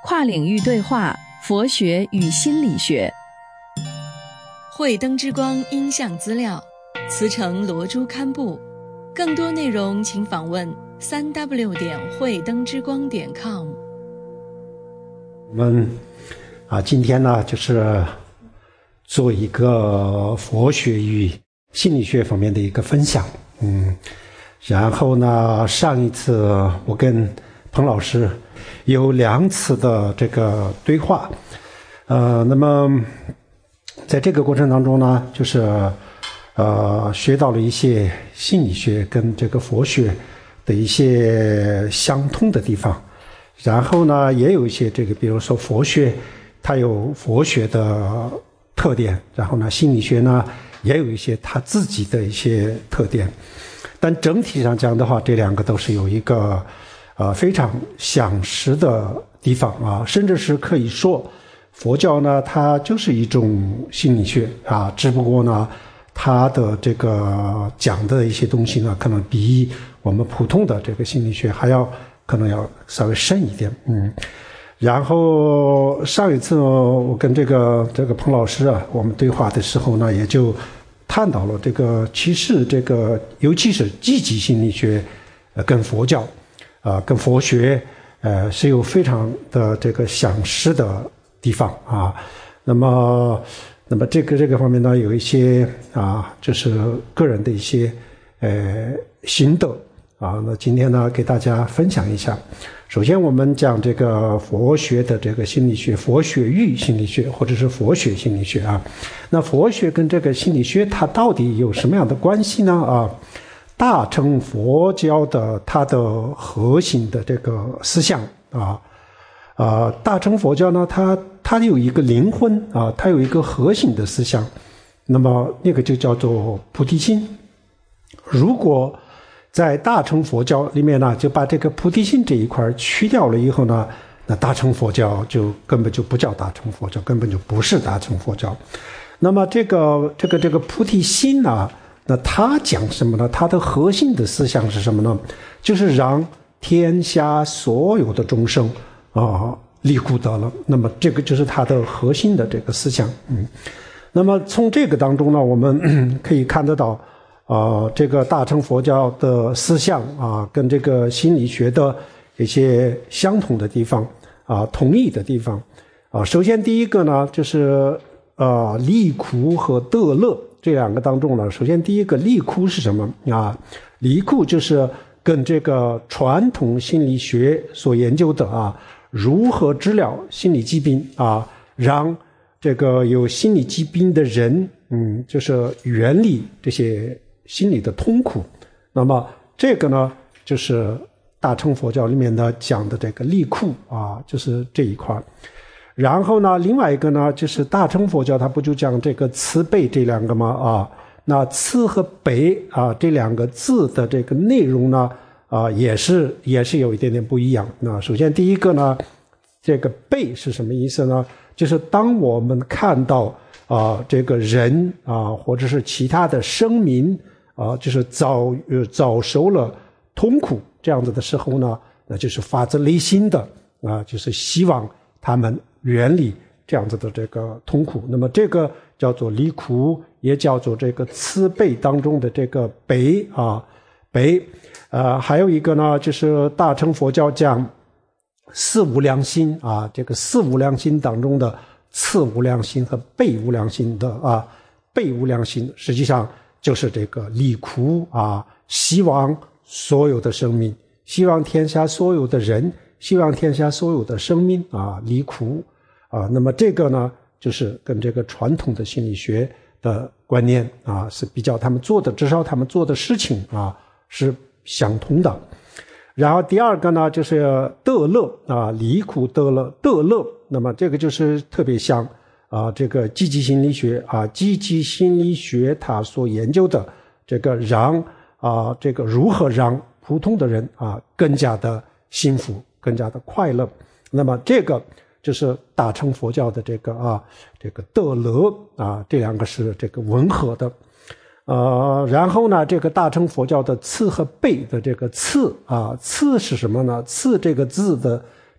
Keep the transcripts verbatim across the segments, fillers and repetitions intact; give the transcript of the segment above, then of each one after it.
跨领域对话，佛学与心理学。慧灯之光音像资料，慈诚罗珠刊布。更多内容请访问三 w 点慧灯之光点 com。 我们啊，今天呢，就是做一个佛学与心理学方面的一个分享。嗯，然后呢，上一次我跟彭老师有两次的这个对话，呃，那么在这个过程当中呢，就是呃学到了一些心理学跟这个佛学的一些相通的地方，然后呢，也有一些这个，比如说佛学它有佛学的特点，然后呢，心理学呢也有一些它自己的一些特点，但整体上讲的话，这两个都是有一个呃非常相似的地方啊，甚至是可以说佛教呢它就是一种心理学啊，只不过呢它的这个讲的一些东西呢可能比我们普通的这个心理学还要可能要稍微深一点。嗯，然后上一次我跟这个这个彭老师啊我们对话的时候呢，也就探讨了这个其实这个尤其是积极心理学呃跟佛教啊、呃、跟佛学呃是有非常的这个相似的地方啊。那么那么这个这个方面呢，有一些啊就是个人的一些呃心得啊，那今天呢给大家分享一下。首先我们讲这个佛学的这个心理学，佛学与心理学或者是佛学心理学啊。那佛学跟这个心理学它到底有什么样的关系呢？啊，大乘佛教的它的核心的这个思想啊，啊，大乘佛教呢，它它有一个灵魂啊，它有一个核心的思想，那么那个就叫做菩提心。如果在大乘佛教里面呢，就把这个菩提心这一块去掉了以后呢，那大乘佛教就根本就不叫大乘佛教，根本就不是大乘佛教。那么这个这个这个菩提心呢，那它讲什么呢？它的核心的思想是什么呢？就是让天下所有的众生啊离苦得乐。那么这个就是它的核心的这个思想。嗯，那么从这个当中呢，我们可以看得到啊、呃，这个大乘佛教的思想啊，跟这个心理学的一些相同的地方啊，同意的地方啊。首先第一个呢，就是呃离苦和得乐这两个当中呢，首先第一个离苦是什么啊？离苦就是跟这个传统心理学所研究的啊，如何治疗心理疾病啊，让这个有心理疾病的人，嗯，就是远离这些心理的痛苦。那么这个呢，就是大乘佛教里面呢讲的这个离苦啊，就是这一块。然后呢，另外一个呢，就是大乘佛教它不就讲这个慈悲这两个吗？啊，那慈和悲啊这两个字的这个内容呢，啊也是也是有一点点不一样。那首先第一个呢，这个悲是什么意思呢？就是当我们看到啊这个人啊或者是其他的生民啊，就是遭呃遭受了痛苦这样子的时候呢，那就是发自内心的啊，就是希望他们远离这样子的这个痛苦。那么这个叫做离苦，也叫做这个慈悲当中的这个悲啊悲。呃，还有一个呢，就是大乘佛教讲四无量心啊，这个四无量心当中的次无量心和悲无量心的啊，悲无量心实际上就是这个离苦啊，希望所有的生命，希望天下所有的人，希望天下所有的生命啊离苦啊。那么这个呢，就是跟这个传统的心理学的观念啊是比较，他们做的至少他们做的事情啊是相同的。然后第二个呢，就是得乐啊，离苦得乐，得乐。那么这个就是特别像啊，这个积极心理学啊，积极心理学它所研究的这个让啊，这个如何让普通的人啊更加的幸福，更加的快乐。那么这个就是大乘佛教的这个啊，这个得乐啊，这两个是这个吻合的。呃，然后呢，这个大乘佛教的慈和悲的这个慈啊，慈是什么呢？慈这个字的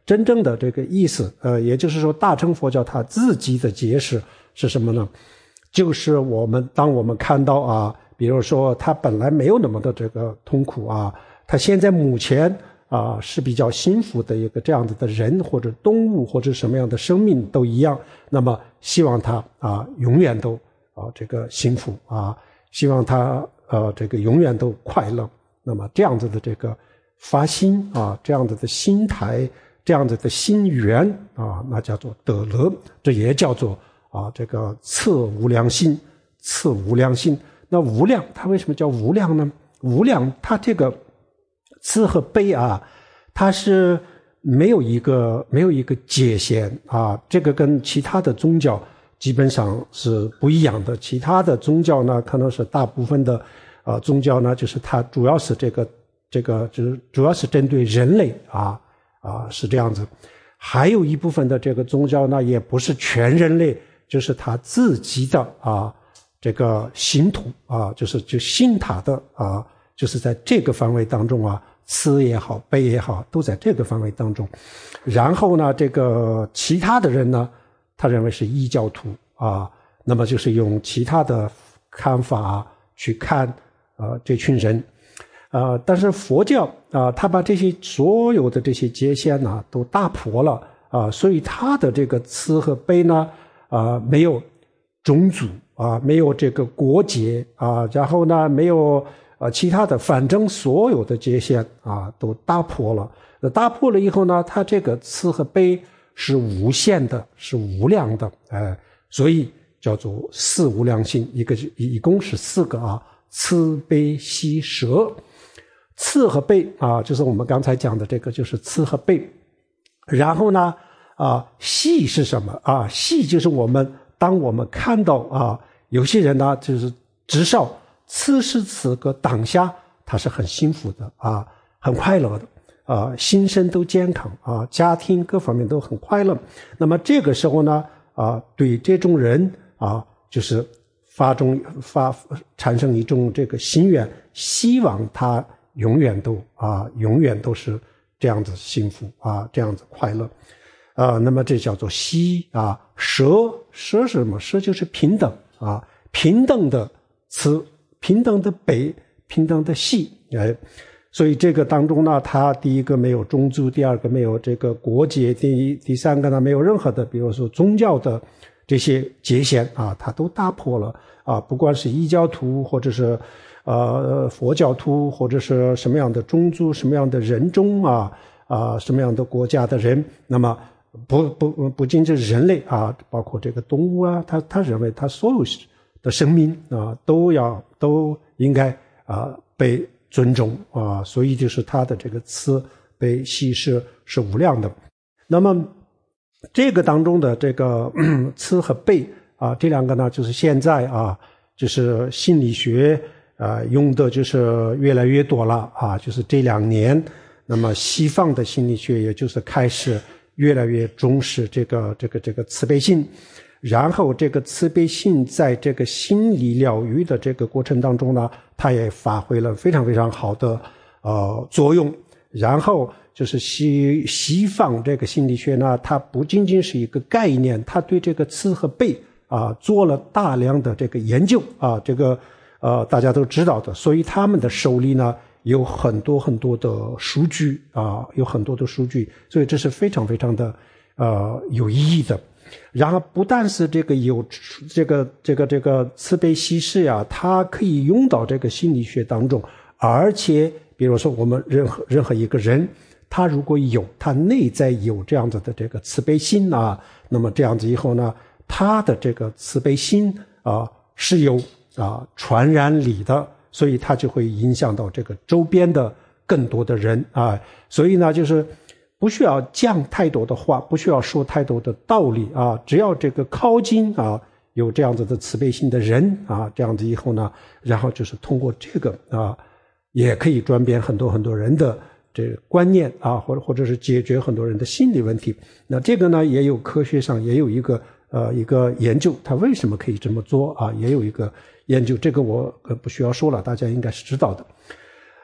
真正的这个意思，呃，也就是说大乘佛教它自己的解释是什么呢？就是我们当我们看到啊，比如说他本来没有那么的这个痛苦啊，他现在目前啊是比较幸福的一个这样子的人或者动物或者什么样的生命都一样，那么希望他啊永远都啊这个幸福啊，希望他呃这个永远都快乐。那么这样子的这个发心啊，这样子的心态，这样子的心缘啊，那叫做得乐，这也叫做啊这个次无量心，次无量心。那无量它为什么叫无量呢？无量它这个慈和悲啊，它是没有一个没有一个界限啊，这个跟其他的宗教基本上是不一样的。其他的宗教呢，可能是大部分的呃宗教呢，就是它主要是这个这个就是主要是针对人类啊啊是这样子。还有一部分的这个宗教呢，也不是全人类，就是他自己的啊这个信徒啊，就是就信他的啊，就是在这个范围当中啊，慈也好，悲也好，都在这个范围当中。然后呢，这个其他的人呢，他认为是异教徒啊，那么就是用其他的看法去看啊这群人。呃，但是佛教啊、呃，他把这些所有的这些界限呢都打破了啊、呃，所以他的这个慈和悲呢，啊、呃，没有种族啊、呃，没有这个国界啊、呃，然后呢，没有呃其他的，反正所有的界限啊、呃、都打破了。那打破了以后呢，他这个慈和悲是无限的，是无量的，哎、呃，所以叫做四无量心，一个一共是四个啊，慈悲喜舍。慈和悲啊，就是我们刚才讲的这个，就是慈和悲。然后呢，啊，喜是什么啊？喜就是我们当我们看到啊，有些人呢，就是至少此时此刻当下，他是很幸福的啊，很快乐的啊，心身都健康啊，家庭各方面都很快乐。那么这个时候呢，啊，对这种人啊，就是发中发产生一种这个心愿，希望他永远都啊，永远都是这样子幸福啊，这样子快乐，啊，那么这叫做喜啊。舍舍是什么？舍就是平等啊，平等的慈，平等的悲，平等的喜，哎，所以这个当中呢，它第一个没有种族，第二个没有这个国界，第第三个呢没有任何的，比如说宗教的这些界限啊，它都打破了啊，不管是异教徒或者是。呃，佛教徒或者是什么样的种族、什么样的人种啊啊，什么样的国家的人，那么不不不仅是人类啊，包括这个动物啊，他他认为他所有的生命啊都要都应该啊被尊重啊，所以就是他的这个慈悲喜是是无量的。那么这个当中的这个慈和悲啊，这两个呢，就是现在啊，就是心理学。呃，用的就是越来越多了啊，就是这两年，那么西方的心理学也就是开始越来越重视这个这个这个慈悲心，然后这个慈悲心在这个心理疗愈的这个过程当中呢，它也发挥了非常非常好的呃作用。然后就是西西方这个心理学呢，它不仅仅是一个概念，它对这个慈和悲啊做了大量的这个研究啊，这个。呃，大家都知道的，所以他们的手里呢有很多很多的数据啊，有很多的数据，所以这是非常非常的呃有意义的。然后不但是这个有这个这个这个慈悲喜舍呀，它可以用到这个心理学当中，而且比如说我们任何任何一个人，他如果有他内在有这样子的这个慈悲心啊，那么这样子以后呢，他的这个慈悲心啊是有。啊，传染力的，所以它就会影响到这个周边的更多的人啊，所以呢，就是不需要讲太多的话，不需要说太多的道理啊，只要这个靠近啊，有这样子的慈悲心的人啊，这样子以后呢，然后就是通过这个啊，也可以转变很多很多人的这个观念啊，或者或者是解决很多人的心理问题。那这个呢，也有科学上也有一个呃一个研究，它为什么可以这么做啊，也有一个。研究这个我呃不需要说了，大家应该是知道的。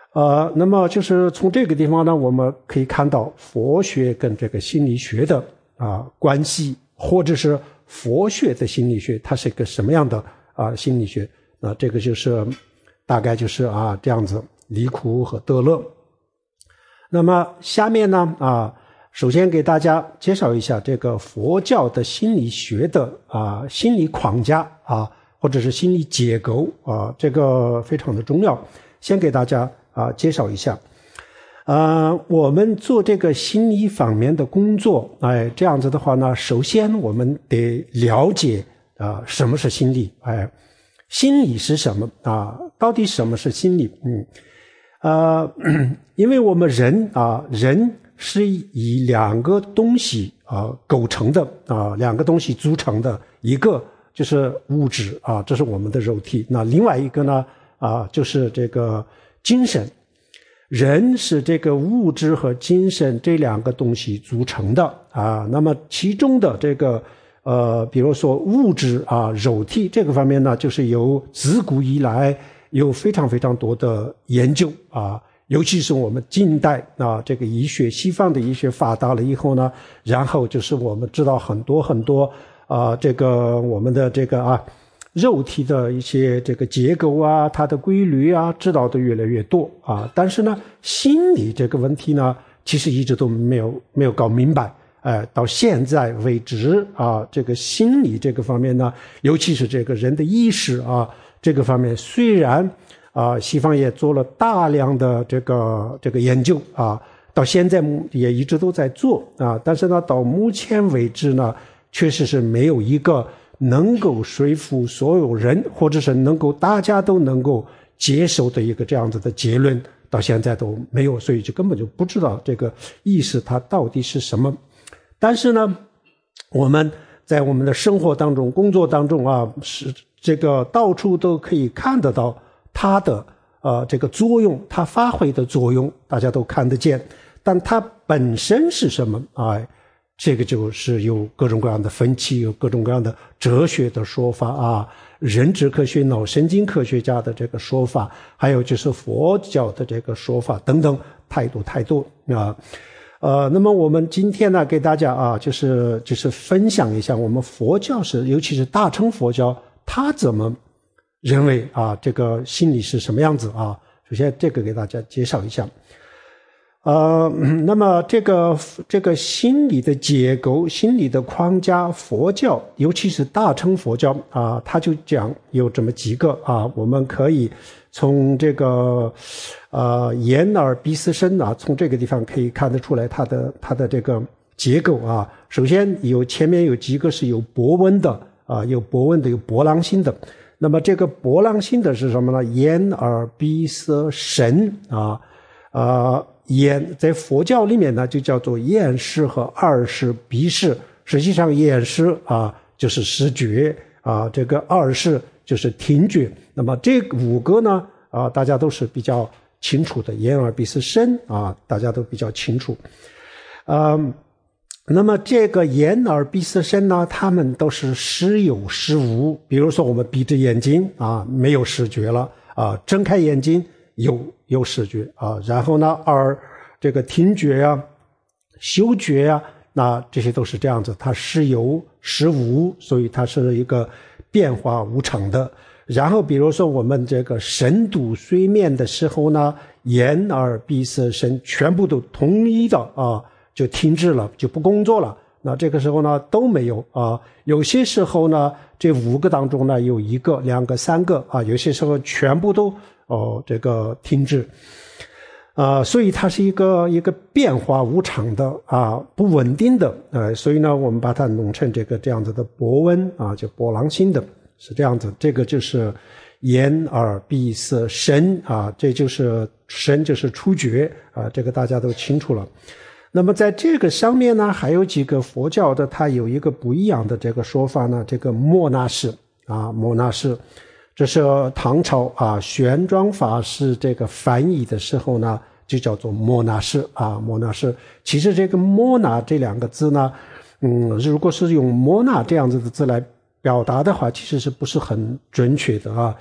呃，那么就是从这个地方呢，我们可以看到佛学跟这个心理学的啊关系，或者是佛学的心理学，它是一个什么样的啊心理学？那这个就是大概就是啊这样子，离苦和得乐。那么下面呢啊，首先给大家介绍一下这个佛教的心理学的啊心理框架啊，或者是心理结构啊，这个非常的重要。先给大家啊，介绍一下，呃，我们做这个心理方面的工作，哎，这样子的话呢，首先我们得了解啊，什么是心理，哎，心理是什么啊？到底什么是心理？嗯，呃，因为我们人啊，人是以两个东西啊构成的啊，两个东西组成的，一个就是物质啊，这是我们的肉体，那另外一个呢啊，就是这个精神。人是这个物质和精神这两个东西组成的啊，那么其中的这个呃，比如说物质啊，肉体这个方面呢，就是由自古以来有非常非常多的研究啊，尤其是我们近代啊，这个医学西方的医学发达了以后呢，然后就是我们知道很多很多啊，这个我们的这个啊。肉体的一些这个结构啊，它的规律啊，知道的越来越多啊。但是呢，心理这个问题呢，其实一直都没有没有搞明白。哎，到现在为止啊，这个心理这个方面呢，尤其是这个人的意识啊，这个方面虽然啊，西方也做了大量的这个这个研究啊，到现在也一直都在做啊，但是呢，到目前为止呢，确实是没有一个能够说服所有人，或者是能够大家都能够接受的一个这样子的结论，到现在都没有，所以就根本就不知道这个意识它到底是什么。但是呢，我们在我们的生活当中、工作当中啊，是这个到处都可以看得到它的呃这个作用，它发挥的作用，大家都看得见。但它本身是什么啊？这个就是有各种各样的分歧，有各种各样的哲学的说法啊，人质科学、脑神经科学家的这个说法，还有就是佛教的这个说法等等，太多太多啊。呃，那么我们今天呢，给大家啊，就是就是分享一下我们佛教是，尤其是大乘佛教，它怎么认为啊，这个心理是什么样子啊？首先这个给大家介绍一下。呃，那么这个这个心理的结构、心理的框架，佛教尤其是大乘佛教啊，它就讲有这么几个啊，我们可以从这个呃眼耳鼻舌身啊，从这个地方可以看得出来它的它的这个结构啊。首先有前面有几个是有波纹的啊，有波纹的，有波浪形的。那么这个波浪形的是什么呢？眼耳鼻舌身啊，呃。眼在佛教里面呢，就叫做眼识和耳识、鼻识。实际上，眼识啊就是视觉啊，这个耳识就是听觉。那么这五个呢啊，大家都是比较清楚的，眼耳鼻舌身啊，大家都比较清楚。嗯，那么这个眼耳鼻舌身呢，它们都是时有时无。比如说，我们闭着眼睛啊，没有视觉了啊，睁开眼睛。有有视觉啊，然后呢，耳这个听觉呀、啊、嗅觉呀、啊，那这些都是这样子，它时有时无，所以它是一个变化无常的。然后比如说我们这个深度睡眠的时候呢，眼耳鼻舌身全部都统一的啊，就停止了，就不工作了。那这个时候呢都没有啊，有些时候呢，这五个当中呢有一个、两个、三个啊，有些时候全部都。哦，这个停止，啊、呃，所以它是一个一个变化无常的啊，不稳定的，呃，所以呢，我们把它弄成这个这样子的波纹啊，就波浪形的，是这样子。这个就是眼耳鼻舌身啊，这就是身就是触觉啊，这个大家都清楚了。那么在这个上面呢，还有几个佛教的，它有一个不一样的这个说法呢，这个莫那识啊，莫那识。这是唐朝啊，玄奘法师这个翻译的时候呢，就叫做莫那识啊，莫那识。其实这个莫那这两个字呢，嗯，如果是用莫那这样子的字来表达的话，其实是不是很准确的啊？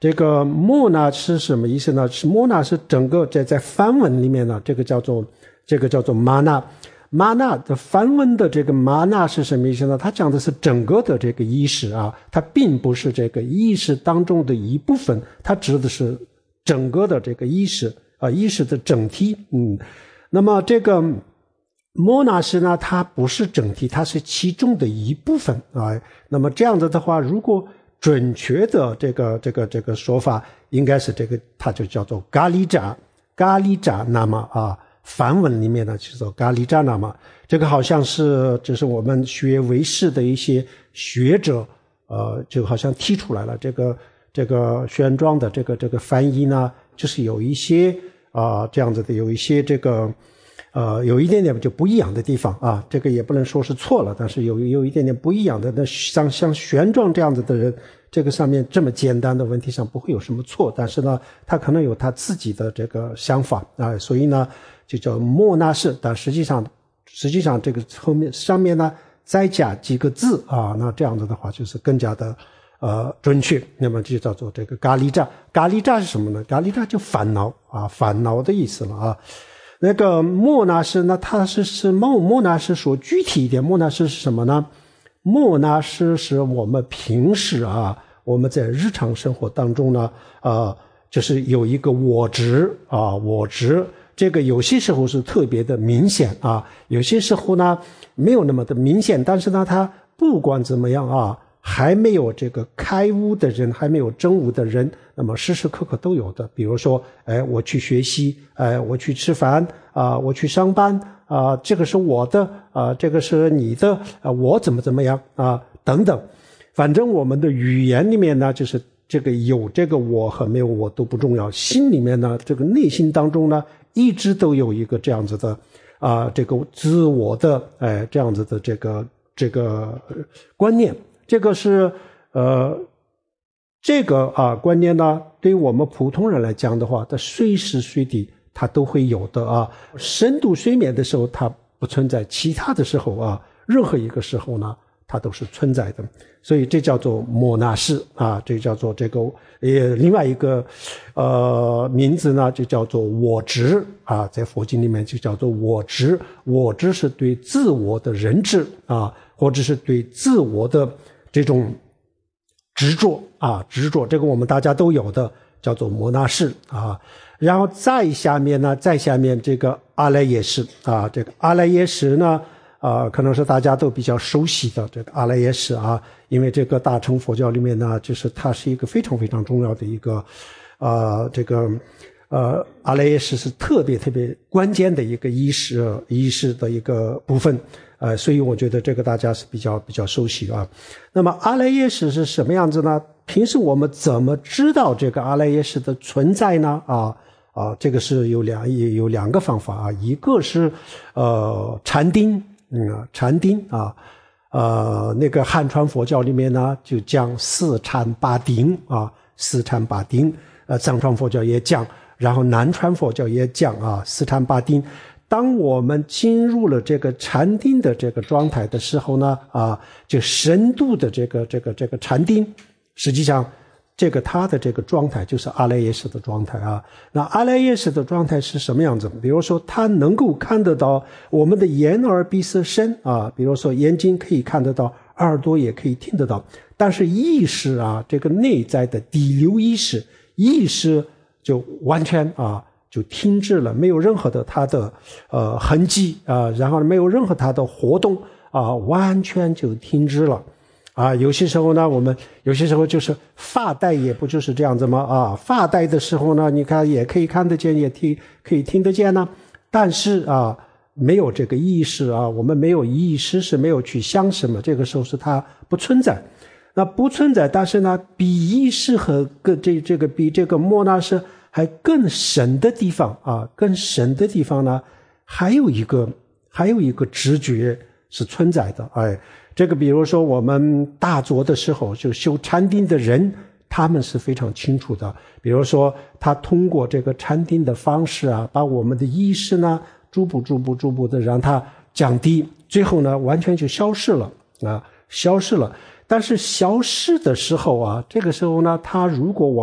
这个莫那是什么意思呢？是莫那是整个在在梵文里面呢，这个叫做这个叫做玛那。玛那的梵文的这个玛那是什么意思呢？它讲的是整个的这个意识啊，它并不是这个意识当中的一部分，它指的是整个的这个意识啊，意识的整体。嗯，那么这个莫那是呢，它不是整体，它是其中的一部分啊。那么这样子的话，如果准确的这个这个这个说法，应该是这个，它就叫做咖喱扎，咖喱扎那么啊。梵文里面呢叫做咖喱扎那么，这个好像是就是我们学唯识的一些学者呃就好像提出来了，这个这个玄奘的这个这个翻译呢，就是有一些啊、呃、这样子的，有一些这个呃有一点点就不一样的地方啊，这个也不能说是错了，但是有有一点点不一样的。那像像玄奘这样子的人，这个上面这么简单的问题上不会有什么错，但是呢他可能有他自己的这个想法啊，所以呢就叫莫那是，但实际上实际上这个后面上面呢再加几个字啊，那这样子的话就是更加的呃准确，那么就叫做这个咖喱扎。咖喱扎是什么呢？咖喱扎就烦恼啊，烦恼的意思了啊。那个莫那是呢，它是是莫莫那是说具体一点，莫那是是什么呢？莫那是是我们平时啊，我们在日常生活当中呢，呃，就是有一个我执啊，我执。这个有些时候是特别的明显啊，有些时候呢没有那么的明显，但是呢它不管怎么样啊，还没有这个开悟的人，还没有证悟的人，那么时时刻刻都有的。比如说哎，我去学习，哎，我去吃饭啊，我去上班啊，这个是我的啊，这个是你的啊，我怎么怎么样啊等等。反正我们的语言里面呢，就是这个有这个我和没有我都不重要，心里面呢，这个内心当中呢一直都有一个这样子的啊、呃，这个自我的哎这样子的这个这个观念，这个是呃这个啊观念呢，对于我们普通人来讲的话，它随时随地它都会有的啊。深度睡眠的时候它不存在，其他的时候啊，任何一个时候呢，它都是存在的。所以这叫做莫那是啊，这叫做这个呃另外一个呃名字呢，就叫做我执啊，在佛经里面就叫做我执。我执是对自我的认知啊，或者是对自我的这种执着啊，执着，这个我们大家都有的，叫做莫那是啊。然后再下面呢，再下面这个阿赖耶识啊，这个阿赖耶识呢。啊、呃，可能是大家都比较熟悉的这个阿赖耶识啊，因为这个大乘佛教里面呢，就是它是一个非常非常重要的一个，呃，这个呃阿赖耶识是特别特别关键的一个意识意识的一个部分，呃，所以我觉得这个大家是比较比较熟悉啊。那么阿赖耶识是什么样子呢？平时我们怎么知道这个阿赖耶识的存在呢？啊啊，这个是有两有两个方法啊，一个是呃禅定。嗯，禅定啊，呃，那个汉传佛教里面呢，就讲四禅八定啊，四禅八定，呃，藏传佛教也讲，然后南传佛教也讲啊，四禅八定。当我们进入了这个禅定的这个状态的时候呢，啊，就深度的这个这个这个禅定，实际上。这个它的这个状态就是阿赖耶识的状态啊。那阿赖耶识的状态是什么样子？比如说它能够看得到我们的眼耳鼻舌身啊，比如说眼睛可以看得到，耳朵也可以听得到，但是意识啊，这个内在的底流意识意识就完全啊就停滞了，没有任何的它的呃痕迹啊，然后没有任何它的活动啊，完全就停滞了。啊，有些时候呢，我们有些时候就是发呆，也不就是这样子吗？啊，发呆的时候呢，你看也可以看得见，也听可以听得见呢，但是啊，没有这个意识啊，我们没有意识，是没有去想什么，这个时候是它不存在。那不存在，但是呢，比意识和个这这个比这个莫那是还更深的地方啊，更深的地方呢，还有一个还有一个直觉是存在的，哎。这个比如说我们大坐的时候，就修禅定的人，他们是非常清楚的。比如说他通过这个禅定的方式啊，把我们的意识呢逐步逐步逐步的让它降低，最后呢完全就消失了啊，消失了。但是消失的时候啊，这个时候呢，他如果往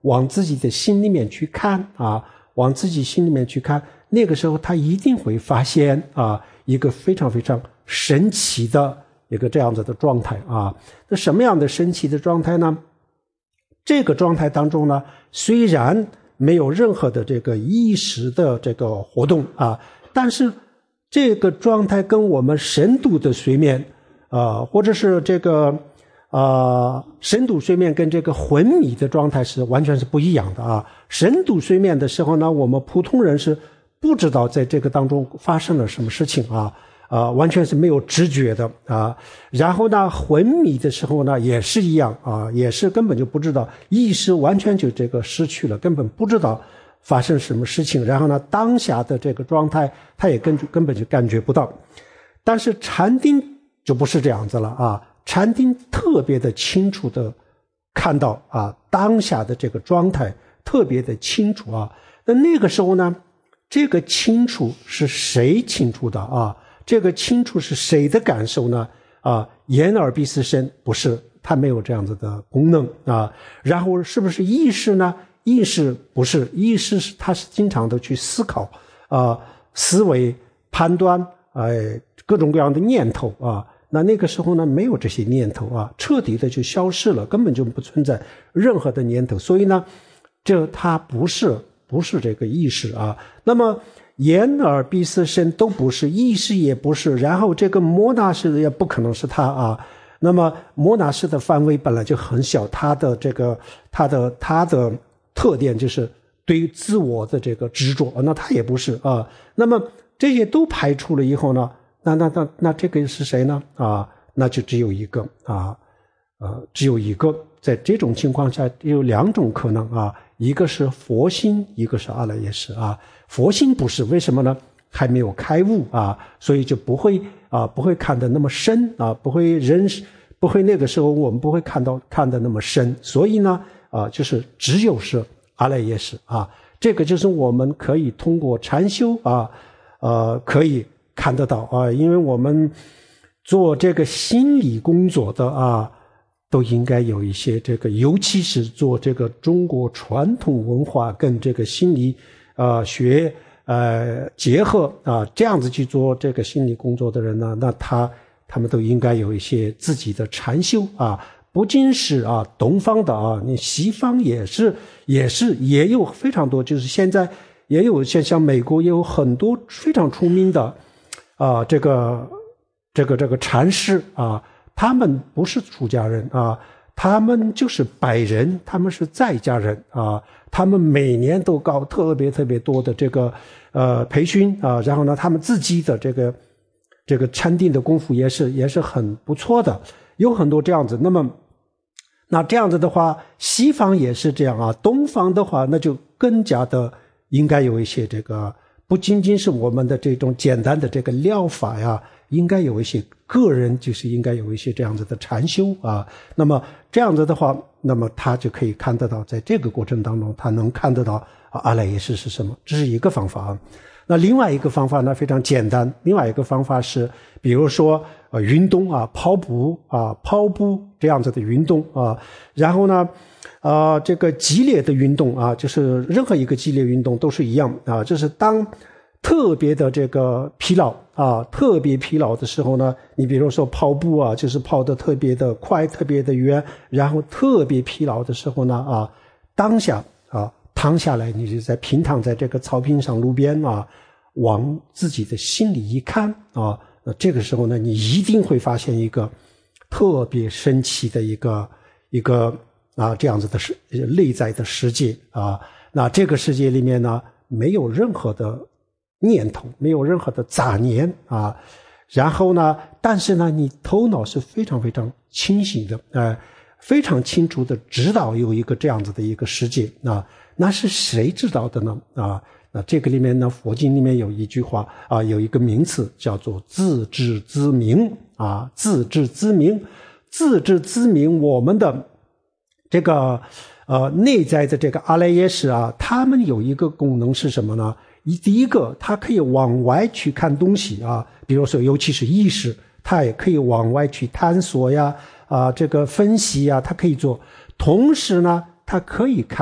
往自己的心里面去看啊，往自己心里面去看，那个时候他一定会发现啊一个非常非常神奇的一个这样子的状态啊。那什么样的神奇的状态呢？这个状态当中呢，虽然没有任何的这个意识的这个活动啊，但是这个状态跟我们深度的睡眠啊，或者是这个啊深度睡眠跟这个昏迷的状态是完全是不一样的啊。深度睡眠的时候呢，我们普通人是不知道在这个当中发生了什么事情啊。啊，完全是没有知觉的啊。然后呢，昏迷的时候呢，也是一样啊，也是根本就不知道，意识完全就这个失去了，根本不知道发生什么事情。然后呢，当下的这个状态，他也根根本就感觉不到。但是禅定就不是这样子了啊，禅定特别的清楚的看到啊，当下的这个状态特别的清楚啊。那那个时候呢，这个清楚是谁清楚的啊？这个清楚是谁的感受呢？啊，眼耳鼻舌身不是，它没有这样子的功能啊。然后是不是意识呢？意识不是，意识是它是经常的去思考啊、思维、判断，哎，各种各样的念头啊。那那个时候呢，没有这些念头啊，彻底的就消失了，根本就不存在任何的念头。所以呢，这它不是不是这个意识啊。那么眼耳鼻舌身都不是，意识也不是，然后这个摩那识也不可能是它啊。那么摩那识的范围本来就很小，它的这个它的它的特点就是对于自我的这个执着，那它也不是啊。那么这些都排除了以后呢，那那那那这个是谁呢？啊，那就只有一个啊，呃，只有一个。在这种情况下有两种可能啊，一个是佛心，一个是阿赖耶识啊。佛心不是，为什么呢？还没有开悟啊，所以就不会啊，不会看得那么深啊，不会人不会那个时候我们不会看到看得那么深，所以呢啊，就是只有是阿赖耶识啊。这个就是我们可以通过禅修啊，呃，可以看得到啊，因为我们做这个心理工作的啊。都应该有一些这个，尤其是做这个中国传统文化跟这个心理呃学呃结合啊，这样子去做这个心理工作的人呢，那他他们都应该有一些自己的禅修啊，不仅是啊东方的啊，你西方也是也是也有非常多，就是现在也有像像美国也有很多非常出名的啊这个这个这个禅师啊。他们不是出家人啊，他们就是百人，他们是在家人啊，他们每年都搞特别特别多的这个呃培训啊，然后呢，他们自己的这个这个禅定的功夫也是也是很不错的，有很多这样子。那么那这样子的话，西方也是这样啊，东方的话那就更加的应该有一些这个，不仅仅是我们的这种简单的这个疗法呀，应该有一些个人就是应该有一些这样子的禅修啊。那么这样子的话，那么他就可以看得到，在这个过程当中他能看得到啊阿赖耶识是什么，这是一个方法啊。那另外一个方法呢非常简单，另外一个方法是比如说呃运动啊，跑步啊，跑步这样子的运动啊，然后呢呃这个激烈的运动啊，就是任何一个激烈运动都是一样啊，就是当特别的这个疲劳啊，特别疲劳的时候呢，你比如说跑步啊，就是跑得特别的快，特别的远，然后特别疲劳的时候呢啊，当下啊躺下来，你就在平躺在这个草坪上路边啊，往自己的心里一看啊，那这个时候呢，你一定会发现一个特别神奇的一个一个啊这样子的世内在的世界啊，那这个世界里面呢，没有任何的念头，没有任何的杂念啊，然后呢，但是呢，你头脑是非常非常清醒的，呃，非常清楚的知道有一个这样子的一个世界啊，那是谁知道的呢？啊，那这个里面呢，佛经里面有一句话啊，有一个名词叫做自知之明啊，自知之明，自知之明，我们的这个呃内在的这个阿赖耶识啊，他们有一个功能是什么呢？第一个，它可以往外去看东西啊，比如说尤其是意识，它也可以往外去探索呀，啊，这个分析呀，它可以做。同时呢，它可以看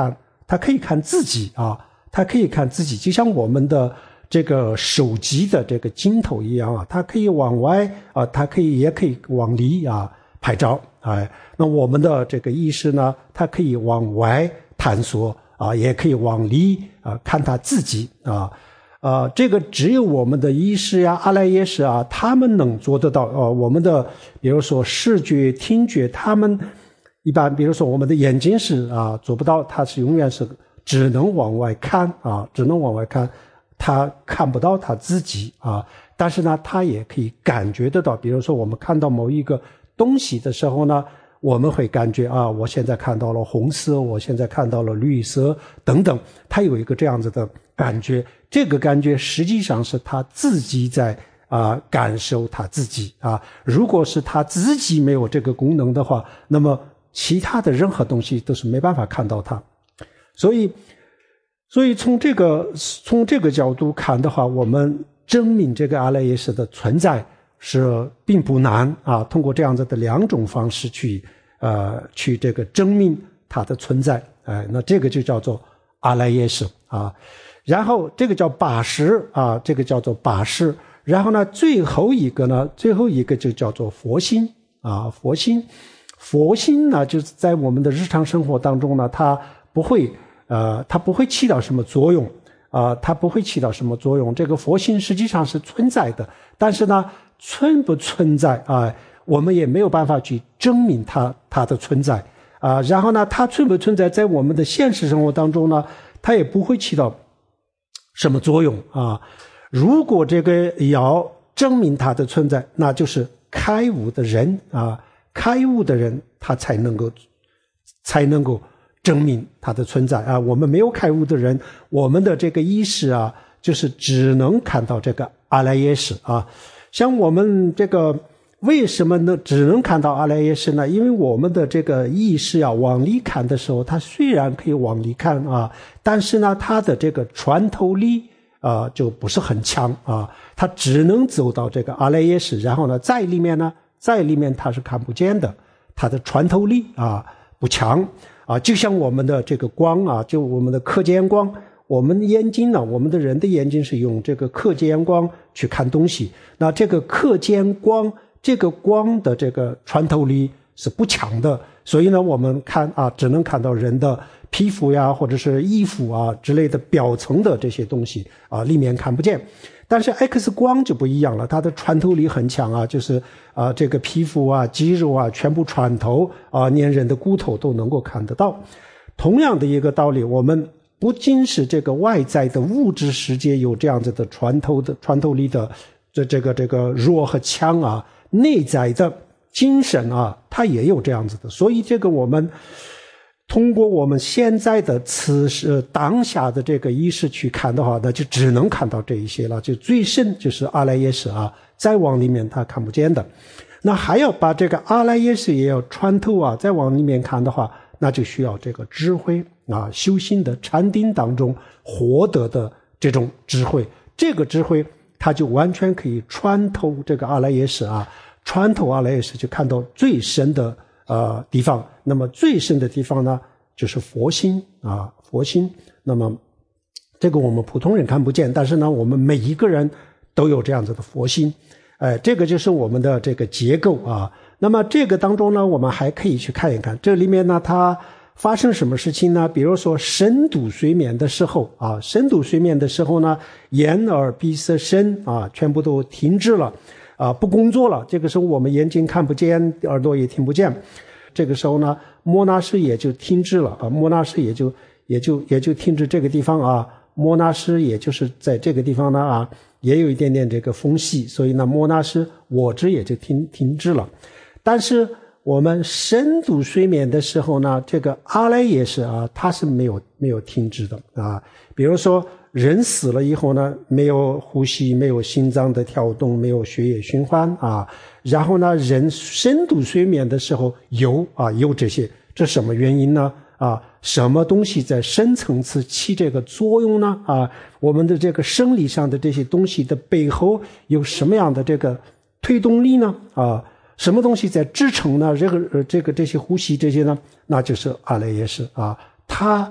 他可以看自己啊，他可以看自己，就像我们的这个手机的这个镜头一样啊，它可以往外啊，它可以也可以往里啊拍照啊。那我们的这个意识呢，它可以往外探索啊，也可以往里啊看他自己啊。啊，这个只有我们的意识呀、阿赖耶识啊，他们能做得到。呃，我们的比如说视觉、听觉，他们一般，比如说我们的眼睛是啊做不到，它是永远是只能往外看啊，只能往外看，他看不到他自己啊。但是呢，他也可以感觉得到。比如说我们看到某一个东西的时候呢，我们会感觉啊，我现在看到了红色，我现在看到了绿色等等，他有一个这样子的感觉。这个感觉实际上是他自己在啊、呃、感受他自己啊。如果是他自己没有这个功能的话，那么其他的任何东西都是没办法看到它。所以，所以从这个从这个角度看的话，我们证明这个阿赖耶识的存在是并不难啊。通过这样子的两种方式去呃去这个证明它的存在，哎、呃，那这个就叫做阿赖耶识啊。然后这个叫把识啊，这个叫做把识。然后呢，最后一个呢，最后一个就叫做佛心啊，佛心。佛心呢，就是在我们的日常生活当中呢，它不会呃，它不会起到什么作用啊、呃，它不会起到什么作用。这个佛心实际上是存在的，但是呢，存不存在啊、呃，我们也没有办法去证明它它的存在啊、呃。然后呢，它存不存在在我们的现实生活当中呢，它也不会起到什么作用啊？如果这个要证明它的存在，那就是开悟的人啊，开悟的人他才能够才能够证明它的存在啊。我们没有开悟的人，我们的这个意识啊，就是只能看到这个阿赖耶识啊。像我们这个为什么呢只能看到阿赖耶识呢？因为我们的这个意识啊往里看的时候，它虽然可以往里看啊，但是呢它的这个穿透力啊、呃、就不是很强啊，它只能走到这个阿赖耶识，然后呢在里面呢在里面它是看不见的，它的穿透力啊不强啊，就像我们的这个光啊，就我们的可见光。我们眼睛呢，我们的人的眼睛是用这个可见光去看东西，那这个可见光这个光的这个穿透力是不强的，所以呢我们看啊只能看到人的皮肤呀或者是衣服啊之类的表层的这些东西啊，里面看不见。但是 X 光就不一样了，它的穿透力很强啊，就是啊这个皮肤啊肌肉啊全部穿透啊，连人的骨头都能够看得到。同样的一个道理，我们不仅是这个外在的物质世界有这样子的穿透的穿透力的这这个这个弱和强啊，内在的精神啊，它也有这样子的。所以这个我们通过我们现在的此时当下的这个意识去看的话，那就只能看到这一些了。就最深就是阿赖耶识啊，再往里面它看不见的。那还要把这个阿赖耶识也要穿透啊，再往里面看的话，那就需要这个智慧啊，修行的禅定当中获得的这种智慧，这个智慧它就完全可以穿透这个阿赖耶识啊，穿透阿赖耶识就看到最深的呃地方。那么最深的地方呢，就是佛心啊，佛心。那么这个我们普通人看不见，但是呢，我们每一个人都有这样子的佛心。哎，这个就是我们的这个结构啊。那么这个当中呢，我们还可以去看一看，这里面呢，它发生什么事情呢？比如说深度睡眠的时候啊，深度睡眠的时候呢，眼耳鼻舌身啊，全部都停滞了啊，不工作了。这个时候我们眼睛看不见，耳朵也听不见。这个时候呢，莫那识也就停滞了啊，莫那识也就也就也就停止这个地方啊，莫那识也就是在这个地方呢啊，也有一点点这个缝隙，所以呢，莫那识我执也就停停滞了。但是我们深度睡眠的时候呢，这个阿赖耶识啊，它是没有没有停止的啊。比如说人死了以后呢，没有呼吸，没有心脏的跳动，没有血液循环啊。然后呢，人深度睡眠的时候有啊有这些，这什么原因呢？啊，什么东西在深层次起这个作用呢？啊，我们的这个生理上的这些东西的背后有什么样的这个推动力呢？啊，什么东西在支撑呢？这个呃这个这些呼吸这些呢，那就是阿赖耶识啊，它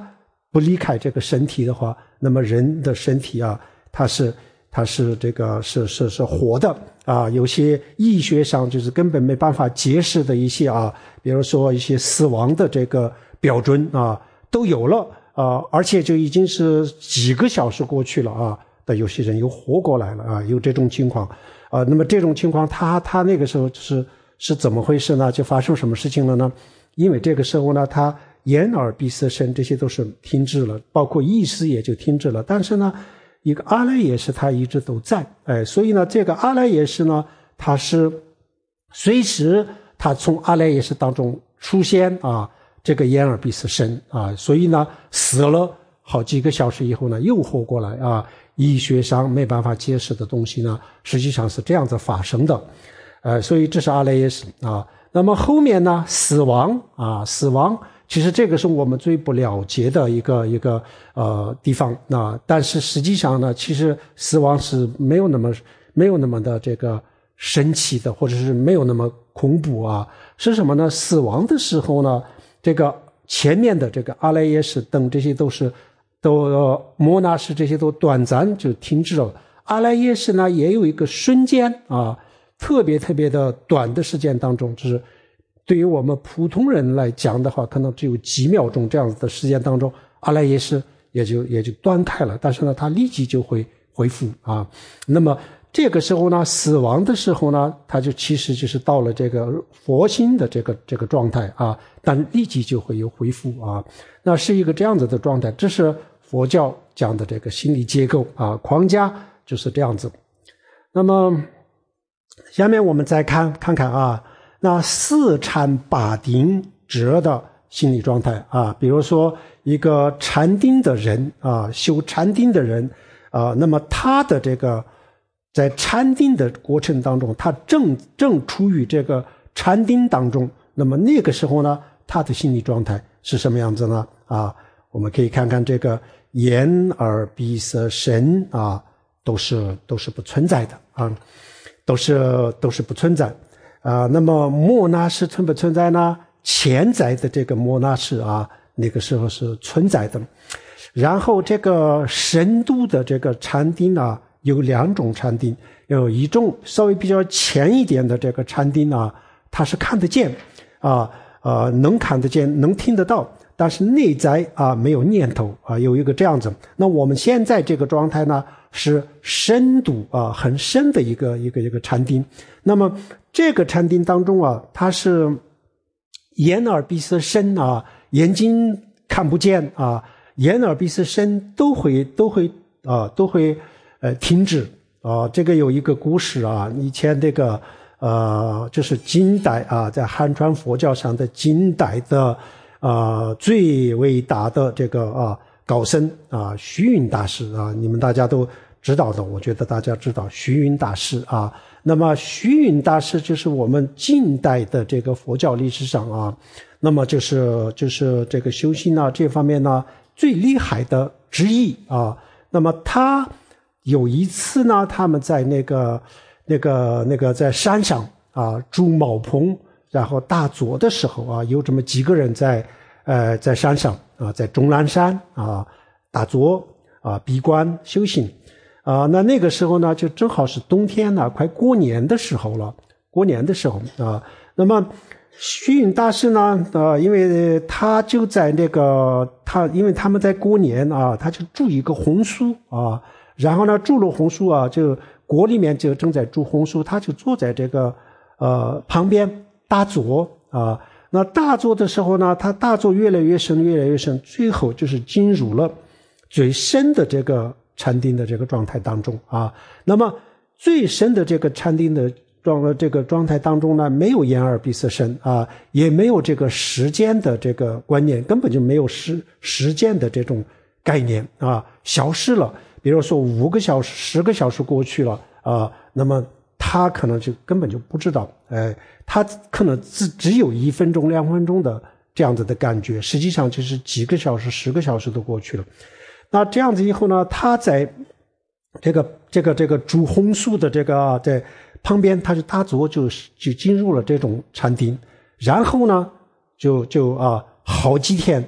不离开这个身体的话，那么人的身体啊，它是它是这个是是是活的啊。有些医学上就是根本没办法解释的一些啊，比如说一些死亡的这个标准啊，都有了啊，而且就已经是几个小时过去了啊，但有些人又活过来了啊，有这种情况啊。那么这种情况，他他那个时候是是怎么回事呢？就发生什么事情了呢？因为这个时候呢，他眼耳鼻舌身这些都是停滞了，包括意识也就停滞了。但是呢，一个阿赖耶识他一直都在，哎，所以呢，这个阿赖耶识呢，它是随时它从阿赖耶识当中出现啊，这个眼耳鼻舌身啊，所以呢，死了好几个小时以后呢，又活过来啊。医学上没办法解释的东西呢，实际上是这样子发生的，呃，所以这是阿赖耶识啊。那么后面呢，死亡啊，死亡。其实这个是我们最不了解的一个一个呃地方啊，但是实际上呢，其实死亡是没有那么没有那么的这个神奇的，或者是没有那么恐怖啊。是什么呢？死亡的时候呢，这个前面的这个阿赖耶识等这些都是都呃摩那识这些都短暂就停滞了。阿赖耶识呢也有一个瞬间啊，特别特别的短的时间当中，就是对于我们普通人来讲的话，可能只有几秒钟这样子的时间当中，阿赖耶识也就也就断开了，但是呢，它立即就会恢复啊。那么这个时候呢，死亡的时候呢，它就其实就是到了这个佛心的这个这个状态啊，但立即就会有恢复啊。那是一个这样子的状态，这是佛教讲的这个心理结构啊，框架就是这样子。那么下面我们再看看看啊。那四禅八定者的心理状态啊，比如说一个禅定的人啊，修禅定的人啊，那么他的这个在禅定的过程当中，他正正处于这个禅定当中，那么那个时候呢，他的心理状态是什么样子呢？啊，我们可以看看这个眼耳鼻舌身啊，都是都是不存在的啊，都是都是不存在。啊，那么摩那识存不存在呢？潜在的这个摩那识啊，那个时候是存在的。然后这个深度的这个禅定啊，有两种禅定，有一种稍微比较浅一点的这个禅定啊，它是看得见啊，呃，能看得见，能听得到，但是内在啊没有念头啊，有一个这样子。那我们现在这个状态呢，是深度啊，很深的一个一个一个禅定。那么这个禅定当中啊，它是眼耳鼻舌身啊，眼睛看不见啊，眼耳鼻舌身都会都会啊都会呃停止啊。这个有一个故事啊，以前这个呃就是近代啊，在汉传佛教上的近代的啊最伟大的这个啊高僧啊虚云大师啊，你们大家都知道的，我觉得大家知道虚云大师啊。那么虚云大师就是我们近代的这个佛教历史上啊，那么就是就是这个修行啊这方面呢最厉害的之一啊。那么他有一次呢，他们在那个那个那个在山上啊住茅棚，然后打坐的时候啊，有这么几个人在呃在山上啊，在终南山啊打坐啊闭关修行。啊，那那个时候呢，就正好是冬天呢，快过年的时候了。过年的时候啊，那么虚云大师呢，呃，因为他就在那个他，因为他们在过年啊，他就住一个红树啊，然后呢，住了红树啊，就国里面就正在住红树，他就坐在这个呃旁边打坐啊。那打坐的时候呢，他打坐越来越深，越来越深，最后就是进入了最深的这个禅定的这个状态当中啊。那么最深的这个禅定的状这个状态当中呢，没有眼耳鼻舌身啊，也没有这个时间的这个观念，根本就没有时时间的这种概念啊，消失了。比如说五个小时、十个小时过去了啊，那么他可能就根本就不知道，哎，他可能只只有一分钟、两分钟的这样子的感觉，实际上就是几个小时、十个小时都过去了。那这样子以后呢，他在这个这个这个主红树的这个在旁边，他就打坐，就就进入了这种禅定，然后呢，就就啊好几天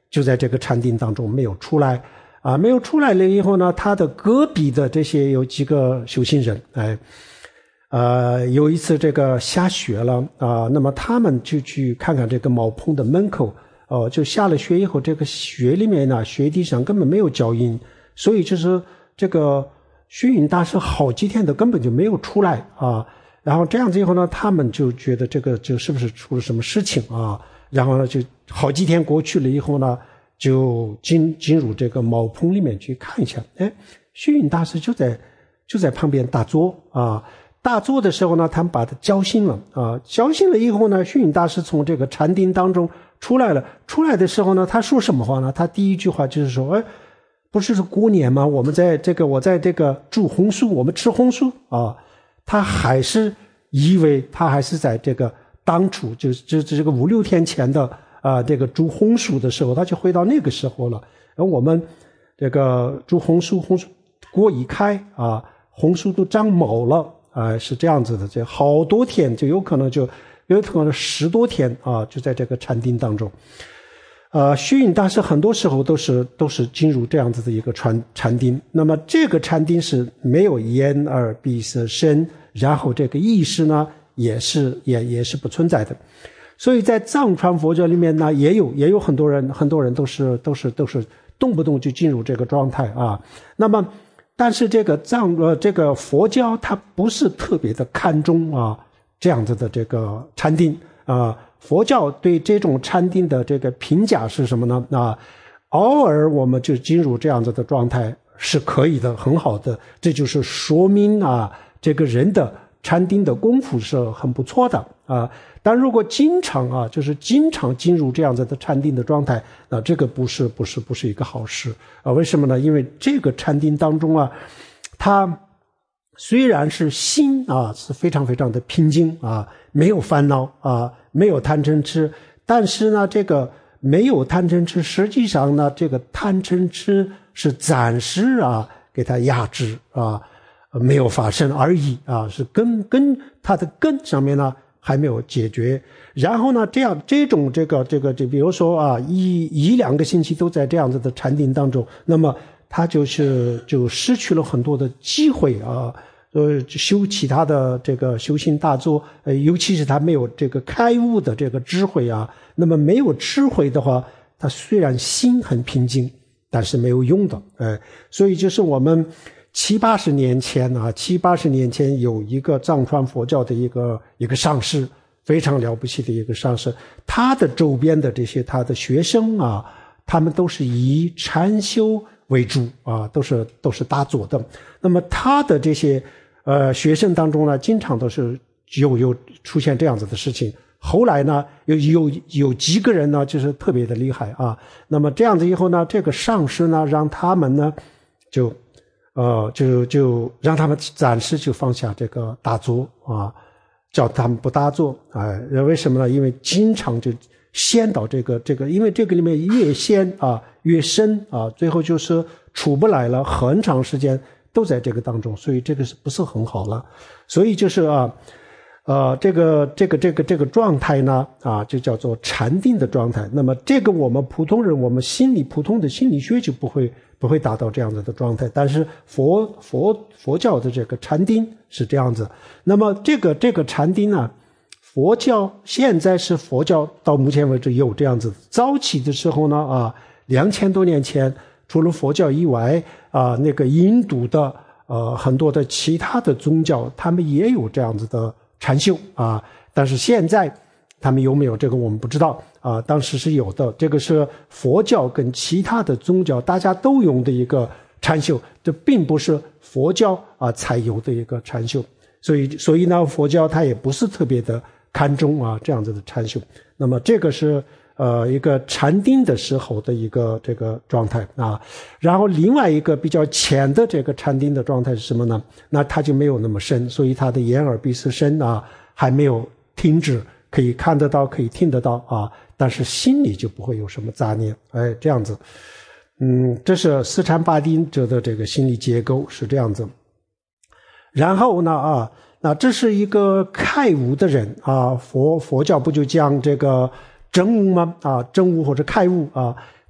就在这个禅定当中没有出来啊，没有出来了以后呢，他的隔壁的这些有几个修行人，哎，呃，有一次这个下雪了啊，那么他们就去看看这个茅棚的门口，哦、呃，就下了雪以后，这个雪里面呢，雪地上根本没有脚印，所以就是这个虚云大师好几天都根本就没有出来啊。然后这样子以后呢，他们就觉得这个就是不是出了什么事情啊？然后呢，就好几天过去了以后呢，就进进入这个茅棚里面去看一下。哎，虚云大师就在就在旁边打坐啊。打坐的时候呢，他们把他叫醒了啊。叫醒了以后呢，虚云大师从这个禅定当中出来了。出来的时候呢，他说什么话呢？他第一句话就是说：“哎，不是是过年吗？我们在这个我在这个煮红薯，我们吃红薯啊。”他还是以为他还是在这个当初就是这这个五六天前的啊、呃、这个煮红薯的时候，他就回到那个时候了。而我们这个煮红薯，红薯锅一开啊，红薯都长毛了啊、呃，是这样子的。这好多天就有可能就有可能十多天啊，就在这个禅定当中。呃，虚云大师很多时候都是都是进入这样子的一个禅禅定。那么这个禅定是没有眼耳鼻舌身，然后这个意识呢也是也也是不存在的。所以在藏传佛教里面呢，也有也有很多人很多人都是都是都是动不动就进入这个状态啊。那么但是这个藏呃这个佛教它不是特别的看重啊这样子的这个禅定啊。佛教对这种禅定的这个评价是什么呢？啊，偶尔我们就进入这样子的状态是可以的，很好的，这就是说明啊，这个人的禅定的功夫是很不错的啊。但如果经常啊，就是经常进入这样子的禅定的状态，那这个不是不是不是一个好事啊？为什么呢？因为这个禅定当中啊，它虽然是心啊是非常非常的平静啊，没有烦恼啊，没有贪嗔痴，但是呢，这个没有贪嗔痴，实际上呢，这个贪嗔痴是暂时啊给它压制啊，没有发生而已啊，是根根它的根上面呢还没有解决。然后呢，这样这种这个这个这，比如说啊，一一两个星期都在这样子的禅定当中，那么他就是就失去了很多的机会啊。呃，修其他的这个修行大作，呃，尤其是他没有这个开悟的这个智慧啊，那么没有智慧的话，他虽然心很平静，但是没有用的，哎、呃，所以就是我们七八十年前啊，七八十年前有一个藏传佛教的一个一个上师，非常了不起的一个上师，他的周边的这些他的学生啊，他们都是以禅修为主啊，都是都是大坐的。那么他的这些呃学生当中呢，经常都是有有出现这样子的事情。后来呢，有有有几个人呢，就是特别的厉害啊。那么这样子以后呢，这个上师呢，让他们呢，就呃就就让他们暂时就放下这个打坐啊，叫他们不打坐啊、呃。为什么呢？因为经常就陷到这个这个，因为这个里面越陷啊越深啊，最后就是出不来了，很长时间都在这个当中，所以这个是不是很好了？所以就是啊，呃，这个这个这个这个状态呢，啊，就叫做禅定的状态。那么这个我们普通人，我们心理普通的心理学就不会不会达到这样子的状态，但是佛佛佛教的这个禅定是这样子。那么这个这个禅定呢，佛教现在是佛教到目前为止有这样子。早期的时候呢，啊，两千多年前。除了佛教以外啊、呃，那个印度的呃很多的其他的宗教，他们也有这样子的禅修啊。但是现在他们有没有这个我们不知道啊。当时是有的，这个是佛教跟其他的宗教大家都用的一个禅修，这并不是佛教啊才有的一个禅修。所以所以呢，佛教它也不是特别的看重啊这样子的禅修。那么这个是。呃，一个禅定的时候的一个这个状态啊，然后另外一个比较浅的这个禅定的状态是什么呢？那它就没有那么深，所以它的眼耳鼻舌身啊还没有停止，可以看得到，可以听得到啊，但是心里就不会有什么杂念，哎，这样子，嗯，这是四禅八定者的这个心理结构是这样子。然后呢啊，那这是一个开悟的人啊，佛佛教不就讲这个。证悟吗？啊，证悟或者开悟啊，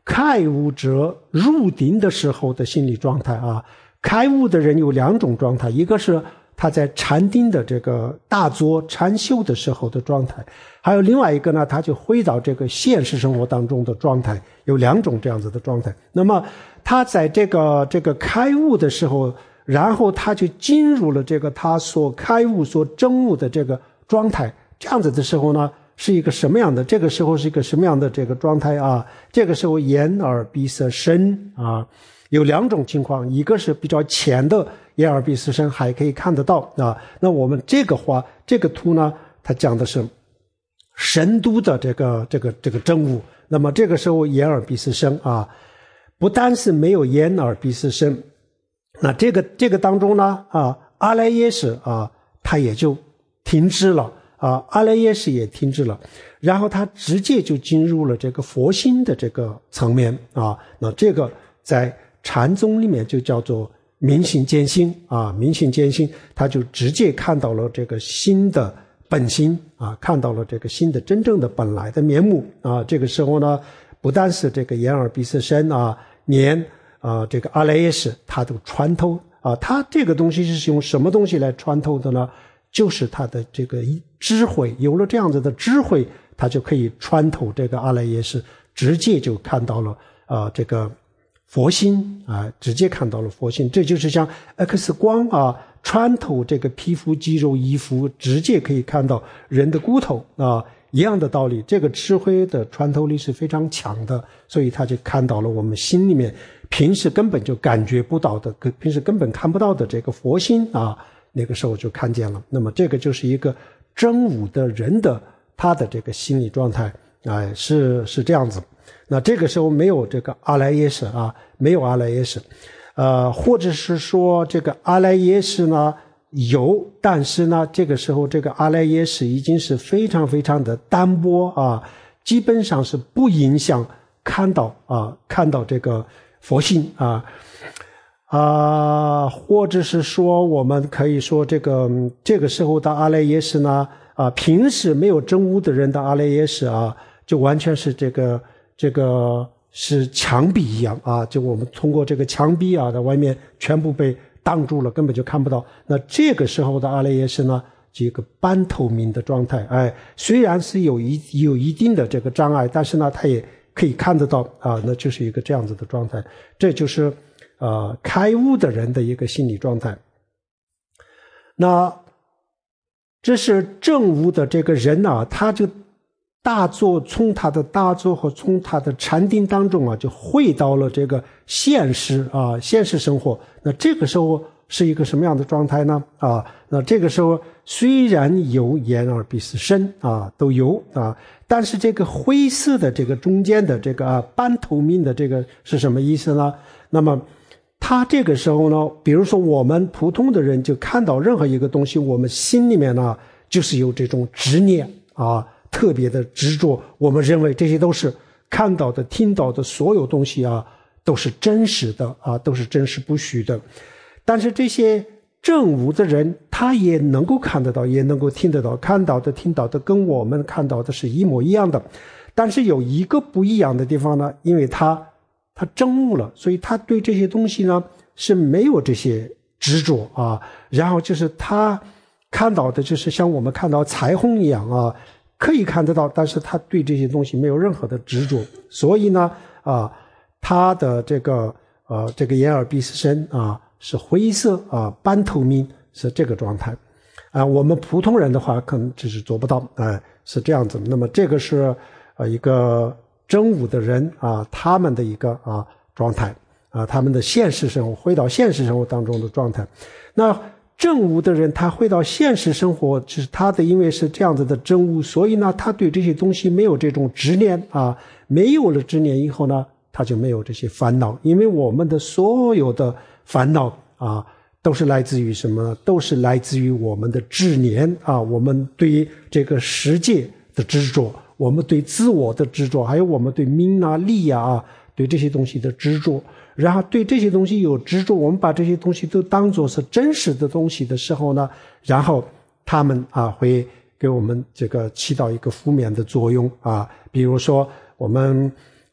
开悟者入定的时候的心理状态啊。开悟的人有两种状态，一个是他在禅定的这个大坐禅修的时候的状态，还有另外一个呢，他就回到这个现实生活当中的状态，有两种这样子的状态。那么他在这个这个开悟的时候，然后他就进入了这个他所开悟所证悟的这个状态，这样子的时候呢，是一个什么样的？这个时候是一个什么样的这个状态啊？这个时候眼耳鼻舌身啊，有两种情况，一个是比较浅的眼耳鼻舌身还可以看得到啊。那我们这个画这个图呢，它讲的是深度的这个这个这个证悟。那么这个时候眼耳鼻舌身啊，不但是没有眼耳鼻舌身，那这个这个当中呢啊，阿赖耶识啊，它也就停止了啊，阿赖耶识也停止了，然后它直接就进入了这个佛心的这个层面啊。那这个在禅宗里面就叫做明心见性啊，明心见性，他就直接看到了这个心的本心啊，看到了这个心的真正的本来的面目啊。这个时候呢，不但是这个眼耳鼻舌身啊，连啊这个阿赖耶识它都穿透啊。它这个东西是用什么东西来穿透的呢？就是它的这个智慧，有了这样子的智慧，它就可以穿透这个阿赖耶识，直接就看到了啊这个佛心啊，直接看到了佛心。这就是像 X 光啊，穿透这个皮肤肌肉衣服，直接可以看到人的骨头啊，一样的道理。这个智慧的穿透力是非常强的，所以他就看到了我们心里面平时根本就感觉不到的，平时根本看不到的这个佛心啊，那个时候就看见了。那么这个就是一个真悟的人的他的这个心理状态，哎，是是这样子。那这个时候没有这个阿赖耶识啊，没有阿赖耶识，呃，或者是说这个阿赖耶识呢有，但是呢，这个时候这个阿赖耶识已经是非常非常的单薄啊，基本上是不影响看到啊，看到这个佛性啊。啊，或者是说，我们可以说这个这个时候的阿赖耶识呢，啊，平时没有证悟的人的阿赖耶识啊，就完全是这个这个是墙壁一样啊，就我们通过这个墙壁啊，在外面全部被挡住了，根本就看不到。那这个时候的阿赖耶识呢，是一个半透明的状态，哎，虽然是有一有一定的这个障碍，但是呢，它也可以看得到啊，那就是一个这样子的状态，这就是。呃，开悟的人的一个心理状态。那这是证悟的这个人啊，他就大坐，从他的大坐和从他的禅定当中啊，就回到了这个现实啊，现实生活。那这个时候是一个什么样的状态呢？啊，那这个时候虽然有眼耳鼻舌身啊，都有啊，但是这个灰色的这个中间的这个啊半透明的这个是什么意思呢？那么他这个时候呢，比如说我们普通的人就看到任何一个东西，我们心里面呢就是有这种执念啊，特别的执着，我们认为这些都是看到的听到的所有东西啊都是真实的啊，都是真实不虚的。但是这些证悟的人他也能够看得到，也能够听得到，看到的听到的跟我们看到的是一模一样的。但是有一个不一样的地方呢，因为他他证悟了，所以他对这些东西呢是没有这些执着啊。然后就是他看到的就是像我们看到彩虹一样啊，可以看得到，但是他对这些东西没有任何的执着。所以呢啊，他的这个呃这个眼耳鼻舌身啊是灰色啊，半透明，是这个状态啊。我们普通人的话可能只是做不到，哎，是这样子。那么这个是呃一个真悟的人啊，他们的一个啊状态啊，他们的现实生活，回到现实生活当中的状态。那真悟的人，他回到现实生活，就是他的，因为是这样子的真悟，所以呢，他对这些东西没有这种执念啊，没有了执念以后呢，他就没有这些烦恼。因为我们的所有的烦恼啊，都是来自于什么呢？都是来自于我们的执念啊，我们对于这个世界的执着，我们对自我的执着，还有我们对名啊利啊对这些东西的执着，然后对这些东西有执着，我们把这些东西都当作是真实的东西的时候呢，然后他们啊会给我们这个起到一个负面的作用啊。比如说我们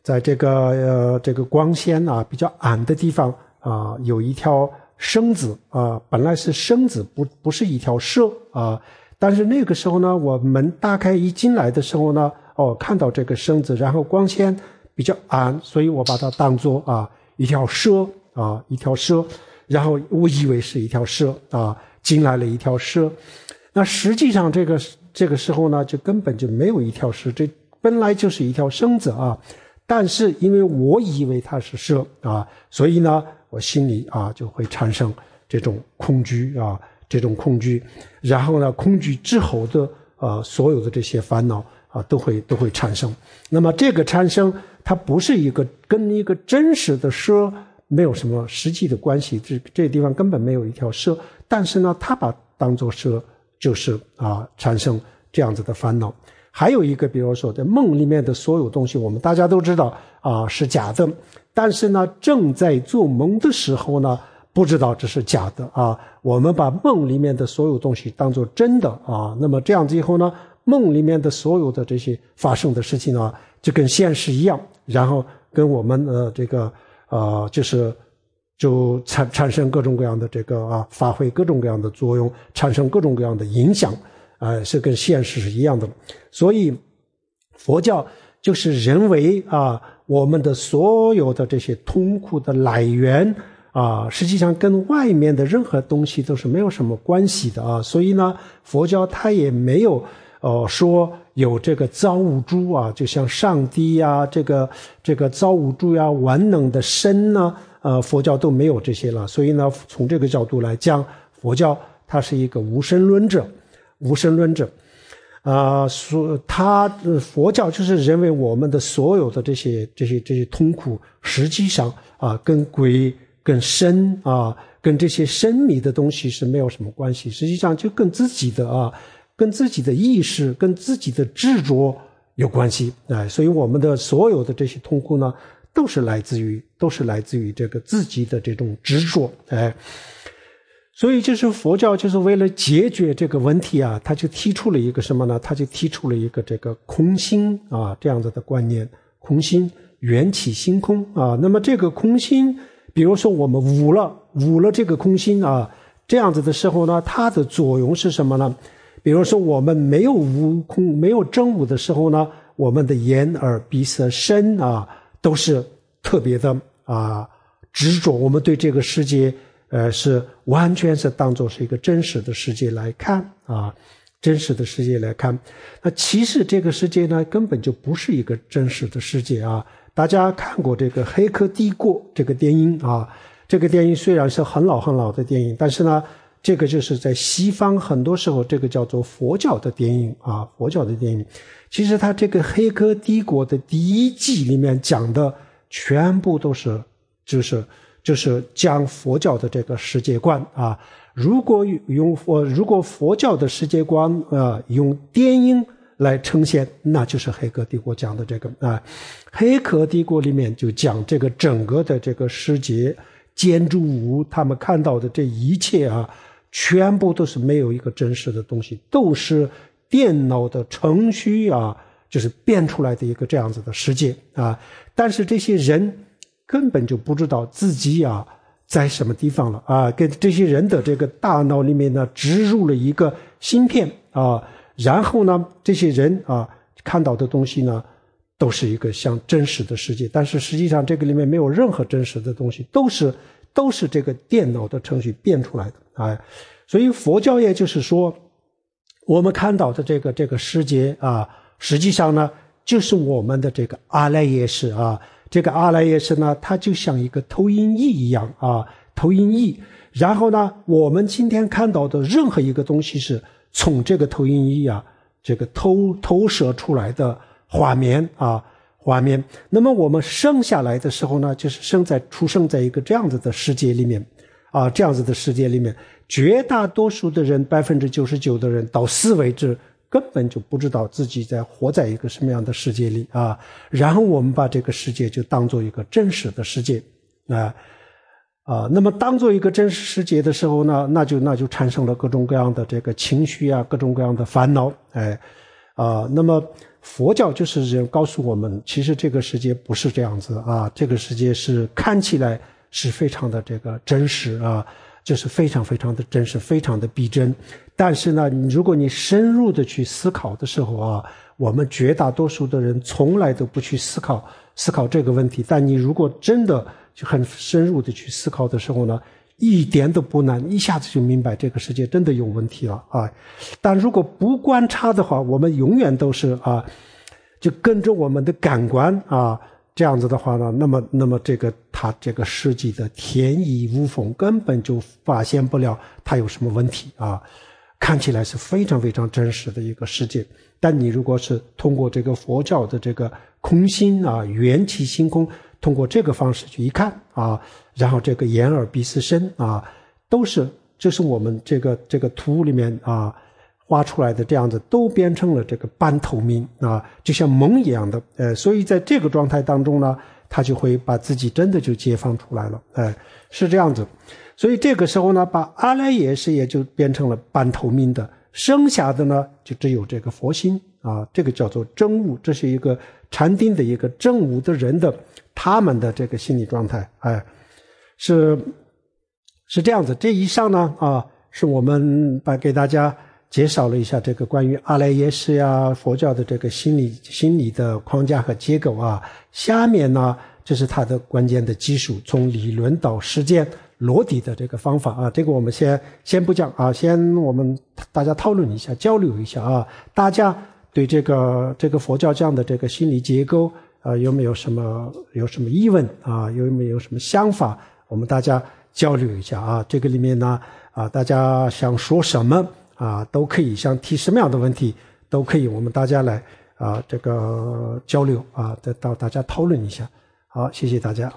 在这个呃这个光线啊比较暗的地方啊，有一条绳子啊，本来是绳子，不不是一条蛇啊。但是那个时候呢，我门打开一进来的时候呢，哦，看到这个绳子，然后光线比较暗，所以我把它当作啊一条蛇啊，一条蛇，然后我以为是一条蛇啊，进来了一条蛇。那实际上这个这个时候呢，就根本就没有一条蛇，这本来就是一条绳子啊。但是因为我以为它是蛇啊，所以呢，我心里啊就会产生这种恐惧啊，这种恐惧，然后呢，恐惧之后的呃所有的这些烦恼啊都会都会产生。那么这个产生，它不是一个跟一个真实的蛇没有什么实际的关系，这这地方根本没有一条蛇，但是呢，它把当作蛇，就是啊产生这样子的烦恼。还有一个，比如说在梦里面的所有东西，我们大家都知道啊是假的，但是呢，正在做梦的时候呢，不知道这是假的啊。我们把梦里面的所有东西当作真的啊，那么这样子以后呢，梦里面的所有的这些发生的事情呢，就跟现实一样，然后跟我们呃这个呃就是就产产生各种各样的这个啊，发挥各种各样的作用，产生各种各样的影响。呃，是跟现实是一样的，所以佛教就是认为啊，我们的所有的这些痛苦的来源啊，实际上跟外面的任何东西都是没有什么关系的啊。所以呢，佛教它也没有呃说有这个造物主啊，就像上帝呀、这个这个造物主呀、万能的神呢，呃，佛教都没有这些了。所以呢，从这个角度来讲，佛教它是一个无神论者。无神论者，啊，说他佛教就是认为我们的所有的这些这些这些痛苦，实际上啊，跟鬼、跟神啊，跟这些神秘的东西是没有什么关系，实际上就跟自己的啊，跟自己的意识、跟自己的执着有关系，哎，所以我们的所有的这些痛苦呢，都是来自于都是来自于这个自己的这种执着，哎。所以就是佛教就是为了解决这个问题啊，他就提出了一个什么呢？他就提出了一个这个空心啊这样子的观念，空心缘起性空啊。那么这个空心，比如说我们悟了悟了这个空心啊，这样子的时候呢，它的作用是什么呢？比如说我们没有悟空，没有证悟的时候呢，我们的眼耳鼻舌身啊都是特别的啊执着，我们对这个世界。呃，是完全是当作是一个真实的世界来看啊，真实的世界来看。那其实这个世界呢，根本就不是一个真实的世界啊。大家看过这个《黑客帝国》这个电影啊，这个电影虽然是很老很老的电影，但是呢，这个就是在西方很多时候这个叫做佛教的电影啊，佛教的电影。其实它这个《黑客帝国》的第一季里面讲的全部都是就是就是讲佛教的这个世界观啊。如果用佛如果佛教的世界观啊用电影来呈现，那就是《黑客帝国》讲的这个啊，《黑客帝国》里面就讲这个整个的这个世界建筑物，他们看到的这一切啊，全部都是没有一个真实的东西，都是电脑的程序啊，就是变出来的一个这样子的世界啊。但是这些人根本就不知道自己啊在什么地方了啊，跟这些人的这个大脑里面呢植入了一个芯片啊，然后呢这些人啊看到的东西呢都是一个像真实的世界，但是实际上这个里面没有任何真实的东西，都是都是这个电脑的程序变出来的啊。所以佛教也就是说，我们看到的这个这个世界啊，实际上呢就是我们的这个阿赖耶识啊。这个阿赖耶识呢，它就像一个投影仪一样啊，投影仪。然后呢，我们今天看到的任何一个东西是从这个投影仪啊，这个投投射出来的画面啊，画面。那么我们生下来的时候呢，就是生在出生在一个这样子的世界里面啊，这样子的世界里面，绝大多数的人，百分之九十九的人到死为止，根本就不知道自己在活在一个什么样的世界里啊，然后我们把这个世界就当做一个真实的世界啊啊，那么当做一个真实世界的时候呢，那就那就产生了各种各样的这个情绪啊，各种各样的烦恼，哎啊，那么佛教就是告诉我们，其实这个世界不是这样子啊，这个世界是看起来是非常的这个真实啊，就是非常非常的真实，非常的逼真。但是呢，如果你深入的去思考的时候啊，我们绝大多数的人从来都不去思考思考这个问题。但你如果真的就很深入的去思考的时候呢，一点都不难，一下子就明白这个世界真的有问题了啊！但如果不观察的话，我们永远都是啊，就跟着我们的感官啊，这样子的话呢，那么那么这个它这个世界的天衣无缝，根本就发现不了它有什么问题啊！看起来是非常非常真实的一个世界，但你如果是通过这个佛教的这个空心啊，缘起性空，通过这个方式去一看啊，然后这个眼耳鼻舌身啊，都是这是我们这个这个图里面啊画出来的这样子，都变成了这个半透明啊，就像梦一样的，呃，所以在这个状态当中呢，他就会把自己真的就解放出来了，哎、呃，是这样子。所以这个时候呢，把阿赖耶识也就变成了半透明的，剩下的呢就只有这个佛心啊，这个叫做真悟，这是一个禅定的一个真悟的人的他们的这个心理状态，哎，是是这样子。这以上呢啊，是我们把给大家介绍了一下这个关于阿赖耶识呀，佛教的这个心理心理的框架和结构啊。下面呢，这是它的关键的技术，从理论到实践落地的这个方法啊，这个我们先先不讲啊，先我们大家讨论一下，交流一下啊，大家对这个这个佛教这样的这个心理结构啊，有没有什么有什么疑问啊？有没有什么想法？我们大家交流一下啊。这个里面呢啊，大家想说什么啊，都可以，想提什么样的问题都可以，我们大家来啊这个交流啊，得到大家讨论一下。好，谢谢大家。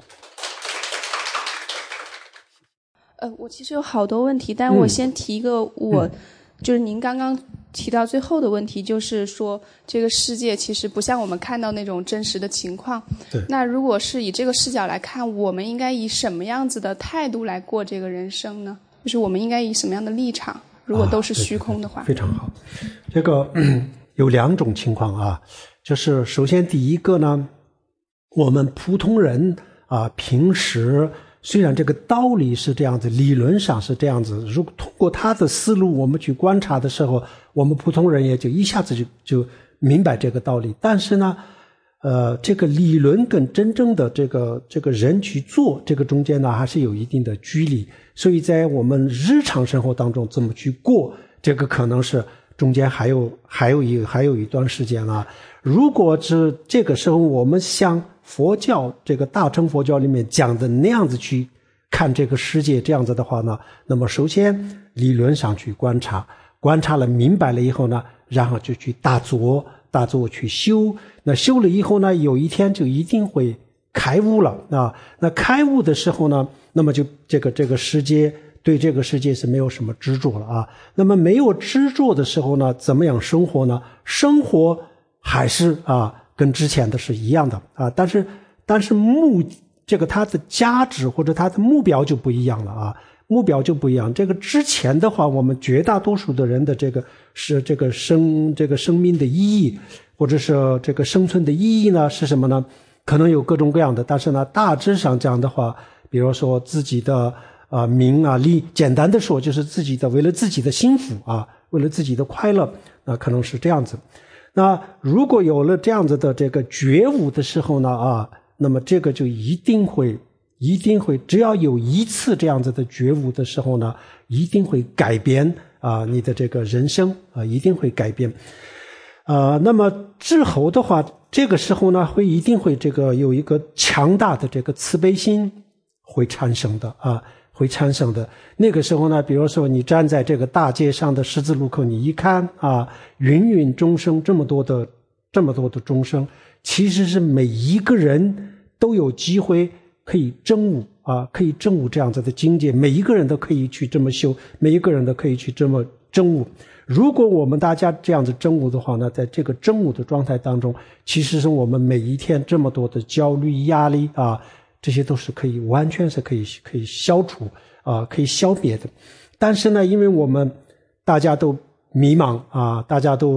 呃，我其实有好多问题，但我先提一个我，嗯、就是您刚刚提到最后的问题，就是说这个世界其实不像我们看到那种真实的情况。 对。那如果是以这个视角来看，我们应该以什么样子的态度来过这个人生呢？就是我们应该以什么样的立场？如果都是虚空的话。 啊、对对对，非常好。这个、嗯、有两种情况啊，就是首先第一个呢，我们普通人啊，平时虽然这个道理是这样子，理论上是这样子，如果通过他的思路我们去观察的时候，我们普通人也就一下子就就明白这个道理。但是呢呃这个理论跟真正的这个这个人去做，这个中间呢还是有一定的距离，所以在我们日常生活当中怎么去过，这个可能是中间还有还有一还有一段时间啊。如果是这个时候我们像佛教这个大乘佛教里面讲的那样子去看这个世界，这样子的话呢，那么首先理论上去观察，观察了明白了以后呢，然后就去大做大做去修，那修了以后呢，有一天就一定会开悟了啊。那开悟的时候呢，那么就这个这个世界对这个世界是没有什么执着了啊。那么没有执着的时候呢，怎么样生活呢？生活还是啊跟之前的是一样的啊，但是但是目这个它的价值或者它的目标就不一样了啊，目标就不一样。这个之前的话，我们绝大多数的人的这个是这个生这个生命的意义，或者是这个生存的意义呢是什么呢？可能有各种各样的，但是呢大致上讲的话，比如说自己的啊、呃、名啊利，简单的说就是自己的为了自己的幸福啊，为了自己的快乐，那可能是这样子。那如果有了这样子的这个觉悟的时候呢啊，那么这个就一定会一定会只要有一次这样子的觉悟的时候呢，一定会改变啊你的这个人生啊，一定会改变。呃那么之后的话，这个时候呢会一定会这个有一个强大的这个慈悲心会产生的啊会产生的。那个时候呢，比如说你站在这个大街上的十字路口，你一看啊，芸芸众生，这么多的这么多的众生，其实是每一个人都有机会可以证悟啊，可以证悟这样子的境界，每一个人都可以去这么修，每一个人都可以去这么证悟。如果我们大家这样子证悟的话呢，在这个证悟的状态当中，其实是我们每一天这么多的焦虑压力啊，这些都是可以完全是可以可以消除啊，可以消灭的。但是呢，因为我们大家都迷茫啊，大家都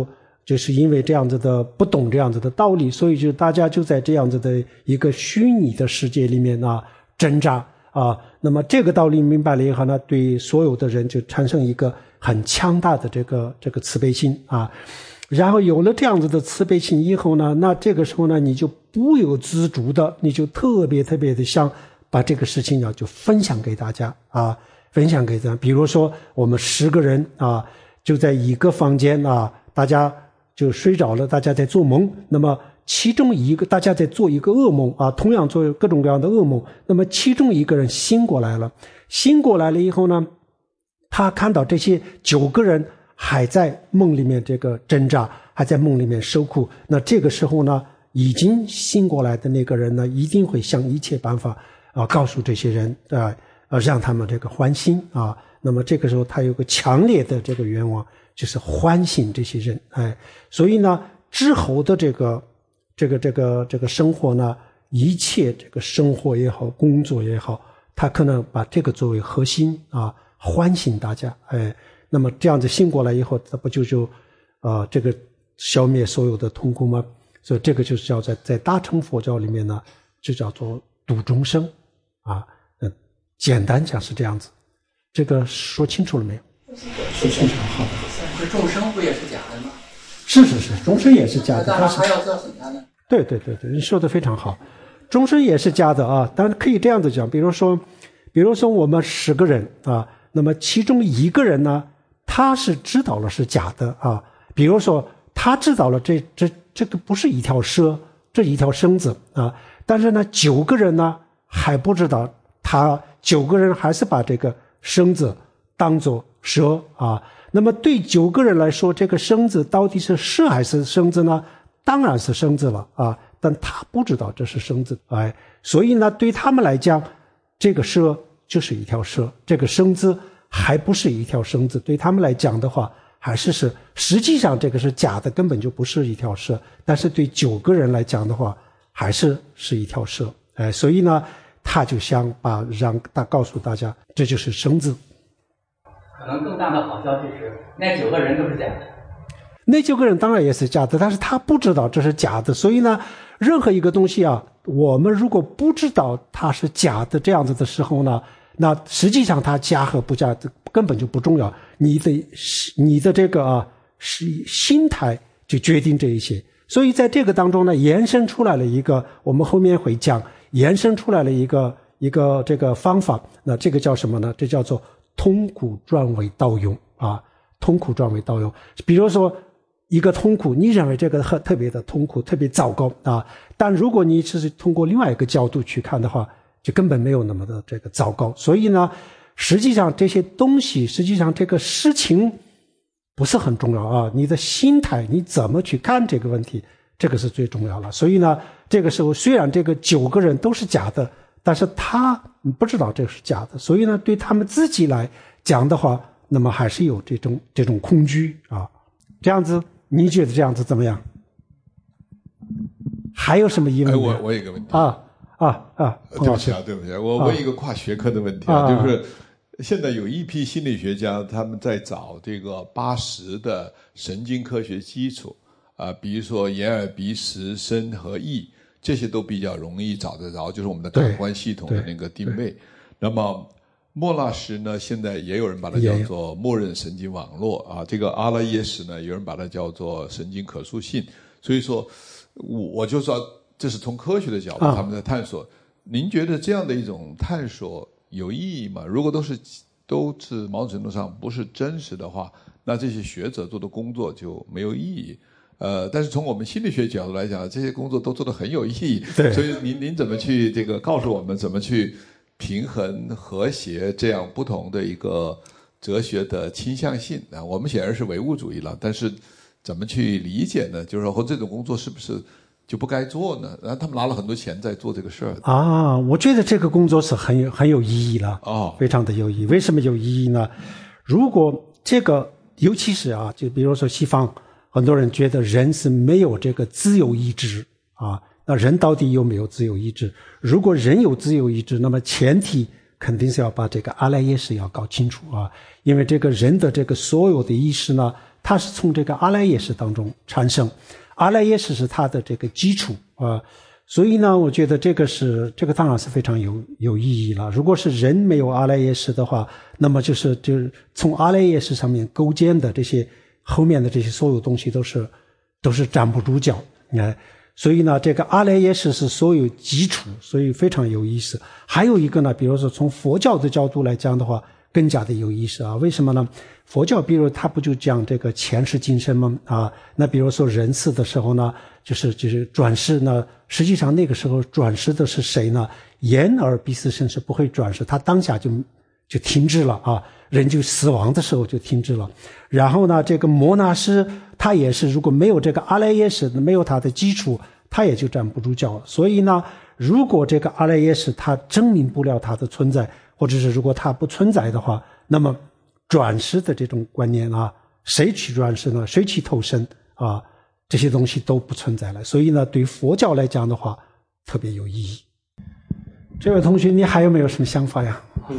就是因为这样子的不懂这样子的道理，所以就大家就在这样子的一个虚拟的世界里面啊挣扎啊。那么这个道理明白了以后呢，对所有的人就产生一个很强大的这个这个慈悲心啊。然后有了这样子的慈悲心以后呢，那这个时候呢，你就不由自主的，你就特别特别的想把这个事情呢就分享给大家啊，分享给大家。比如说我们十个人啊，就在一个房间啊，大家就睡着了，大家在做梦，那么其中一个大家在做一个噩梦啊，同样做各种各样的噩梦，那么其中一个人醒过来了，醒过来了以后呢，他看到这些九个人还在梦里面这个挣扎，还在梦里面受苦，那这个时候呢，已经醒过来的那个人呢，一定会想一切办法啊，告诉这些人啊，呃，让他们这个欢心啊。那么这个时候他有个强烈的这个愿望，就是唤醒这些人，哎，所以呢，之后的这个这个这个这个生活呢，一切这个生活也好，工作也好，他可能把这个作为核心啊，唤醒大家，哎。那么这样子醒过来以后，这不就就呃这个消灭所有的痛苦吗？所以这个就是叫在在大乘佛教里面呢，就叫做度众生啊。嗯，简单讲是这样子。这个说清楚了没有？说清楚了，好的。 这众生不也是假的吗？ 是是是，众生也是假的。 当然还要造很他呢。 对对对对，你说的非常好。众生也是假的啊，当然可以这样子讲，比如说，比如说我们十个人啊，那么其中一个人呢，他是知道了是假的啊，比如说他知道了这这这个不是一条蛇，这一条绳子啊，但是呢九个人呢还不知道，他九个人还是把这个绳子当作蛇啊。那么对九个人来说，这个绳子到底是蛇还是绳子呢？当然是绳子了啊，但他不知道这是绳子，哎，所以呢对他们来讲，这个蛇就是一条蛇，这个绳子还不是一条绳子，对他们来讲的话，还是是实际上这个是假的，根本就不是一条蛇，但是对九个人来讲的话，还是是一条蛇，哎，所以呢，他就想把让他告诉大家，这就是绳子。 可能更大的好消息是，那九个人都是假的。 那九个人当然也是假的，但是他不知道这是假的，所以呢，任何一个东西啊，我们如果不知道它是假的这样子的时候呢，那实际上它假和不假根本就不重要，你的你的这个啊是心态就决定这一切。所以在这个当中呢，延伸出来了一个，我们后面会讲，延伸出来了一个一个这个方法，那这个叫什么呢？这叫做痛苦转为道用啊，痛苦转为道用。比如说一个痛苦，你认为这个特别的痛苦，特别糟糕啊，但如果你是通过另外一个角度去看的话，就根本没有那么的这个糟糕。所以呢，实际上这些东西，实际上这个事情不是很重要啊，你的心态，你怎么去看这个问题，这个是最重要的。所以呢，这个时候虽然这个九个人都是假的，但是他不知道这是假的，所以呢，对他们自己来讲的话，那么还是有这种这种恐惧啊。这样子，你觉得这样子怎么样？还有什么疑问？ 哎，我我有一个问题啊啊啊！ 对不起啊，对不起，我我有一个跨学科的问题啊，啊就是现在有一批心理学家，他们在找这个八识的神经科学基础啊，比如说眼耳鼻舌身和意，这些都比较容易找得着，就是我们的感官系统的那个定位。那么莫那识呢，现在也有人把它叫做默认神经网络啊，这个阿赖耶识呢，有人把它叫做神经可塑性。所以说，我就说这是从科学的角度他们在探索。啊、您觉得这样的一种探索有意义吗？如果都是都是某种程度上不是真实的话，那这些学者做的工作就没有意义。呃，但是从我们心理学角度来讲，这些工作都做得很有意义。对，所以您您怎么去这个告诉我们怎么去平衡和谐这样不同的一个哲学的倾向性啊？我们显然是唯物主义了，但是怎么去理解呢？就是说，和这种工作是不是就不该做呢？然后他们拿了很多钱在做这个事儿啊。我觉得这个工作是很有很有意义了哦，非常的有意义。为什么有意义呢？如果这个，尤其是啊，就比如说西方。很多人觉得人是没有这个自由意志啊，那人到底有没有自由意志？如果人有自由意志，那么前提肯定是要把这个阿赖耶识要搞清楚啊，因为这个人的这个所有的意识呢， 它是从这个阿赖耶识当中产生，阿赖耶识是它的这个基础啊、呃，所以呢，我觉得这个是这个当然是非常有有意义了。如果是人没有阿赖耶识的话，那么就是就是从阿赖耶识上面构建的这些后面的这些所有东西都是都是站不住脚，哎，所以呢，这个阿赖耶识是所有基础，所以非常有意思。还有一个呢，比如说从佛教的角度来讲的话，更加的有意思啊！为什么呢？佛教比如它不就讲这个前世今生吗？啊，那比如说人死的时候呢，就是就是转世呢，实际上那个时候转世的是谁呢？眼耳鼻舌身是不会转世，他当下就就停止了啊，人就死亡的时候就停止了。然后呢，这个摩那师他也是，如果没有这个阿赖耶识，没有他的基础，他也就站不住脚了。所以呢，如果这个阿赖耶识他证明不了它的存在，或者是如果它不存在的话，那么转世的这种观念啊，谁去转世呢？谁去投生啊？这些东西都不存在了。所以呢，对佛教来讲的话，特别有意义。这位同学，你还有没有什么想法呀？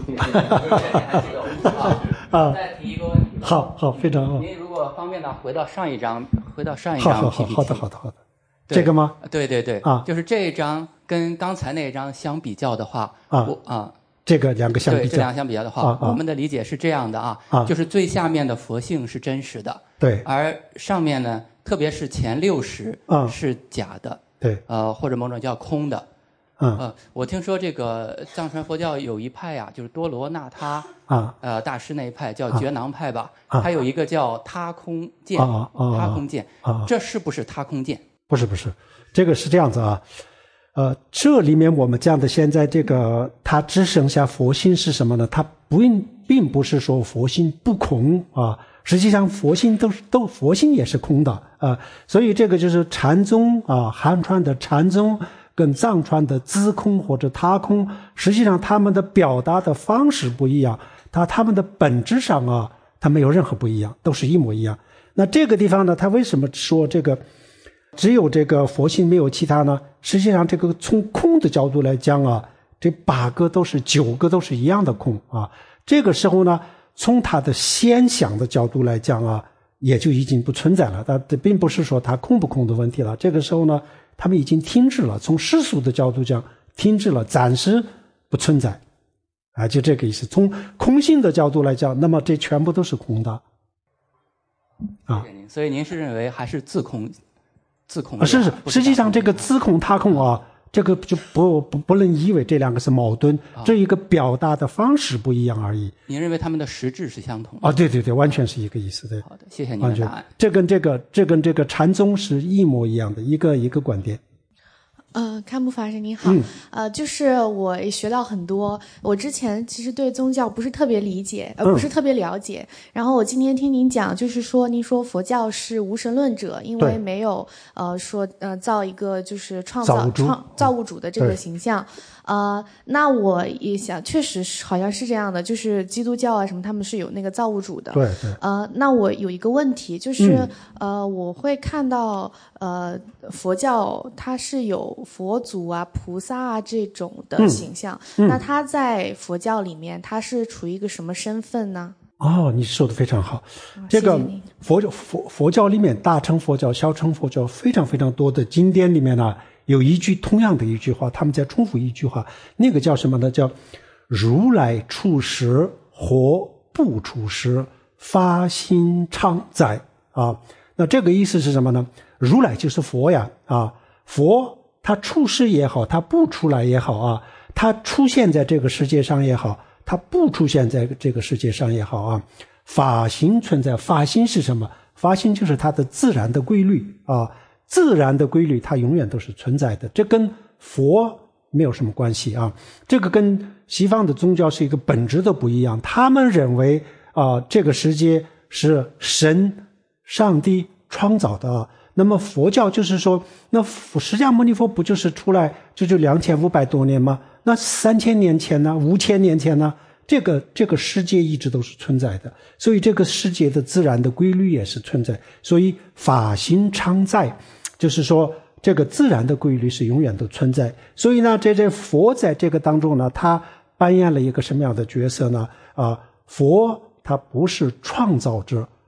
啊，再提一个问题。 好好，非常好。 您如果方便的，回到上一章，回到上一章 P P T。 好的，好的，好的。这个吗？ 对对对， 啊， 就是这一章跟刚才那一章相比较的话， 啊我啊。 这个两个相比较， 对，这两个相比较的话、 啊啊， 我们的理解是这样的啊， 啊就是最下面的佛性是真实的， 对， 而上面呢，特别是前六十啊是假的， 对， 呃，或者某种叫空的， 嗯， 呃，我听说这个藏传佛教有一派呀、啊，就是多罗那他啊， 呃大师那一派叫觉囊派吧， 啊、 他有一个叫他空见， 啊啊、 他空见， 啊， 这是不是他空见？ 不是不是，这个是这样子啊。呃，这里面我们讲的现在这个，它只剩下佛性是什么呢？它不并不是说佛性不空啊，实际上佛性都都佛性也是空的啊，所以这个就是禅宗啊，汉传的禅宗跟藏传的自空或者他空，实际上他们的表达的方式不一样，它他们的本质上啊，它没有任何不一样，都是一模一样。那这个地方呢，它为什么说这个？只有这个佛性没有其他呢？实际上这个从空的角度来讲啊，这八个都是九个都是一样的空啊。这个时候呢，从它的现象的角度来讲啊，也就已经不存在了。但这并不是说它空不空的问题了。这个时候呢，他们已经停止了，从世俗的角度讲停止了，暂时不存在啊，就这个意思。从空性的角度来讲，那么这全部都是空的啊。 谢谢您。所以您是认为还是自空？自空啊，是是，实际上这个自空他空啊，这个就不不不能以为这两个是矛盾， 啊、 这一个表达的方式不一样而已。 您认为他们的实质是相同的？ 啊，对对对，完全是一个意思的。 好的，谢谢您的答案。 这跟这个这跟这个禅宗是一模一样的一个一个观点。 呃，堪布法师您好、嗯，呃，就是我也学到很多。我之前其实对宗教不是特别理解，呃，不是特别了解。嗯、然后我今天听您讲，就是说您说佛教是无神论者，因为没有呃说呃造一个就是创造创造物主的这个形象。呃，那我也想，确实是好像是这样的，就是基督教啊什么，他们是有那个造物主的。 对对。 呃，那我有一个问题，就是、嗯、呃，我会看到呃佛教它是有佛祖啊、菩萨啊这种的形象， 嗯嗯、 那他在佛教里面他是处于一个什么身份呢？ 哦，你说的非常好。哦、这个佛教佛佛教里面，大乘佛教、小乘佛教非常非常多的经典里面呢。有一句同样的一句话，他们在重复一句话，那个叫什么呢？叫如来出世或不出世，法心常在啊。那这个意思是什么呢？如来就是佛呀啊，佛他出世也好，他不出来也好啊，他出现在这个世界上也好，他不出现在这个世界上也好啊。法心存在，法心是什么？法心就是它的自然的规律啊。自然的规律它永远都是存在的，这跟佛没有什么关系啊。这个跟西方的宗教是一个本质的不一样，他们认为啊、呃，这个世界是神上帝创造的啊。那么佛教就是说，那释迦牟尼佛不就是出来这就两千五百多年吗？那三千年前呢？五千年前呢？这个这个世界一直都是存在的，所以这个世界的自然的规律也是存在，所以法心常在。就是说这个自然的规律是永远都存在，所以呢这这佛在这个当中呢，他扮演了一个什么样的角色呢？啊、呃，佛他不是创造者，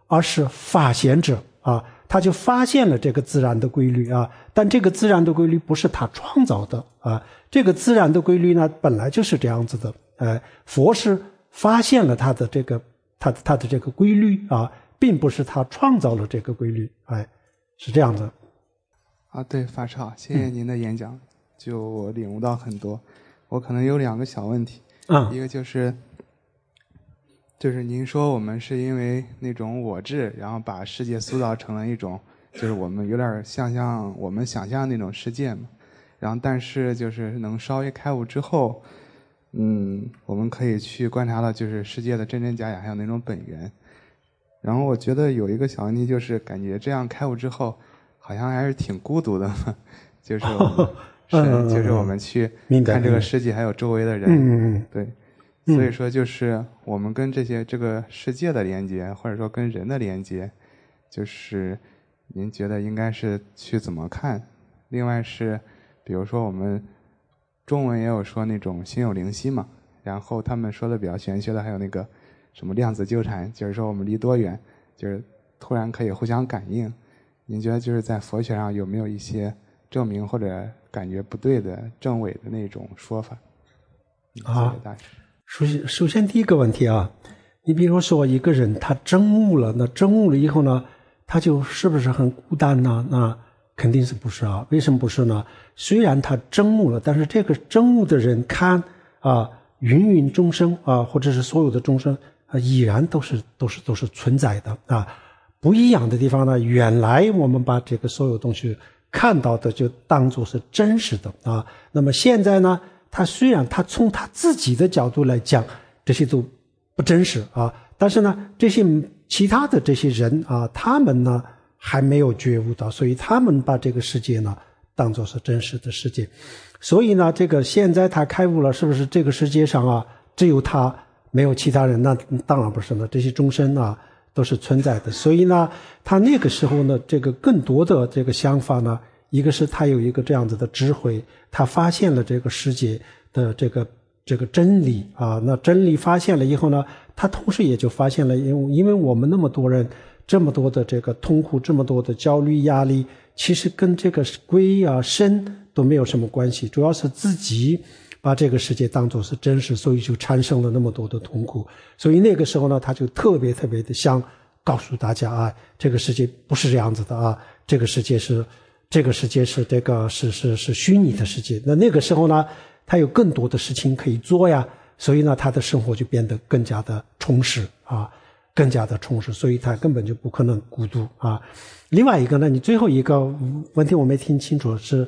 而是发现者啊，他就发现了这个自然的规律啊，但这个自然的规律不是他创造的啊，这个自然的规律呢本来就是这样子的，呃，佛是发现了他的这个他的他的这个规律啊，并不是他创造了这个规律，哎，是这样的。 啊，对，法师好，谢谢您的演讲，嗯、就我领悟到很多。我可能有两个小问题， 嗯， 一个就是，就是您说我们是因为那种我执，然后把世界塑造成了一种，就是我们有点像像我们想象那种世界嘛。然后，但是就是能稍微开悟之后，嗯，我们可以去观察到就是世界的真真假假，还有那种本源。然后我觉得有一个小问题，就是感觉这样开悟之后。好像还是挺孤独的嘛，就是我们是、嗯、就是我们去看这个世界，还有周围的人， 嗯嗯对，所以说就是我们跟这些这个世界的连接，或者说跟人的连接，就是您觉得应该是去怎么看？另外是，比如说我们中文也有说那种心有灵犀嘛，然后他们说的比较玄学的还有那个什么量子纠缠，就是说我们离多远，就是突然可以互相感应。您觉得就是在佛学上有没有一些证明或者感觉不对的证伪的那种说法？ 啊，首先，首先第一个问题啊，你比如说一个人他证悟了，那证悟了以后呢，他就是不是很孤单呢？那肯定是不是啊？为什么不是呢？虽然他证悟了，但是这个证悟的人看啊，芸芸众生啊，或者是所有的众生啊，依然都是都是都是存在的啊。不一样的地方呢，原来我们把这个所有东西看到的就当作是真实的啊。那么现在呢，他虽然他从他自己的角度来讲，这些都不真实啊，但是呢，这些其他的这些人啊，他们呢还没有觉悟到，所以他们把这个世界呢当作是真实的世界。所以呢，这个现在他开悟了，是不是这个世界上啊只有他没有其他人？那当然不是呢，这些众生啊都是存在的。所以呢，他那个时候呢，这个更多的这个想法呢，一个是他有一个这样子的智慧，他发现了这个世界的这个这个真理啊。那真理发现了以后呢，他同时也就发现了，因为因为我们那么多人，这么多的这个痛苦，这么多的焦虑压力，其实跟这个鬼啊神都没有什么关系，主要是自己把这个世界当作是真实，所以就产生了那么多的痛苦。所以那个时候呢，他就特别特别的想告诉大家啊，这个世界不是这样子的啊，这个世界是这个世界是这个是是是虚拟的世界。那那个时候呢，他有更多的事情可以做呀，所以呢，他的生活就变得更加的充实啊，更加的充实，所以他根本就不可能孤独啊。另外一个呢，你最后一个问题我没听清楚是。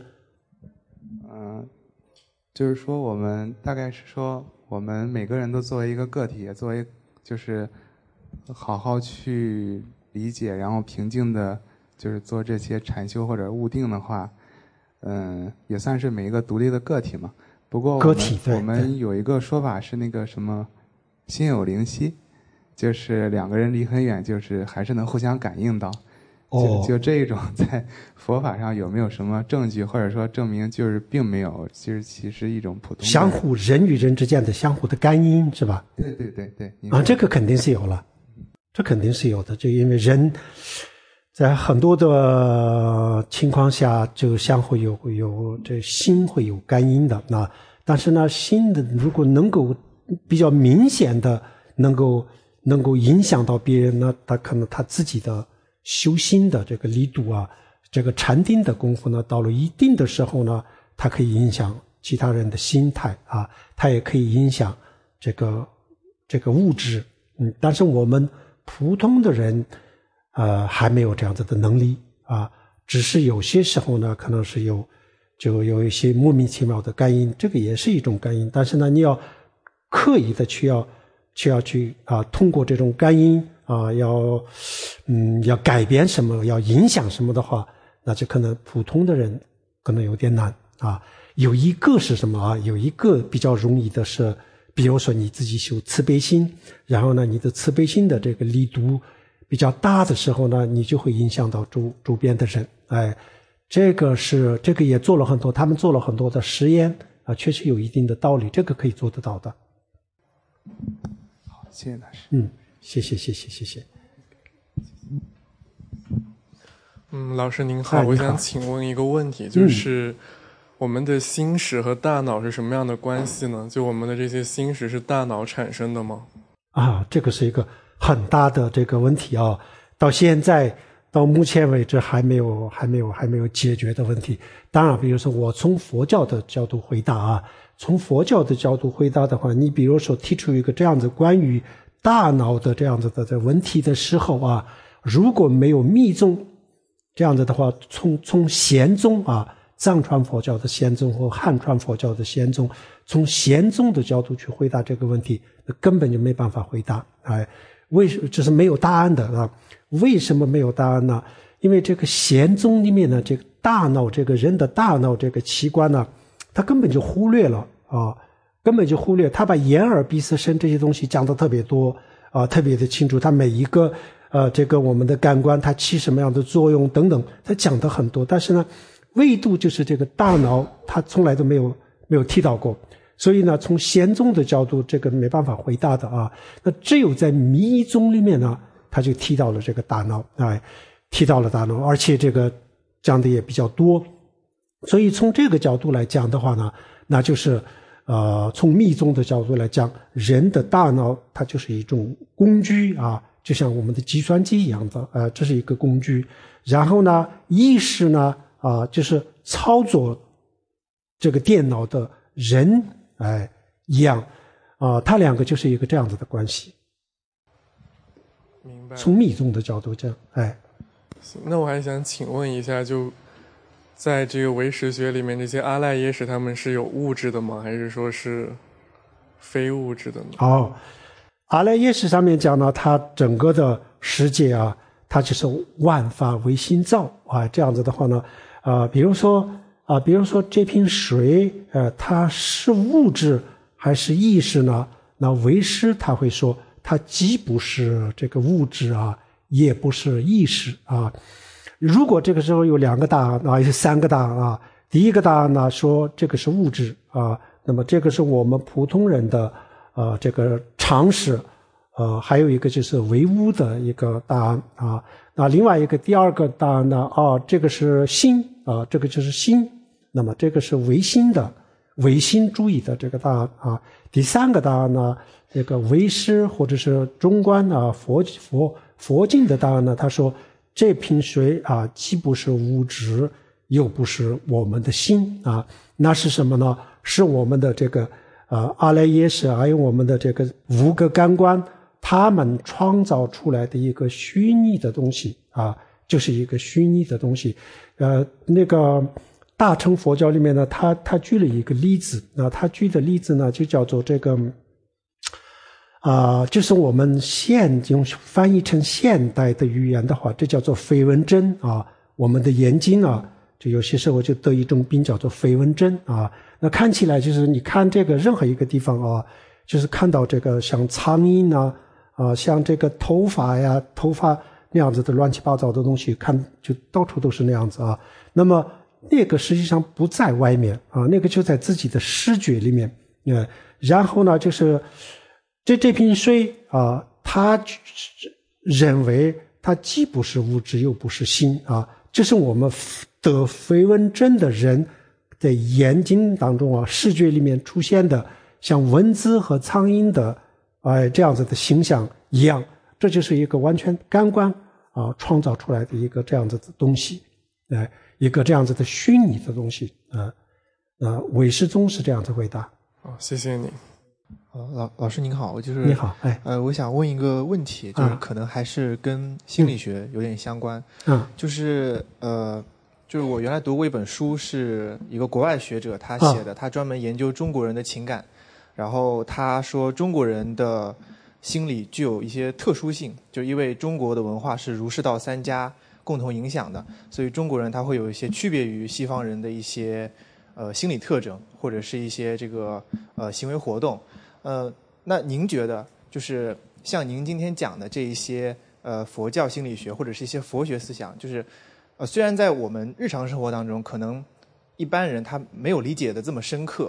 就是说我们大概是说我们每个人都作为一个个体，也作为就是好好去理解，然后平静的就是做这些禅修或者悟定的话，嗯，也算是每一个独立的个体嘛。不过我们个体对我们有一个说法是那个什么心有灵犀，就是两个人离很远，就是还是能互相感应到。就就这一种在佛法上有没有什么证据，或者说证明就是并没有，其实其实一种普通的相互人与人之间的相互的感应，是吧？ 对对对对啊，这个肯定是有了，这肯定是有的，就因为人在很多的情况下就相互有有这心会有感应的。那但是呢，心的如果能够比较明显的能够能够影响到别人呢，他可能他自己的修心的这个力度啊，这个禅定的功夫呢，到了一定的时候呢，它可以影响其他人的心态啊，它也可以影响这个这个物质。嗯，但是我们普通的人，呃，还没有这样子的能力啊，只是有些时候呢，可能是有就有一些莫名其妙的感应，这个也是一种感应。但是呢，你要刻意的去要去要去啊，通过这种感应。啊，要，嗯，要改变什么，要影响什么的话，那就可能普通的人可能有点难啊。有一个是什么啊？有一个比较容易的是，比如说你自己修慈悲心，然后呢，你的慈悲心的这个力度比较大的时候呢，你就会影响到周周边的人。哎，这个是这个也做了很多，他们做了很多的实验啊，确实有一定的道理，这个可以做得到的。 好，谢谢大师。 嗯。谢谢谢谢谢谢。 嗯，老师您好，我想请问一个问题，就是我们的心识和大脑是什么样的关系呢？就我们的这些心识是大脑产生的吗？ 啊，这个是一个很大的这个问题啊，到现在到目前为止还没有还没有还没有解决的问题。当然，比如说我从佛教的角度回答啊，从佛教的角度回答的话，你比如说提出一个这样子关于大脑的这样子的这问题的时候啊，如果没有密宗这样子的话，从从禅宗啊，藏传佛教的禅宗和汉传佛教的禅宗，从禅宗的角度去回答这个问题，那根本就没办法回答。哎，为什么这是没有答案的啊？为什么没有答案呢？因为这个禅宗里面呢，这个大脑，这个人的大脑这个器官呢，他根本就忽略了啊，根本就忽略，他把眼耳鼻舌身这些东西讲得特别多啊，特别的清楚，他每一个呃这个我们的感官它起什么样的作用等等，他讲得很多，但是呢，唯独就是这个大脑，他从来都没有没有提到过。所以呢，从禅宗的角度，这个没办法回答的啊。那只有在密宗里面呢，他就提到了这个大脑，哎，提到了大脑，而且这个讲的也比较多。所以从这个角度来讲的话呢，那就是呃，从密宗的角度来讲，人的大脑它就是一种工具啊，就像我们的计算机一样的，呃，这是一个工具。然后呢，意识呢，啊、呃，就是操作这个电脑的人。哎，一样，啊、呃，它两个就是一个这样子的关系。 明白。 从密宗的角度讲，哎， 那我还想请问一下，就在这个唯识学里面，这些阿赖耶识他们是有物质的吗？还是说是非物质的呢？ 哦，阿赖耶识上面讲呢，它整个的世界啊，它就是万法唯心造啊，这样子的话呢，啊、呃，比如说。啊，比如说这瓶水，呃，它是物质还是意识呢？那唯识他会说，它既不是这个物质啊，也不是意识啊。如果这个时候有两个答案啊，有三个答案啊。第一个答案呢，说这个是物质啊，那么这个是我们普通人的呃这个常识，呃，还有一个就是唯物的一个答案啊。那另外一个第二个答案呢，啊，这个是心啊，这个就是心。那么这个是唯心的唯心主义的这个答案啊。第三个答案呢，这个唯识或者是中观啊佛佛佛经的答案呢，他说这瓶水啊既不是物质，又不是我们的心啊，那是什么呢？是我们的这个呃阿赖耶识，还有我们的这个五个感官，他们创造出来的一个虚拟的东西啊，就是一个虚拟的东西。呃，那个。大乘佛教里面呢，他他举了一个例子，那他举的例子呢，就叫做这个，啊、呃，就是我们现用翻译成现代的语言的话，这叫做飞蚊症啊。我们的眼睛啊，就有些时候就得一种病叫做飞蚊症啊。那看起来就是你看这个任何一个地方啊，就是看到这个像苍蝇啊，啊，像这个头发呀，头发那样子的乱七八糟的东西，看就到处都是那样子啊。那么那个实际上不在外面啊，那个就在自己的视觉里面。呃，然后呢，就是这这瓶水啊，他认为它既不是物质，又不是心啊。这是我们得飞蚊症的人的眼睛当中啊，视觉里面出现的像蚊子和苍蝇的哎、呃、这样子的形象一样，这就是一个完全感官啊创造出来的一个这样子的东西，哎、呃。一个这样子的虚拟的东西啊，呃，唯识宗是这样子回答。 哦，谢谢你。 呃，老老师您好，我就是你好，哎， 呃，我想问一个问题，就是可能还是跟心理学有点相关。 嗯， 就是呃，就是我原来读过一本书，是一个国外学者他写的，他专门研究中国人的情感，然后他说中国人的心理具有一些特殊性，就因为中国的文化是儒释道三家共同影响的，所以中国人他会有一些区别于西方人的一些呃心理特征，或者是一些这个呃行为活动。呃，那您觉得就是像您今天讲的这一些呃佛教心理学或者是一些佛学思想，就是呃虽然在我们日常生活当中可能一般人他没有理解的这么深刻，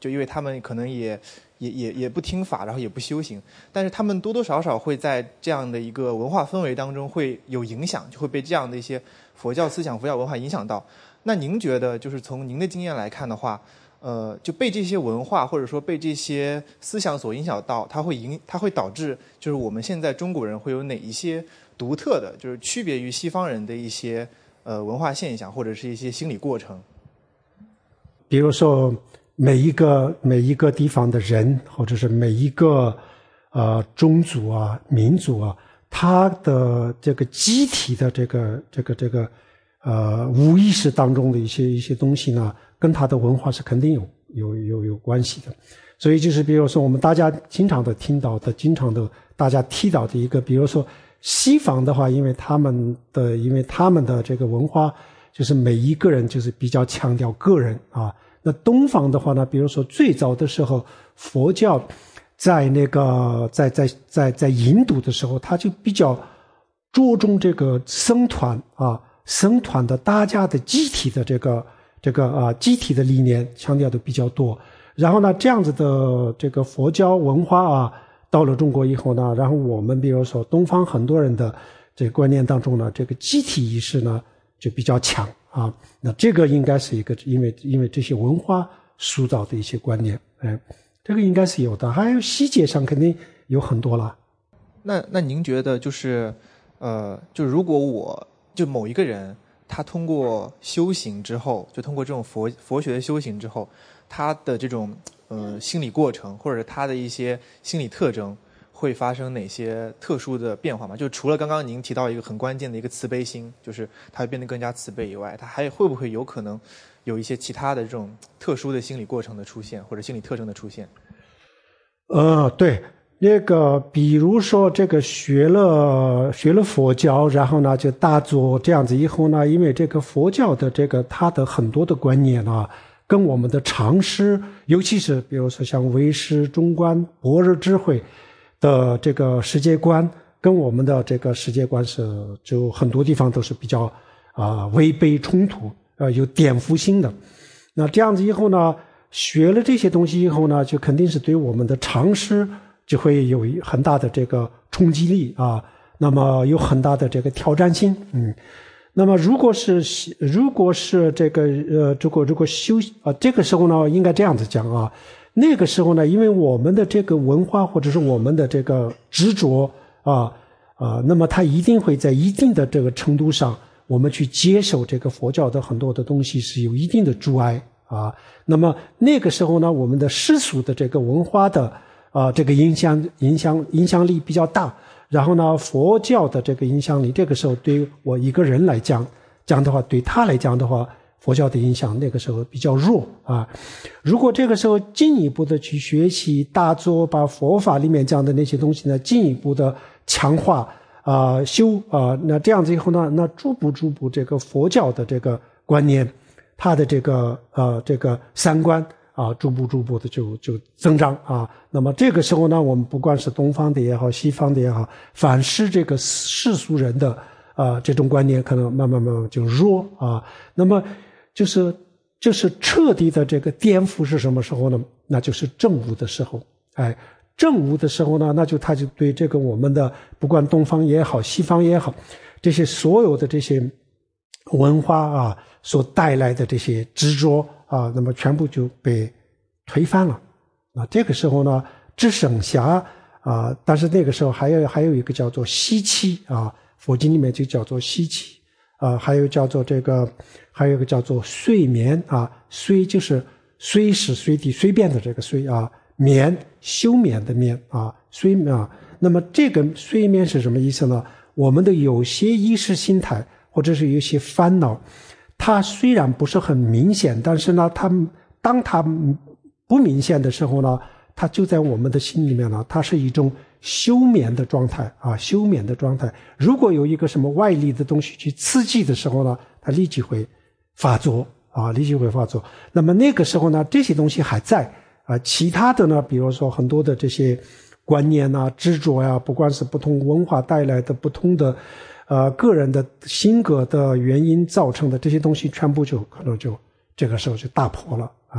就因为他们可能也也也也不听法，然后也不修行，但是他们多多少少会在这样的一个文化氛围当中会有影响，就会被这样的一些佛教思想、佛教文化影响到。那您觉得，就是从您的经验来看的话，呃，就被这些文化或者说被这些思想所影响到，它会影，它会导致就是我们现在中国人会有哪一些独特的，就是区别于西方人的一些呃文化现象或者是一些心理过程？ 比如说每一个每一个地方的人，或者是每一个呃种族啊、民族啊，他的这个集体的这个这个这个呃无意识当中的一些一些东西呢，跟他的文化是肯定有有有有关系的。所以就是比如说我们大家经常的听到的、经常的大家提到的一个，比如说西方的话，因为他们的因为他们的这个文化就是每一个人就是比较强调个人啊。那东方的话呢，比如说最早的时候佛教在那个在在在在印度的时候，他就比较着重这个僧团啊，僧团的大家的集体的这个这个啊集体的理念强调的比较多。然后呢，这样子的这个佛教文化啊，到了中国以后呢，然后我们比如说东方很多人的这个观念当中呢，这个集体意识呢就比较强啊。那这个应该是一个因为因为这些文化塑造的一些观念，哎，这个应该是有的。还有细节上肯定有很多了。 那那您觉得就是呃，就如果我就某一个人他通过修行之后，就通过这种佛佛学的修行之后，他的这种呃心理过程或者他的一些心理特征会发生哪些特殊的变化吗？就除了刚刚您提到一个很关键的一个慈悲心，就是他会变得更加慈悲以外，他还会不会有可能有一些其他的这种特殊的心理过程的出现，或者心理特征的出现？ 呃，对，那个比如说这个学了学了佛教，然后呢就大做这样子以后呢，因为这个佛教的这个它的很多的观念啊，跟我们的常识，尤其是比如说像唯识、中观、般若智慧的这个世界观，跟我们的这个世界观是就很多地方都是比较啊、呃、违背冲突，呃有颠覆性的。那这样子以后呢，学了这些东西以后呢，就肯定是对我们的常识就会有很大的这个冲击力啊，那么有很大的这个挑战性，嗯。那么如果是如果是这个呃如果如果修啊、呃、这个时候呢，应该这样子讲啊，那个时候呢，因为我们的这个文化或者是我们的这个执着啊啊，那么它一定会在一定的这个程度上，我们去接受这个佛教的很多的东西是有一定的阻碍啊。那么那个时候呢，我们的世俗的这个文化的啊这个影响影响影响力比较大。然后呢，佛教的这个影响力，这个时候对我一个人来讲，讲的话，对他来讲的话，佛教的影响那个时候比较弱啊。如果这个时候进一步的去学习大坐，把佛法里面讲的那些东西呢，进一步的强化啊、呃、修啊、呃，那这样子以后呢，那逐步逐步这个佛教的这个观念，它的这个呃这个三观。啊，逐步逐步的就就增长啊。那么这个时候呢，我们不管是东方的也好，西方的也好，凡是这个世俗人的啊这种观念，可能慢慢慢慢就弱啊。那么就是就是彻底的这个颠覆是什么时候呢？那就是正悟的时候。哎，正悟的时候呢，那就他就对这个我们的不管东方也好，西方也好，这些所有的这些文化啊所带来的这些执着。啊，那么全部就被推翻了。那这个时候呢，只剩下啊，但是那个时候还有还有一个叫做息气啊，佛经里面就叫做息气啊，还有叫做这个，还有一个叫做睡眠啊，睡就是随时随地随便的这个睡啊，眠休眠的眠啊，睡眠啊。那么这个睡眠是什么意思呢？我们的有些意识形态或者是有些烦恼。它虽然不是很明显，但是呢，它当它不明显的时候呢，它就在我们的心里面呢，它是一种休眠的状态啊，休眠的状态。如果有一个什么外力的东西去刺激的时候呢，它立即会发作啊，立即会发作。那么那个时候呢，这些东西还在啊，其他的呢，比如说很多的这些观念啊、执着呀、啊，不管是不同文化带来的不同的。呃，个人的性格的原因造成的这些东西，全部就可能就这个时候就打破了，哎、呃，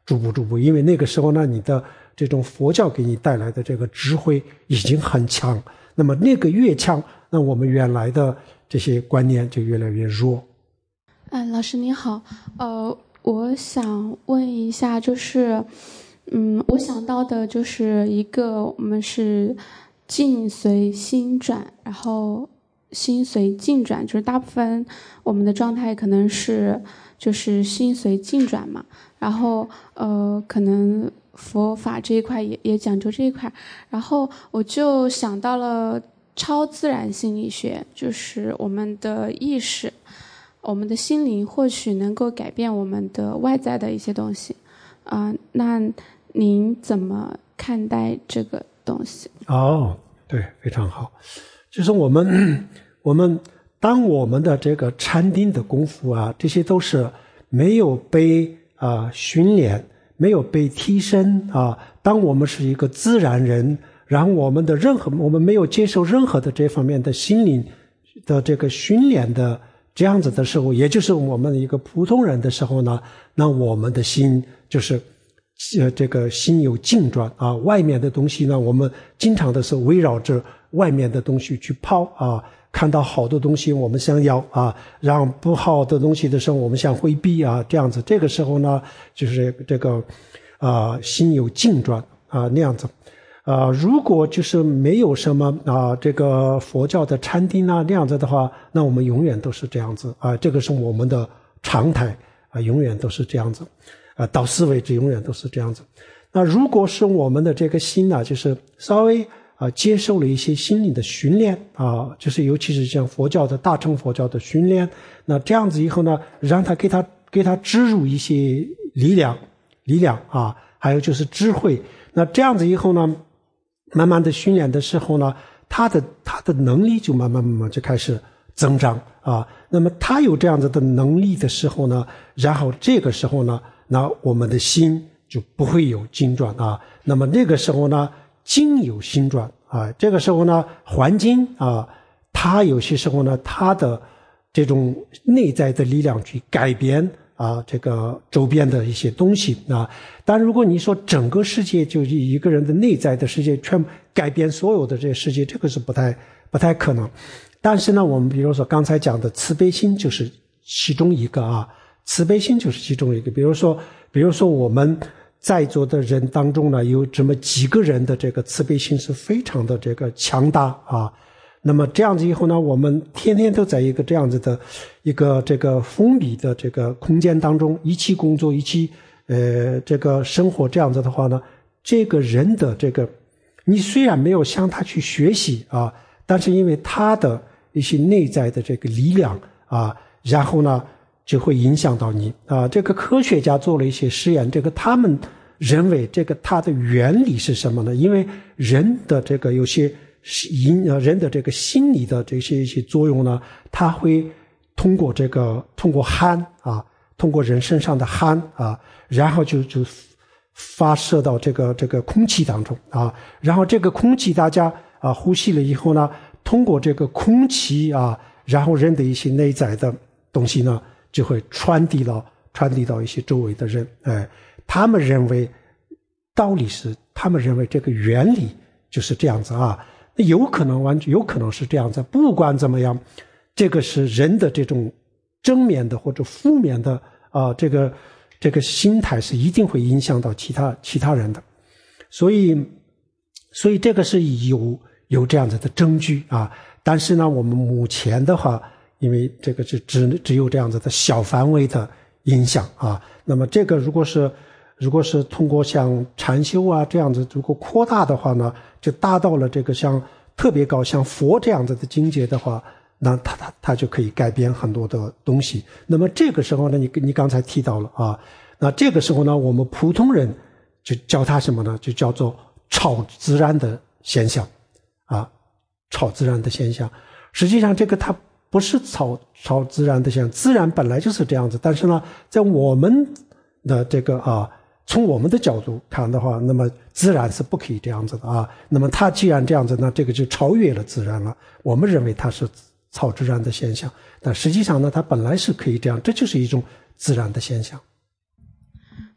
逐步逐步，因为那个时候呢，你的这种佛教给你带来的这个智慧已经很强，那么那个越强，那我们原来的这些观念就越来越弱。 嗯，老师你好，呃，我想问一下，就是，嗯，我想到的就是一个，我们是境随心转，然后心随境转，就是大部分我们的状态可能是就是心随境转嘛，然后呃，可能佛法这一块也也讲究这一块，然后我就想到了超自然心理学，就是我们的意识。我们的心灵或许能够改变我们的外在的一些东西，啊、呃，那您怎么看待这个东西？ 哦，对，非常好。就是我们，我们当我们的这个禅定的功夫啊，这些都是没有被啊、呃、训练，没有被提升啊。当我们是一个自然人，然后我们的任何，我们没有接受任何的这方面的心灵的这个训练的。这样子的时候，也就是我们一个普通人的时候呢，那我们的心就是呃这个心有境转啊，外面的东西呢，我们经常的是围绕着外面的东西去跑啊，看到好的东西我们想要啊，让不好的东西的时候我们想回避啊，这样子，这个时候呢，就是这个啊、呃、心有境转啊那样子。啊、呃，如果就是没有什么啊、呃，这个佛教的禅定啊那样子的话，那我们永远都是这样子啊、呃，这个是我们的常态啊、呃，永远都是这样子，啊、呃，到死为止永远都是这样子。那如果是我们的这个心呢、啊，就是稍微啊、呃、接受了一些心理的训练啊、呃，就是尤其是像佛教的大乘佛教的训练，那这样子以后呢，让他给他给他植入一些力量，力量啊，还有就是智慧。那这样子以后呢？慢慢的训练的时候呢，他的他的能力就慢慢慢慢就开始增长啊。那么他有这样子的能力的时候呢，然后这个时候呢，那我们的心就不会有境转啊。那么那个时候呢，境有心转啊。这个时候呢，环境啊，它有些时候呢，它的这种内在的力量去改变。啊，这个周边的一些东西啊，但如果你说整个世界就一个人的内在的世界全改变所有的这些世界，这个是不太不太可能。但是呢，我们比如说刚才讲的慈悲心就是其中一个啊，慈悲心就是其中一个。比如说，比如说我们在座的人当中呢，有这么几个人的这个慈悲心是非常的这个强大啊。那么这样子以后呢，我们天天都在一个这样子的一个这个封闭的这个空间当中一起工作，一起呃这个生活，这样子的话呢，这个人的这个你虽然没有向他去学习啊，但是因为他的一些内在的这个力量啊，然后呢就会影响到你啊。这个科学家做了一些实验，这个他们认为这个它的原理是什么呢？因为人的这个有些因人的这个心理的这些一些作用呢，它会通过这个通过汗啊，通过人身上的汗啊，然后就就发射到这个这个空气当中啊，然后这个空气大家啊呼吸了以后呢，通过这个空气啊，然后人的一些内在的东西呢，就会传递到传递到一些周围的人，哎，他们认为道理是，他们认为这个原理就是这样子啊。有可能完全有可能是这样子，不管怎么样，这个是人的这种正面的或者负面的啊、呃，这个这个心态是一定会影响到其他其他人的，所以所以这个是有有这样子的证据啊。但是呢，我们目前的话，因为这个是只只有这样子的小范围的影响啊，那么这个如果是如果是通过像禅修啊这样子，如果扩大的话呢，就达到了这个像特别高像佛这样子的境界的话，那他他他就可以改变很多的东西。那么这个时候呢，你你刚才提到了啊，那这个时候呢，我们普通人就叫它什么呢？就叫做超自然的现象啊，超自然的现象。实际上这个它不是超超自然的现象，自然本来就是这样子，但是呢，在我们的这个啊。从我们的角度看的话，那么自然是不可以这样子的啊。那么它既然这样子，那这个就超越了自然了。我们认为它是超自然的现象，但实际上呢，它本来是可以这样，这就是一种自然的现象。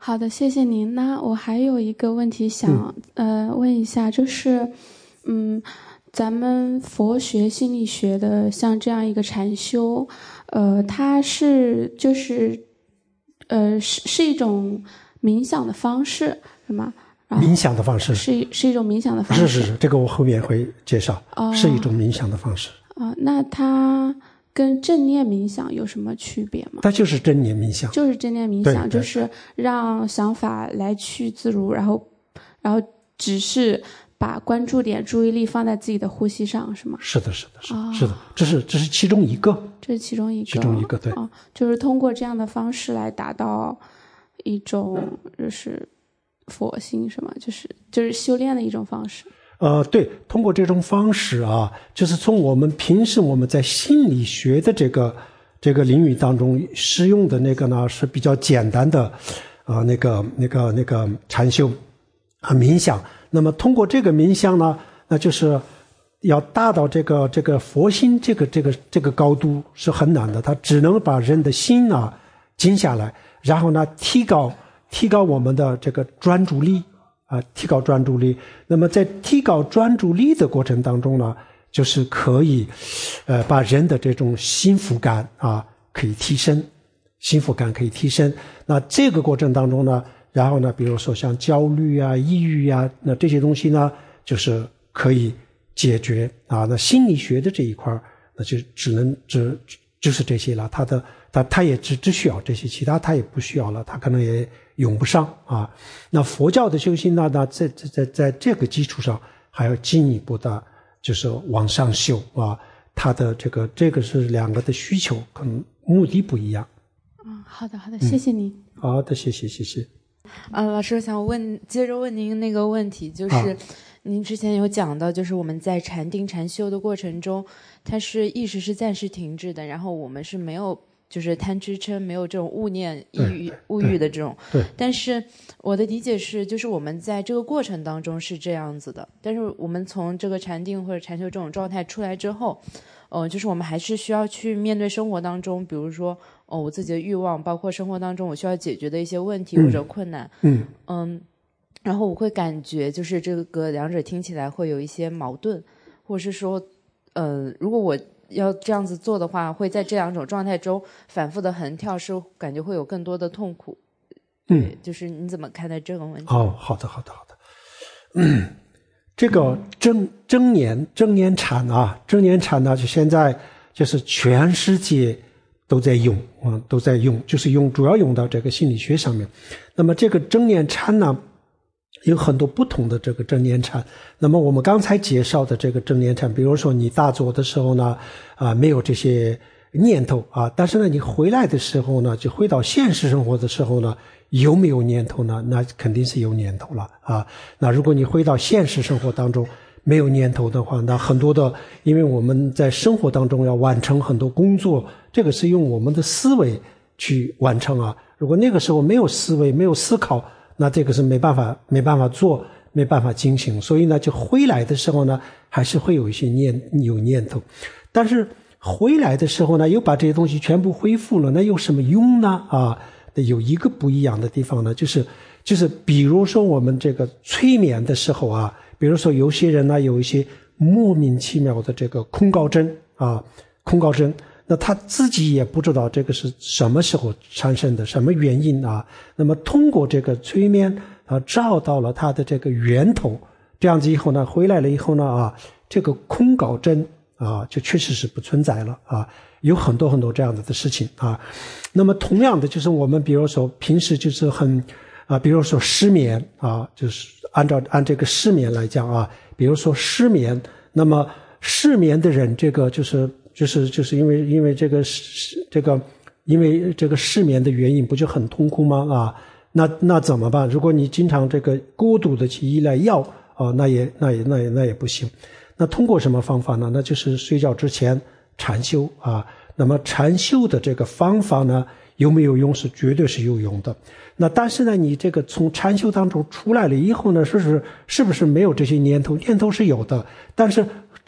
好的，谢谢您。那我还有一个问题想、嗯、呃问一下，就是嗯，咱们佛学心理学的像这样一个禅修，呃，它是就是呃是是一种冥想的方式，是吗？ 冥想的方式是是一种冥想的方式， 是是是，这个我后面会介绍，哦、是一种冥想的方式。 啊、呃，那它跟正念冥想有什么区别吗？ 它就是正念冥想， 就是正念冥想，就是让想法来去自如，然后，然后只是把关注点、注意力放在自己的呼吸上，是吗？ 是的，是的，是的，哦、是的，这是这是其中一个， 这是其中一个， 其中一个，对， 哦，就是通过这样的方式来达到一种就是佛性，是吗？就是就是修炼的一种方式。 呃，对，通过这种方式啊，就是从我们平时我们在心理学的这个这个领域当中使用的那个呢，是比较简单的，呃，那个那个那个禅修啊冥想。那么通过这个冥想呢，那就是要达到这个这个佛心这个这个这个高度是很难的，它只能把人的心呢静下来，然后呢提高提高我们的这个专注力。啊，提高专注力。那么在提高专注力的过程当中呢，就是可以，呃，把人的这种幸福感啊可以提升，幸福感可以提升。那这个过程当中呢，然后呢，比如说像焦虑啊、抑郁啊，那这些东西呢，就是可以解决啊。那心理学的这一块，那就只能只就是这些了。他的他他也只只需要这些，其他他也不需要了，他可能也用不上啊。那佛教的修行呢，那在在在在这个基础上还要进一步的，就是往上修啊。它的这个这个是两个的需求，可能目的不一样。 嗯，好的好的，谢谢您。 嗯、好的，谢谢谢谢。 呃，老师，我想问，接着问您那个问题，就是、啊、您之前有讲到，就是我们在禅定禅修的过程中，它是意识是暂时停滞的，然后我们是没有。就是贪嗔嗔没有这种物念、抑郁、物欲的这种， 对。 但是我的理解是，就是我们在这个过程当中是这样子的，但是我们从这个禅定或者禅修这种状态出来之后，呃，就是我们还是需要去面对生活当中，比如说，哦，我自己的欲望，包括生活当中我需要解决的一些问题或者困难， 嗯嗯，然后我会感觉就是这个两者听起来会有一些矛盾，或者是说，呃，如果我要这样子做的话，会在这两种状态中反复的横跳，是感觉会有更多的痛苦。 嗯， 就是你怎么看待这个问题？ 哦，好的，好的，好的。嗯，这个正正念正念禅啊，正念禅呢，就现在就是全世界都在用，嗯，都在用，就是用主要用到这个心理学上面。那么这个正念禅呢，有很多不同的这个正念禅。那么我们刚才介绍的这个正念禅，比如说你打坐的时候呢，啊、呃，没有这些念头啊，但是呢，你回来的时候呢，就回到现实生活的时候呢，有没有念头呢？那肯定是有念头了啊。那如果你回到现实生活当中没有念头的话，那很多的，因为我们在生活当中要完成很多工作，这个是用我们的思维去完成啊。如果那个时候没有思维，没有思考，那这个是没办法没办法做，没办法进行。所以呢，就回来的时候呢，还是会有一些念有念头，但是回来的时候呢，又把这些东西全部恢复了，那有什么用呢？啊，有一个不一样的地方呢，就是就是比如说我们这个催眠的时候啊，比如说有些人呢有一些莫名其妙的这个恐高症啊，恐高症。那他自己也不知道这个是什么时候产生的，什么原因啊？那么通过这个催眠啊，找到了他的这个源头，这样子以后呢，回来了以后呢啊，这个恐高症啊，就确实是不存在了啊。有很多很多这样子的事情啊。那么同样的，就是我们比如说平时就是很啊，比如说失眠啊，就是按照按这个失眠来讲啊，比如说失眠，那么失眠的人，这个就是。就是就是因为因为这个这个因为这个失眠的原因不就很痛苦吗？啊，那那怎么办？如果你经常这个过度的去依赖药啊，那也那也那也那也不行。那通过什么方法呢？那就是睡觉之前禅修啊。那么禅修的这个方法呢，有没有用？是绝对是有用的。那但是呢，你这个从禅修当中出来了以后呢，是不是是不是没有这些念头？念头是有的，但是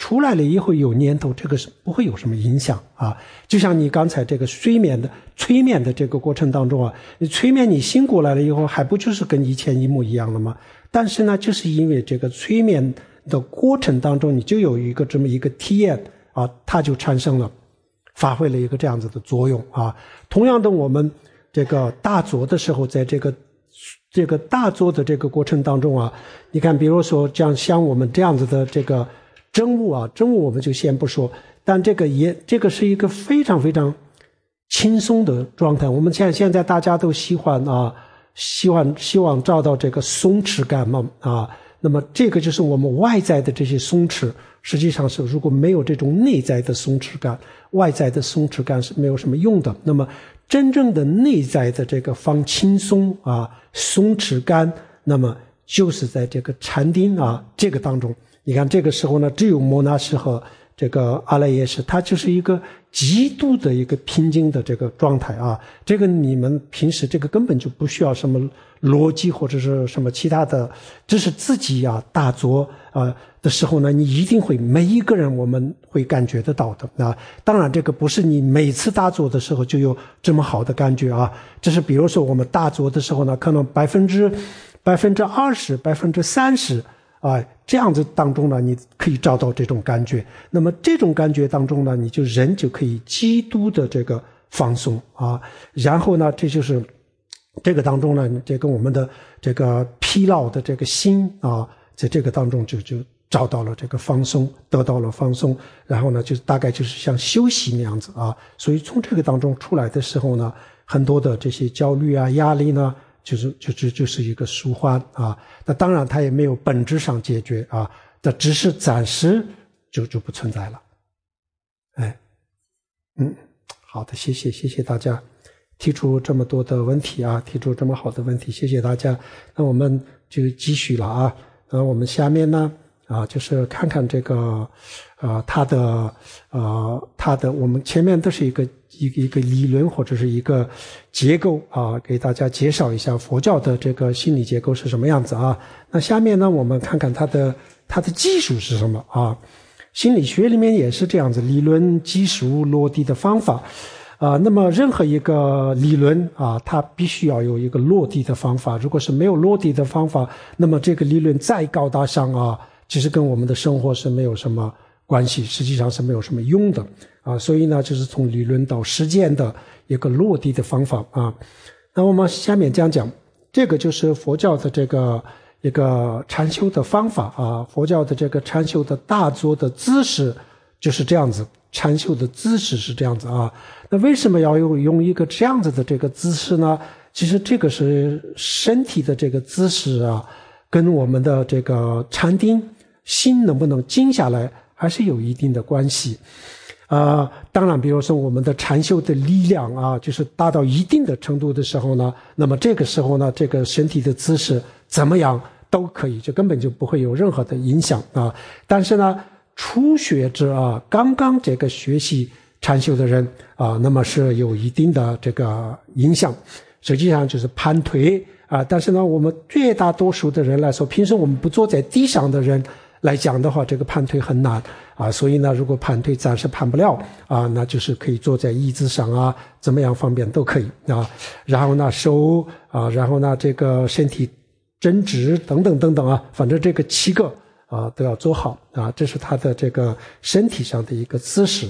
出来了以后有念头，这个是不会有什么影响啊。就像你刚才这个睡眠的催眠的这个过程当中啊，你催眠你醒过来了以后，还不就是跟以前一模一样了吗？但是呢，就是因为这个催眠的过程当中，你就有一个这么一个体验啊，它就产生了发挥了一个这样子的作用啊。同样的，我们这个大坐的时候，在这个这个大坐的这个过程当中啊，你看，比如说像像我们这样子的这个真悟啊，真悟我们就先不说，但这个也这个是一个非常非常轻松的状态。我们现在现在大家都喜欢啊，希望希望找到这个松弛感嘛啊，那么这个就是我们外在的这些松弛，实际上是如果没有这种内在的松弛感，外在的松弛感是没有什么用的。那么真正的内在的这个放轻松啊，松弛感，那么就是在这个禅定啊这个当中。你看这个时候呢，只有摩那师和这个阿赖耶识，它就是一个极度的一个平静的这个状态啊。这个你们平时这个根本就不需要什么逻辑或者是什么其他的，只是自己啊大坐啊的时候呢，你一定会每一个人我们会感觉得到的啊。当然这个不是你每次大坐的时候就有这么好的感觉啊，这是比如说我们大坐的时候呢，可能百分之百分之二十百分之三十啊，这样子当中呢，你可以找到这种感觉。那么这种感觉当中呢，你就人就可以极度的这个放松啊。然后呢，这就是这个当中呢，这个我们的这个疲劳的这个心啊，在这个当中就就找到了这个放松，得到了放松。然后呢，就大概就是像休息那样子啊。所以从这个当中出来的时候呢，很多的这些焦虑啊、压力呢，就是就就就是一个舒缓啊，那当然它也没有本质上解决啊，这只是暂时就就不存在了。哎，嗯，好的，谢谢谢谢大家提出这么多的问题啊，提出这么好的问题，谢谢大家。那我们就继续了啊，那我们下面呢啊，就是看看这个呃它的呃它的我们前面都是一个一个一个理论或者是一个结构啊，给大家介绍一下佛教的这个心理结构是什么样子啊。那下面呢，我们看看它的它的技术是什么啊。心理学里面也是这样子，理论、技术、落地的方法啊。那么任何一个理论啊，它必须要有一个落地的方法。如果是没有落地的方法，那么这个理论再高大上啊，其实跟我们的生活是没有什么关系，实际上是没有什么用的啊。所以呢，就是从理论到实践的一个落地的方法啊。那我们下面讲讲，这个就是佛教的这个一个禅修的方法啊。佛教的这个禅修的大坐的姿势就是这样子，禅修的姿势是这样子啊。那为什么要用用一个这样子的这个姿势呢？其实这个是身体的这个姿势啊，跟我们的这个禅定心能不能静下来还是有一定的关系啊、呃。当然比如说我们的禅修的力量啊，就是达到一定的程度的时候呢，那么这个时候呢，这个身体的姿势怎么样都可以，就根本就不会有任何的影响啊。但是呢，初学者啊，刚刚这个学习禅修的人啊，那么是有一定的这个影响，实际上就是盘腿啊。但是呢，我们绝大多数的人来说，平时我们不坐在地上的人来讲的话，这个盘腿很难啊。所以呢，如果盘腿暂时盘不了啊，那就是可以坐在椅子上啊，怎么样方便都可以啊。然后呢，手啊，然后呢，这个身体伸直等等等等啊，反正这个七个啊都要做好啊，这是他的这个身体上的一个姿势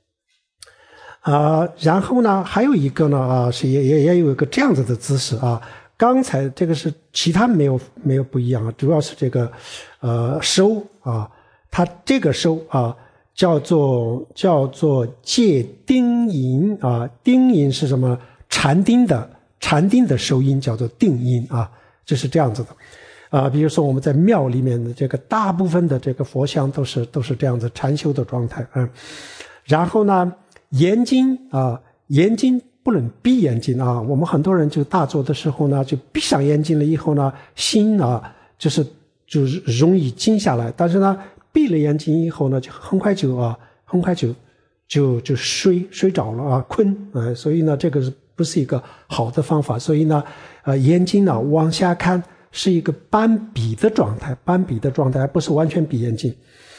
啊。然后呢，还有一个呢啊，是也也也有一个这样子的姿势啊。刚才这个是其他没有没有不一样啊，主要是这个呃手啊，它这个手啊叫做叫做戒定音啊，定音是什么？禅定的禅定的收音叫做定音啊，就是这样子的啊。比如说我们在庙里面的这个大部分的这个佛像都是都是这样子禅修的状态啊。然后呢，眼睛啊，眼睛不能闭眼睛啊，我们很多人就大坐的时候呢，就闭上眼睛了以后呢，心啊就是就容易静下来，但是呢，闭了眼睛以后呢，就很快就啊，很快就就就睡睡着了啊，困啊、呃，所以呢，这个是不是一个好的方法？所以呢，呃，眼睛呢往下看是一个半闭的状态，半闭的状态，不是完全闭眼睛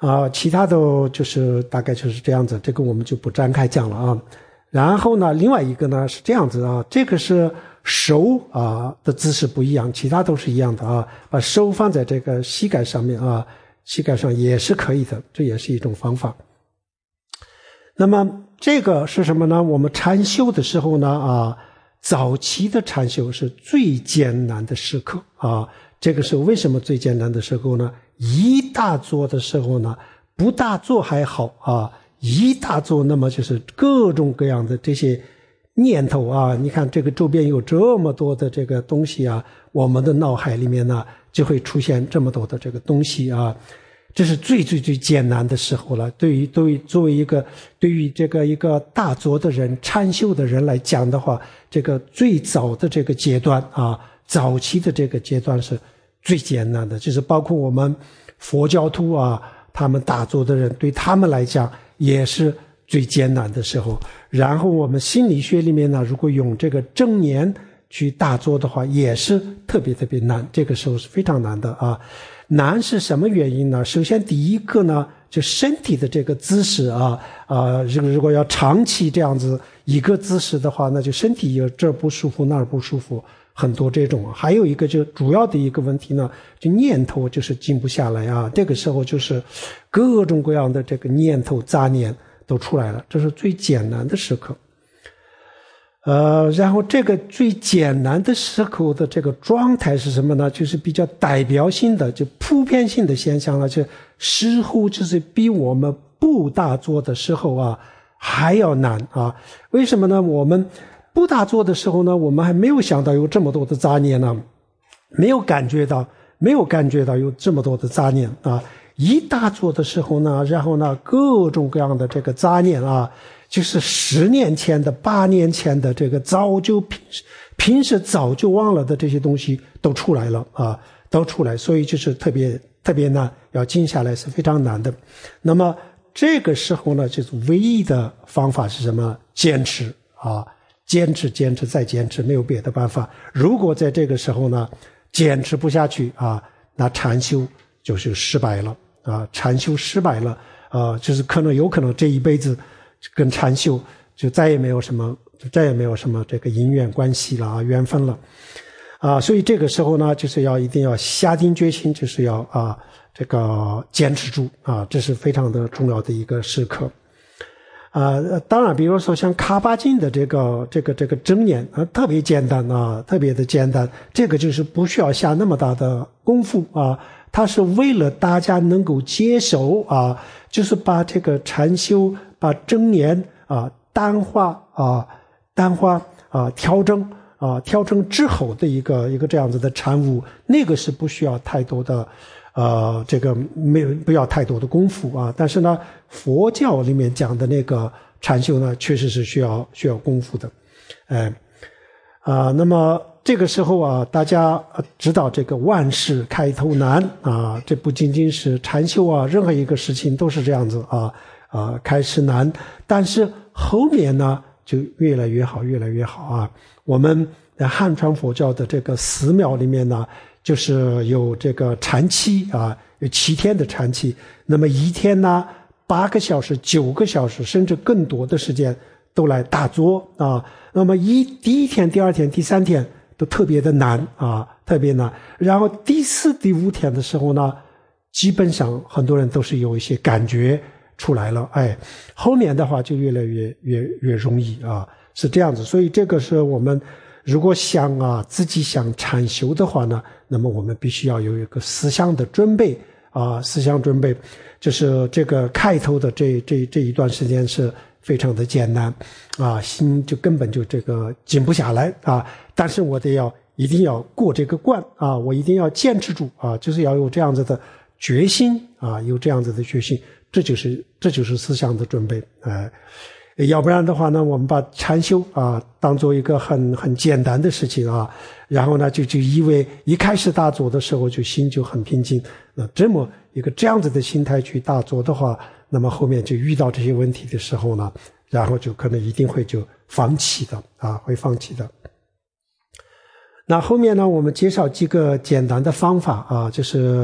啊，其他的就是大概就是这样子，这个我们就不展开讲了啊。然后呢，另外一个呢是这样子啊，这个是手啊的姿势不一样，其他都是一样的啊。把手放在这个膝盖上面啊，膝盖上也是可以的，这也是一种方法。那么这个是什么呢？我们禅修的时候呢啊，早期的禅修是最艰难的时刻啊。这个是为什么最艰难的时候呢？一大坐的时候呢，不大坐还好啊。一大坐，那么就是各种各样的这些念头啊，你看这个周边有这么多的这个东西啊，我们的脑海里面呢就会出现这么多的这个东西啊，这是最最最艰难的时候了。对于对于作为一个对于这个一个大坐的人、禅修的人来讲的话，这个最早的这个阶段啊，早期的这个阶段是最艰难的，就是包括我们佛教徒啊，他们大坐的人，对他们来讲也是最艰难的时候。然后我们心理学里面呢，如果用这个正念去大坐的话，也是特别特别难，这个时候是非常难的啊。难是什么原因呢？首先第一个呢，就身体的这个姿势啊啊，如果如果要长期这样子一个姿势的话，那就身体有这儿不舒服那儿不舒服，很多这种。还有一个就主要的一个问题呢，就念头就是静不下来啊，这个时候就是各种各样的这个念头杂念都出来了，这是最艰难的时刻。呃，然后这个最艰难的时候的这个状态是什么呢？就是比较代表性的，就普遍性的现象了，就似乎就是比我们不大坐的时候啊还要难啊。为什么呢？我们不大坐的时候呢，我们还没有想到有这么多的杂念呢，没有感觉到，没有感觉到有这么多的杂念啊。一大坐的时候呢，然后呢，各种各样的这个杂念啊，就是十年前的、八年前的这个早就平时平时早就忘了的这些东西都出来了啊，都出来，所以就是特别特别难，要静下来是非常难的。那么这个时候呢，就是唯一的方法是什么？坚持啊。坚持坚持再坚持，没有别的办法。如果在这个时候呢坚持不下去啊，那禅修就是失败了啊，禅修失败了啊，就是可能有可能这一辈子跟禅修就再也没有什么就再也没有什么这个因缘关系了啊，缘分了啊。所以这个时候呢，就是要一定要下定决心，就是要啊这个坚持住啊，这是非常的重要的一个时刻。啊、呃，当然，比如说像卡巴金的这个这个这个正念啊，特别简单啊，特别的简单，这个就是不需要下那么大的功夫啊，它是为了大家能够接受啊，就是把这个禅修、把正念啊淡化啊、淡化啊、调整啊、调整之后的一个一个这样子的产物，那个是不需要太多的。呃，这个没有不要太多的功夫啊，但是呢，佛教里面讲的那个禅修呢，确实是需要需要功夫的，哎，啊，那么这个时候啊，大家知道这个万事开头难啊，这不仅仅是禅修啊，任何一个事情都是这样子啊啊，开始难，但是后面呢就越来越好，越来越好啊。我们在汉传佛教的这个寺庙里面呢。就是有这个禅期啊，有七天的禅期，那么一天呢八个小时、九个小时，甚至更多的时间都来打坐啊。那么一第一天、第二天、第三天都特别的难啊，特别难。然后第四、第五天的时候呢，基本上很多人都是有一些感觉出来了，哎，后面的话就越来越越越容易啊，是这样子。所以这个是我们。如果想啊自己想禅修的话呢，那么我们必须要有一个思想的准备啊，思想准备，就是这个开头的这这这一段时间是非常的艰难啊，心就根本就这个静不下来啊，但是我得要一定要过这个关啊，我一定要坚持住啊，就是要有这样子的决心啊，有这样子的决心，这就是这就是思想的准备，哎、呃，要不然的话呢，我们把禅修啊当做一个很很简单的事情啊，然后呢就就以为一开始打坐的时候就心就很平静，那这么一个这样子的心态去打坐的话，那么后面就遇到这些问题的时候呢，然后就可能一定会就放弃的啊，会放弃的。那后面呢，我们介绍几个简单的方法啊，就是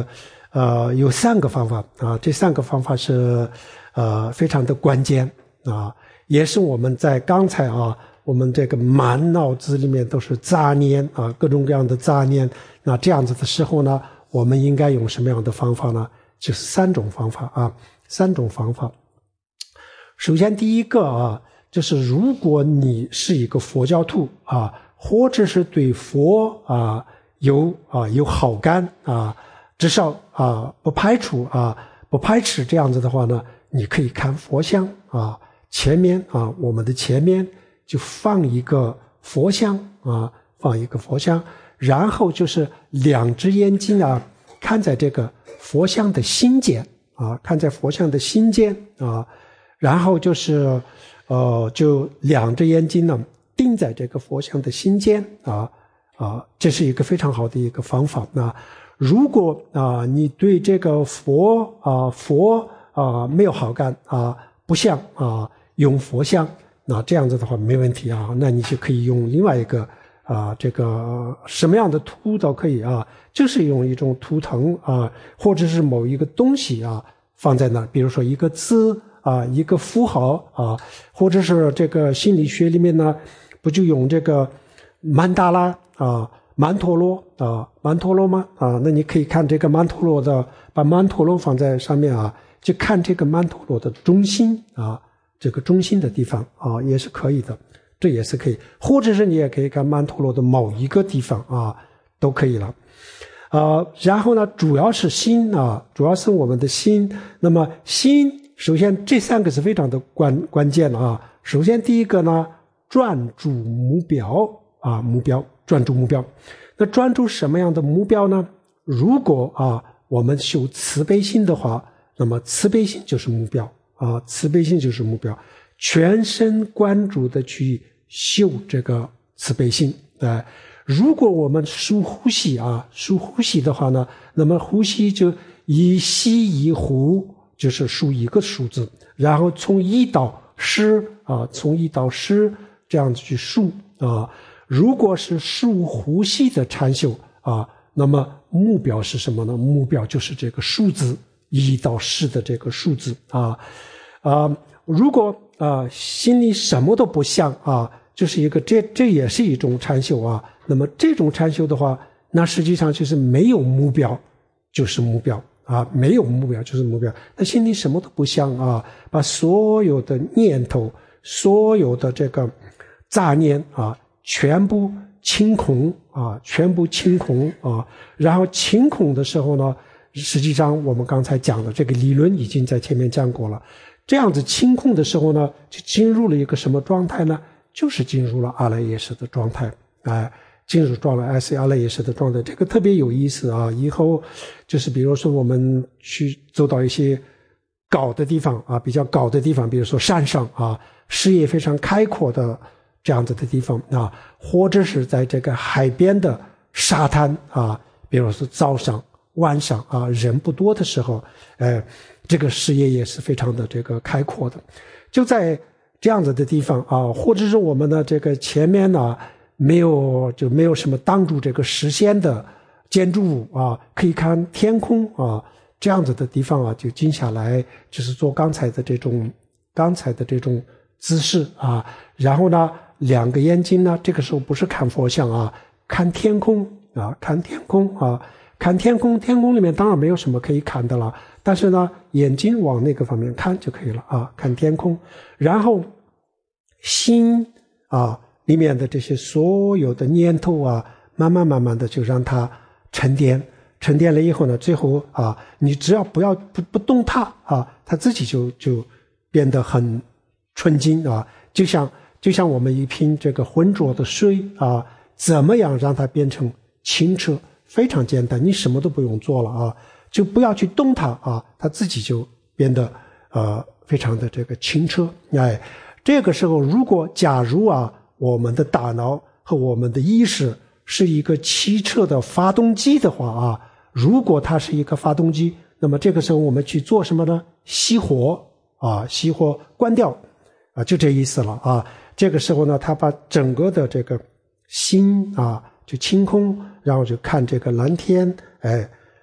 呃，有三个方法啊，这三个方法是呃非常的关键啊，也是我们在刚才啊，我们这个满脑子里面都是杂念啊，各种各样的杂念，那这样子的时候呢，我们应该用什么样的方法呢？就是三种方法啊，三种方法。首先第一个啊，就是如果你是一个佛教徒啊，或者是对佛啊有啊有好感啊，至少啊不排除啊不排斥这样子的话呢，你可以看佛像啊，前面啊我们的前面就放一个佛像啊，放一个佛像，然后就是两只眼睛啊看在这个佛像的心间啊，看在佛像的心间啊，然后就是呃就两只眼睛呢定在这个佛像的心间啊啊，这是一个非常好的一个方法。那如果啊你对这个佛啊佛啊没有好感啊，不想啊用佛像，那这样子的话没问题啊，那你就可以用另外一个啊这个什么样的图都可以啊，就是用一种图腾啊，或者是某一个东西啊放在那儿，比如说一个字啊，一个符号啊，或者是这个心理学里面呢，不就用这个曼达拉啊、曼陀罗啊、曼陀罗吗？啊，那你可以看这个曼陀罗的，把曼陀罗放在上面啊，就看这个曼陀罗的中心啊，这个中心的地方啊，也是可以的，这也是可以，或者是你也可以看曼陀罗的某一个地方啊，都可以了。呃，然后呢，主要是心啊，主要是我们的心。那么心，首先这三个是非常的关关键的啊。首先第一个呢，专注目标啊，目标，专注目标。那专注什么样的目标呢？如果啊，我们修慈悲心的话，那么慈悲心就是目标啊，慈悲心就是目标，全神贯注的去修这个慈悲心啊。呃如果我们数呼吸啊，数呼吸的话呢，那么呼吸就一吸一呼，就是数一个数字，然后从一到十啊，从一到十这样子去数啊。如果是数呼吸的禅修啊，那么目标是什么呢？目标就是这个数字一到十的这个数字啊啊。如果啊心里什么都不想啊，就是一个这这也是一种禅修啊。那么这种禅修的话，那实际上就是没有目标就是目标啊，没有目标就是目标。他心里什么都不想啊，把所有的念头、所有的这个杂念啊，全部清空啊，全部清空啊。然后清空的时候呢，实际上我们刚才讲的这个理论已经在前面讲过了。这样子清空的时候呢，就进入了一个什么状态呢？就是进入了阿赖耶识的状态，哎。进入状态 S 阿赖耶识的状态，这个特别有意思啊！以后就是比如说我们去走到一些高的地方啊，比较高的地方，比如说山上啊，视野非常开阔的这样子的地方啊，或者是在这个海边的沙滩啊，比如说早上、晚上啊，人不多的时候，呃，这个视野也是非常的这个开阔的。就在这样子的地方啊，或者是我们的这个前面呢，没有就没有什么挡住这个视线的建筑物啊，可以看天空啊，这样子的地方啊，就静下来，就是做刚才的这种刚才的这种姿势啊。然后呢，两个眼睛呢，这个时候不是看佛像啊，看天空啊，看天空啊，看天空。天空里面当然没有什么可以看的了，但是呢，眼睛往那个方面看就可以了啊，看天空。然后心啊。里面的这些所有的念头啊，慢慢慢慢的就让它沉淀，沉淀了以后呢，最后啊，你只要不要不不动它啊，它自己就就变得很纯净啊，就像就像我们一瓶这个浑浊的水啊，怎么样让它变成清澈？非常简单，你什么都不用做了啊，就不要去动它啊，它自己就变得呃非常的这个清澈。哎，这个时候如果假如啊。我们的大脑和我们的意识是一个汽车的发动机的话啊，如果它是一个发动机，那么这个时候我们去做什么呢？熄火啊，熄火关掉啊，就这意思了啊。这个时候呢，他把整个的这个心啊就清空，然后就看这个蓝天，哎，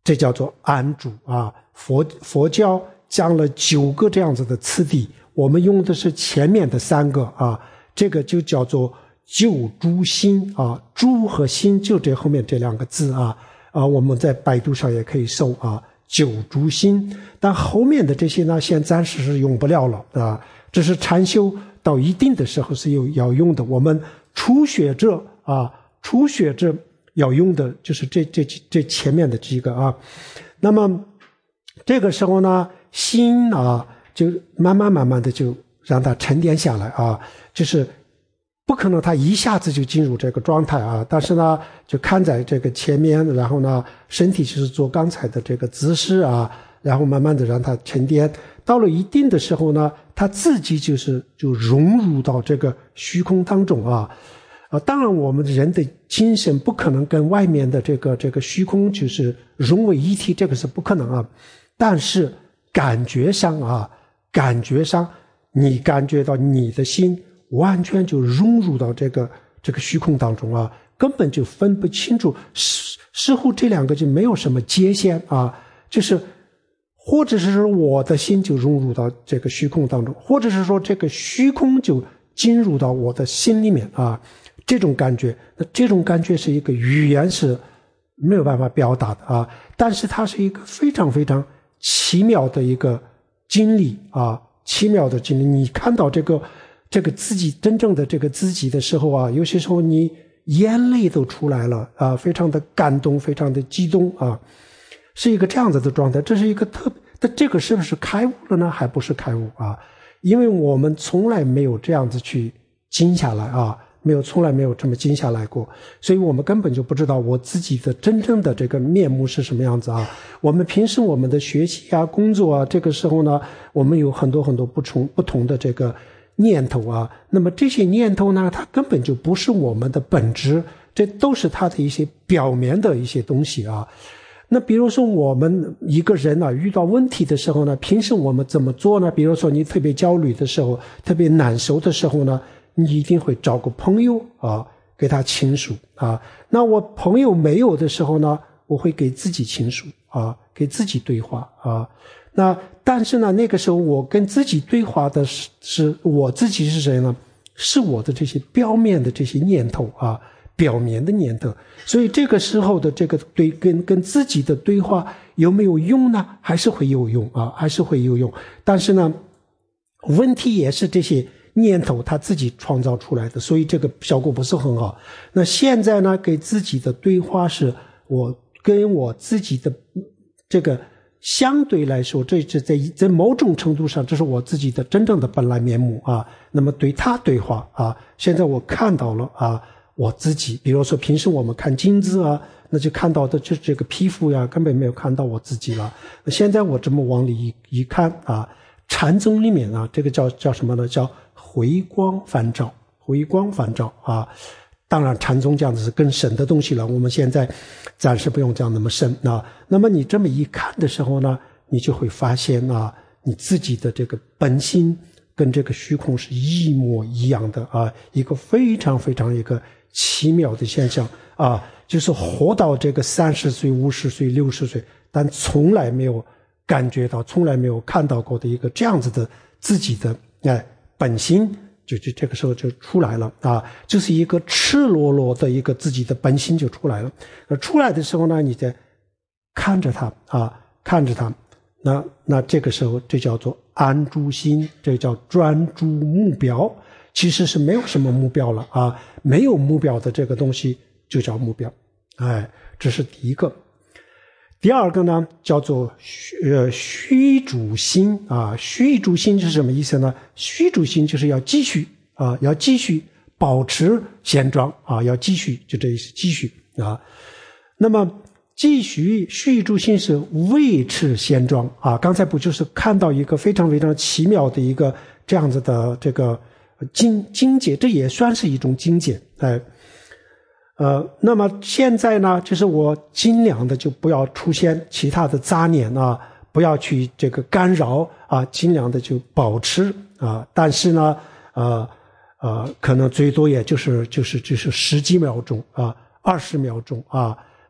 这叫做安住啊。佛佛教讲了九个这样子的次第，我们用的是前面的三个啊，这个就叫做救诸心啊，诸和心就这后面这两个字啊啊，我们在百度上也可以搜啊，救诸心。但后面的这些呢，现在暂时是用不了了啊，这是禅修到一定的时候是有要用的。我们初学者啊，初学者要用的就是这这这前面的几个啊。那么这个时候呢，心啊就慢慢慢慢的就让它沉淀下来啊，就是不可能它一下子就进入这个状态啊，但是呢就看在这个前面，然后呢身体就是做刚才的这个姿势啊，然后慢慢的让它沉淀，到了一定的时候呢，它自己就是就融入到这个虚空当中啊。啊，当然我们人的精神不可能跟外面的这个这个虚空就是融为一体，这个是不可能啊。但是感觉上啊，感觉上你感觉到你的心完全就融入到这个这个虚空当中啊，根本就分不清楚，似似乎这两个就没有什么界限啊，就是或者是说我的心就融入到这个虚空当中，或者是说这个虚空就进入到我的心里面啊，这种感觉，那这种感觉是一个语言是没有办法表达的啊，但是它是一个非常非常奇妙的一个经历啊，奇妙的经历。你看到这个这个自己真正的这个自己的时候啊，有些时候你眼泪都出来了啊，非常的感动，非常的激动啊，是一个这样子的状态。这是一个特别，但这个是不是开悟了呢？还不是开悟啊，因为我们从来没有这样子去静下来啊。没有，从来没有这么静下来过，所以我们根本就不知道我自己的真正的这个面目是什么样子啊。我们平时我们的学习啊、工作啊，这个时候呢，我们有很多很多不同不同的这个念头啊。那么这些念头呢，它根本就不是我们的本质，这都是它的一些表面的一些东西啊。那比如说我们一个人啊，遇到问题的时候呢，平时我们怎么做呢？比如说你特别焦虑的时候，特别难受的时候呢，你一定会找个朋友啊，给他倾诉啊。那我朋友没有的时候呢，我会给自己倾诉啊，给自己对话啊。那但是呢，那个时候我跟自己对话的是是我自己是谁呢？是我的这些表面的这些念头啊，表面的念头。所以这个时候的这个对跟跟自己的对话有没有用呢？还是会有用啊，还是会有用。但是呢，问题也是这些念头他自己创造出来的，所以这个效果不是很好。那现在呢，给自己的对话是我跟我自己的这个相对来说，这是在在某种程度上，这是我自己的真正的本来面目啊。那么对他对话啊，现在我看到了啊，我自己，比如说平时我们看镜子啊，那就看到的就是这个皮肤呀，根本没有看到我自己了。那现在我这么往里一一看啊，禅宗里面啊，这个叫叫什么呢？叫回光返照，回光返照啊。当然禅宗这样子是更深的东西了，我们现在暂时不用讲那么深啊。那么你这么一看的时候呢，你就会发现啊，你自己的这个本心跟这个虚空是一模一样的啊，一个非常非常一个奇妙的现象啊，就是活到这个三十岁、五十岁、六十岁，但从来没有感觉到、从来没有看到过的一个这样子的自己的哎本心，就就这个时候就出来了啊，就是一个赤裸裸的一个自己的本心就出来了。那出来的时候呢，你在看着它啊，看着它，那那这个时候这叫做安住心，这叫专注目标。其实是没有什么目标了啊，没有目标的这个东西就叫目标。哎，这是第一个。第二个呢，叫做虚呃虚主心啊。虚主心是什么意思呢？虚主心就是要继续啊，要继续保持现状啊，要继续，就这意思，继续啊。那么继续虚主心是维持现状啊。刚才不就是看到一个非常非常奇妙的一个这样子的这个境境界，这也算是一种境界，哎。呃，那么现在呢，就是我尽量的就不要出现其他的杂念啊，不要去这个干扰啊，尽量的就保持啊。但是呢，呃呃，可能最多也就是就是就是十几秒钟啊，二十秒钟啊。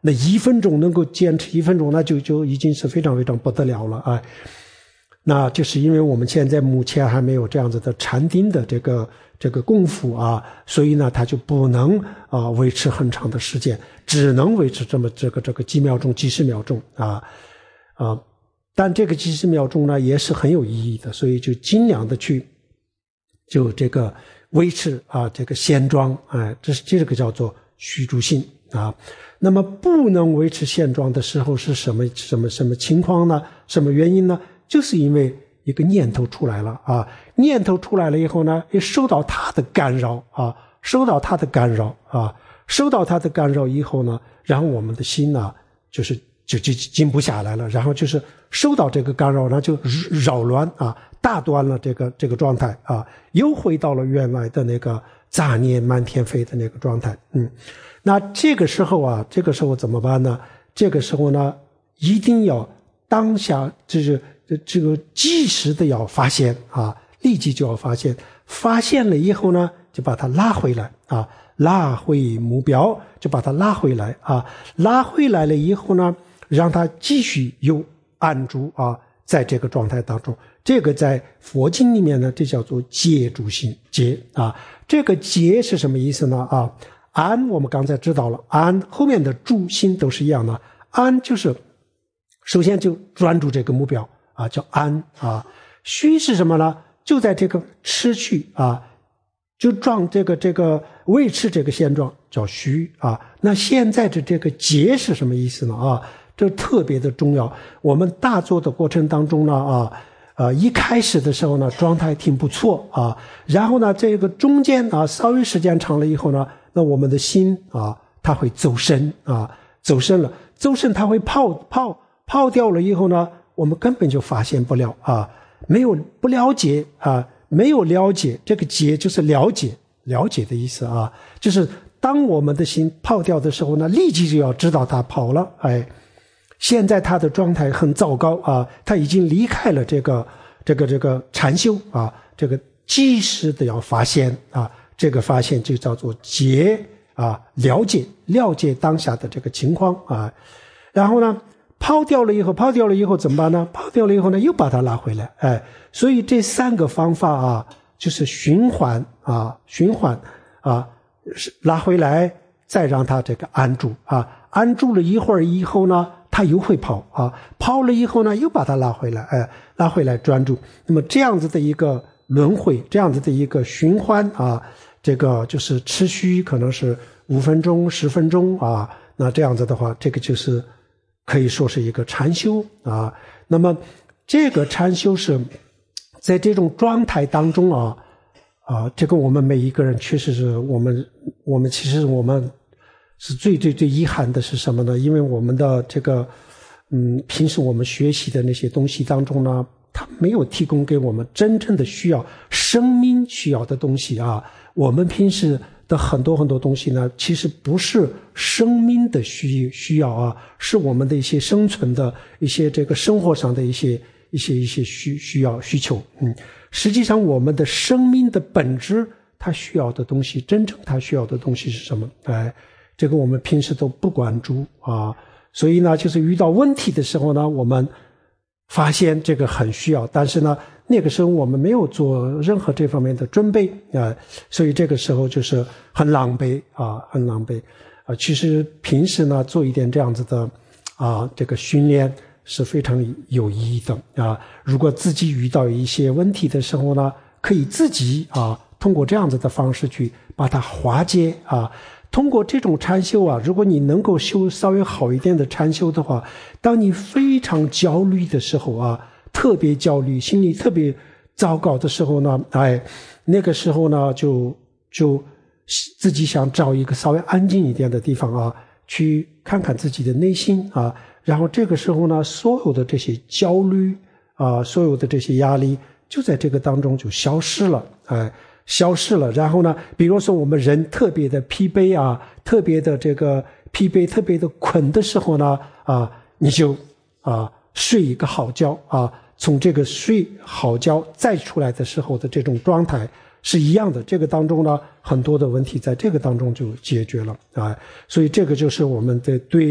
那一分钟能够坚持一分钟，那就就已经是非常非常不得了了啊。那就是因为我们现在目前还没有这样子的禅定的这个这个功夫啊，所以呢，它就不能啊维持很长的时间，只能维持这么这个这个几秒钟、几十秒钟啊啊。但这个几十秒钟呢，也是很有意义的，所以就尽量的去就这个维持啊这个现状，哎，这是这个叫做虚住性啊。那么不能维持现状的时候是什么什么什么情况呢？什么原因呢？就是因为一个念头出来了啊，念头出来了以后呢，也受到它的干扰啊，受到它的干扰啊，受到它的干扰以后呢，然后我们的心呢，就是就就静不下来了，然后就是受到这个干扰呢，就扰乱啊，打断了这个这个状态啊，又回到了原来的那个杂念满天飞的那个状态。嗯，那这个时候啊，这个时候怎么办呢？这个时候呢，一定要当下就是这个及时的要发现啊，立即就要发现，发现了以后呢，就把它拉回来啊，拉回目标，就把它拉回来啊，拉回来了以后呢，让它继续又安住啊，在这个状态当中。这个在佛经里面呢，这叫做接住性接啊。这个接是什么意思呢？啊，安我们刚才知道了，安后面的住心都是一样的，安就是首先就专注这个目标啊，叫安啊。虚是什么呢？就在这个持续啊，就撞这个这个维持这个现状叫虚啊。那现在的这个结是什么意思呢？啊，这特别的重要。我们大坐的过程当中呢，啊，呃，一开始的时候呢，状态挺不错啊，然后呢，这个中间啊，稍微时间长了以后呢，那我们的心啊，它会走深啊，走深了，走深它会泡泡泡掉了以后呢，我们根本就发现不了啊，没有不了解啊，没有了解，这个解就是了解，了解的意思啊，就是当我们的心泡掉的时候呢，立即就要知道它跑了，哎。现在他的状态很糟糕啊，他已经离开了这个这个这个禅修啊，这个及时的要发现啊，这个发现就叫做觉啊，了解了解当下的这个情况啊，然后呢，抛掉了以后，抛掉了以后怎么办呢？抛掉了以后呢，又把它拉回来，哎，所以这三个方法啊，就是循环啊，循环啊，拉回来，再让它这个安住啊，安住了一会儿以后呢。它又会跑啊，跑了以后呢，又把它拉回来，哎，拉回来专注。那么这样子的一个轮回，这样子的一个循环啊，这个就是持续，可能是五分钟、十分钟啊。那这样子的话，这个就是可以说是一个禅修啊。那么这个禅修是在这种状态当中啊，啊，这个我们每一个人确实是我们，我们其实我们。是最最最遗憾的是什么呢？因为我们的这个，嗯，平时我们学习的那些东西当中呢，它没有提供给我们真正的需要、生命需要的东西啊。我们平时的很多很多东西呢，其实不是生命的需需要啊，是我们的一些生存的一些这个生活上的一些一些一些需需要需求。嗯，实际上我们的生命的本质，它需要的东西，真正它需要的东西是什么？哎。这个我们平时都不关注啊，所以呢，就是遇到问题的时候呢，我们发现这个很需要，但是呢，那个时候我们没有做任何这方面的准备啊，所以这个时候就是很狼狈啊，很狼狈啊。其实平时呢，做一点这样子的啊，这个训练是非常有意义的啊。如果自己遇到一些问题的时候呢，可以自己啊，通过这样子的方式去把它化解啊。通过这种禅修啊，如果你能够修稍微好一点的禅修的话，当你非常焦虑的时候啊，特别焦虑，心里特别糟糕的时候呢，哎，那个时候呢，就就自己想找一个稍微安静一点的地方啊，去看看自己的内心啊，然后这个时候呢，所有的这些焦虑啊，所有的这些压力，就在这个当中就消失了，哎。消失了，然后呢，比如说我们人特别的疲惫啊，特别的这个疲惫，特别的困的时候呢，啊，你就啊睡一个好觉啊，从这个睡好觉再出来的时候的这种状态是一样的。这个当中呢，很多的问题在这个当中就解决了啊，所以这个就是我们的对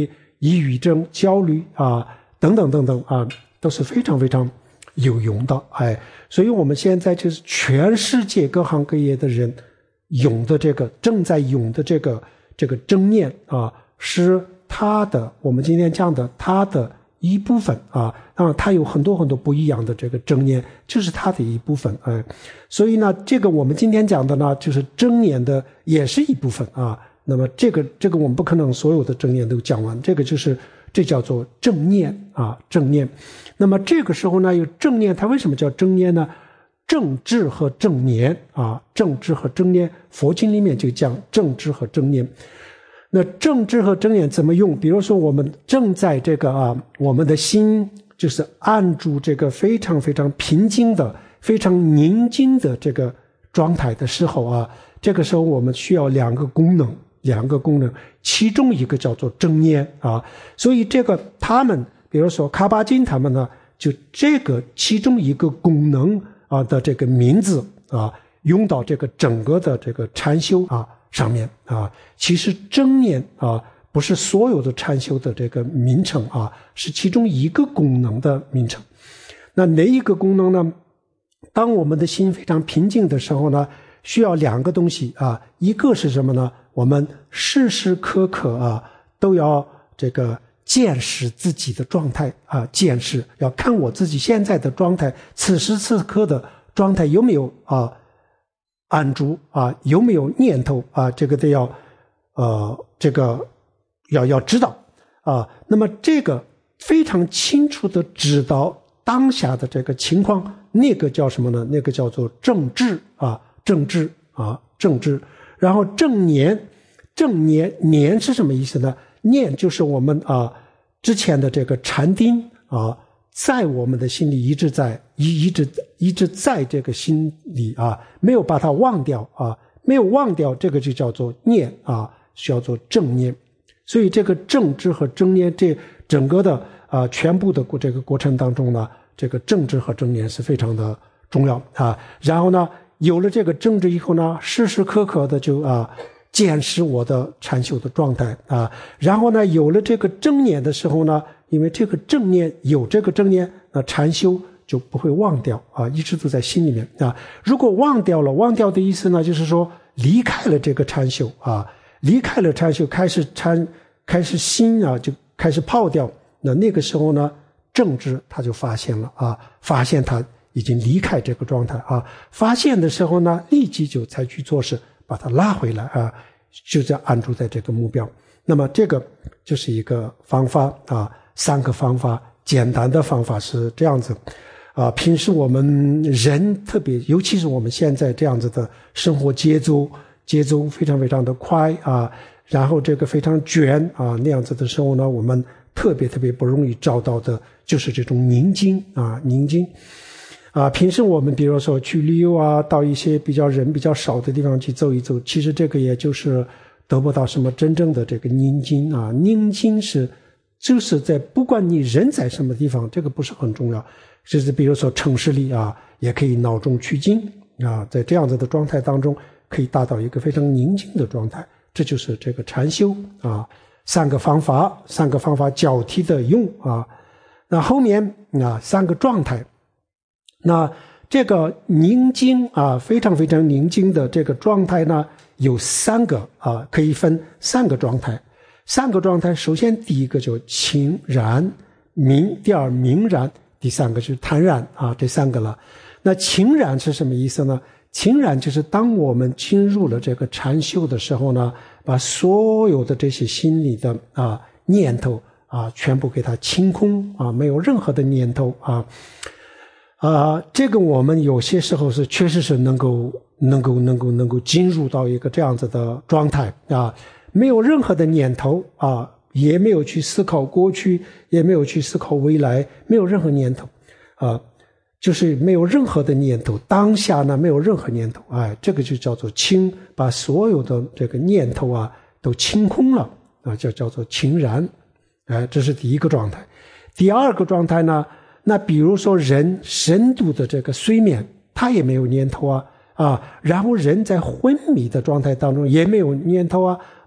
抑郁症、焦虑啊等等等等啊，都是非常非常有用的。哎，所以我们现在就是全世界各行各业的人用的这个正在用的这个这个正念啊，是它的我们今天讲的它的一部分啊。当然它有很多很多不一样的这个正念，就是它的一部分。哎，所以呢，这个我们今天讲的呢，就是正念的也是一部分啊。那么这个这个我们不可能所有的正念都讲完，这个就是这叫做正念啊，正念。那么这个时候呢，有正念，它为什么叫正念呢？正知和正念啊，正知和正念，佛经里面就讲正知和正念。那正知和正念怎么用？比如说我们正在这个啊，我们的心就是按住这个非常非常平静的、非常宁静的这个状态的时候啊，这个时候我们需要两个功能，两个功能，其中一个叫做正念啊。所以这个他们，比如说卡巴金他们呢，就这个其中一个功能啊的这个名字啊，用到这个整个的这个禅修啊上面啊。其实正念啊不是所有的禅修的这个名称啊，是其中一个功能的名称。那哪一个功能呢？当我们的心非常平静的时候呢，需要两个东西啊，一个是什么呢？我们时时刻刻啊都要这个见识自己的状态啊，见识要看我自己现在的状态，此时此刻的状态有没有啊安住啊，有没有念头啊，这个都要呃这个要要知道啊。那么这个非常清楚的知道当下的这个情况，那个叫什么呢？那个叫做正知啊，正知啊，正知。然后正念，正念念是什么意思呢？念就是我们啊之前的这个禅定啊，在我们的心里一直在一一直一直在这个心里啊，没有把它忘掉啊，没有忘掉，这个就叫做念啊，需要做正念。所以这个正知和正念这整个的啊全部的这个过程当中呢，这个正知和正念是非常的重要啊。然后呢，有了这个正知以后呢，时时刻刻的就啊见识我的禅修的状态啊。然后呢，有了这个正念的时候呢，因为这个正念有这个正念，那禅修就不会忘掉啊，一直都在心里面啊。如果忘掉了，忘掉的意思呢，就是说离开了这个禅修啊，离开了禅修，开始禅，开始心啊就开始泡掉。那那个时候呢，正知他就发现了啊，发现他已经离开这个状态啊。发现的时候呢，立即就采取措施把它拉回来啊，就这样安住在这个目标。那么这个就是一个方法啊，三个方法，简单的方法是这样子啊。平时我们人特别，尤其是我们现在这样子的生活节奏，节奏非常非常的快啊，然后这个非常卷啊，那样子的时候呢，我们特别特别不容易找到的就是这种宁静啊，宁静啊。平时我们比如说去旅游啊，到一些比较人比较少的地方去走一走，其实这个也就是得不到什么真正的这个宁静啊。宁静是就是在不管你人在什么地方，这个不是很重要，就是比如说城市里啊，也可以脑中取静啊，在这样子的状态当中可以达到一个非常宁静的状态，这就是这个禅修啊。三个方法，三个方法交替的用啊。那后面啊，三个状态。那这个宁静啊，非常非常宁静的这个状态呢，有三个啊，可以分三个状态。三个状态，首先第一个就清然明，第二明然，第三个就是坦然啊，这三个了。那清然是什么意思呢？清然就是当我们进入了这个禅修的时候呢，把所有的这些心理的啊念头啊全部给它清空啊，没有任何的念头啊啊，这个我们有些时候是确实是能够能够能够能够进入到一个这样子的状态啊，没有任何的念头啊，也没有去思考过去，也没有去思考未来，没有任何念头啊。就是没有任何的念头，当下呢没有任何念头，哎，这个就叫做清，把所有的这个念头啊都清空了啊，就叫做清然，哎，这是第一个状态。第二个状态呢，那比如说人深度的这个睡眠，他也没有念头啊啊，然后人在昏迷的状态当中也没有念头啊，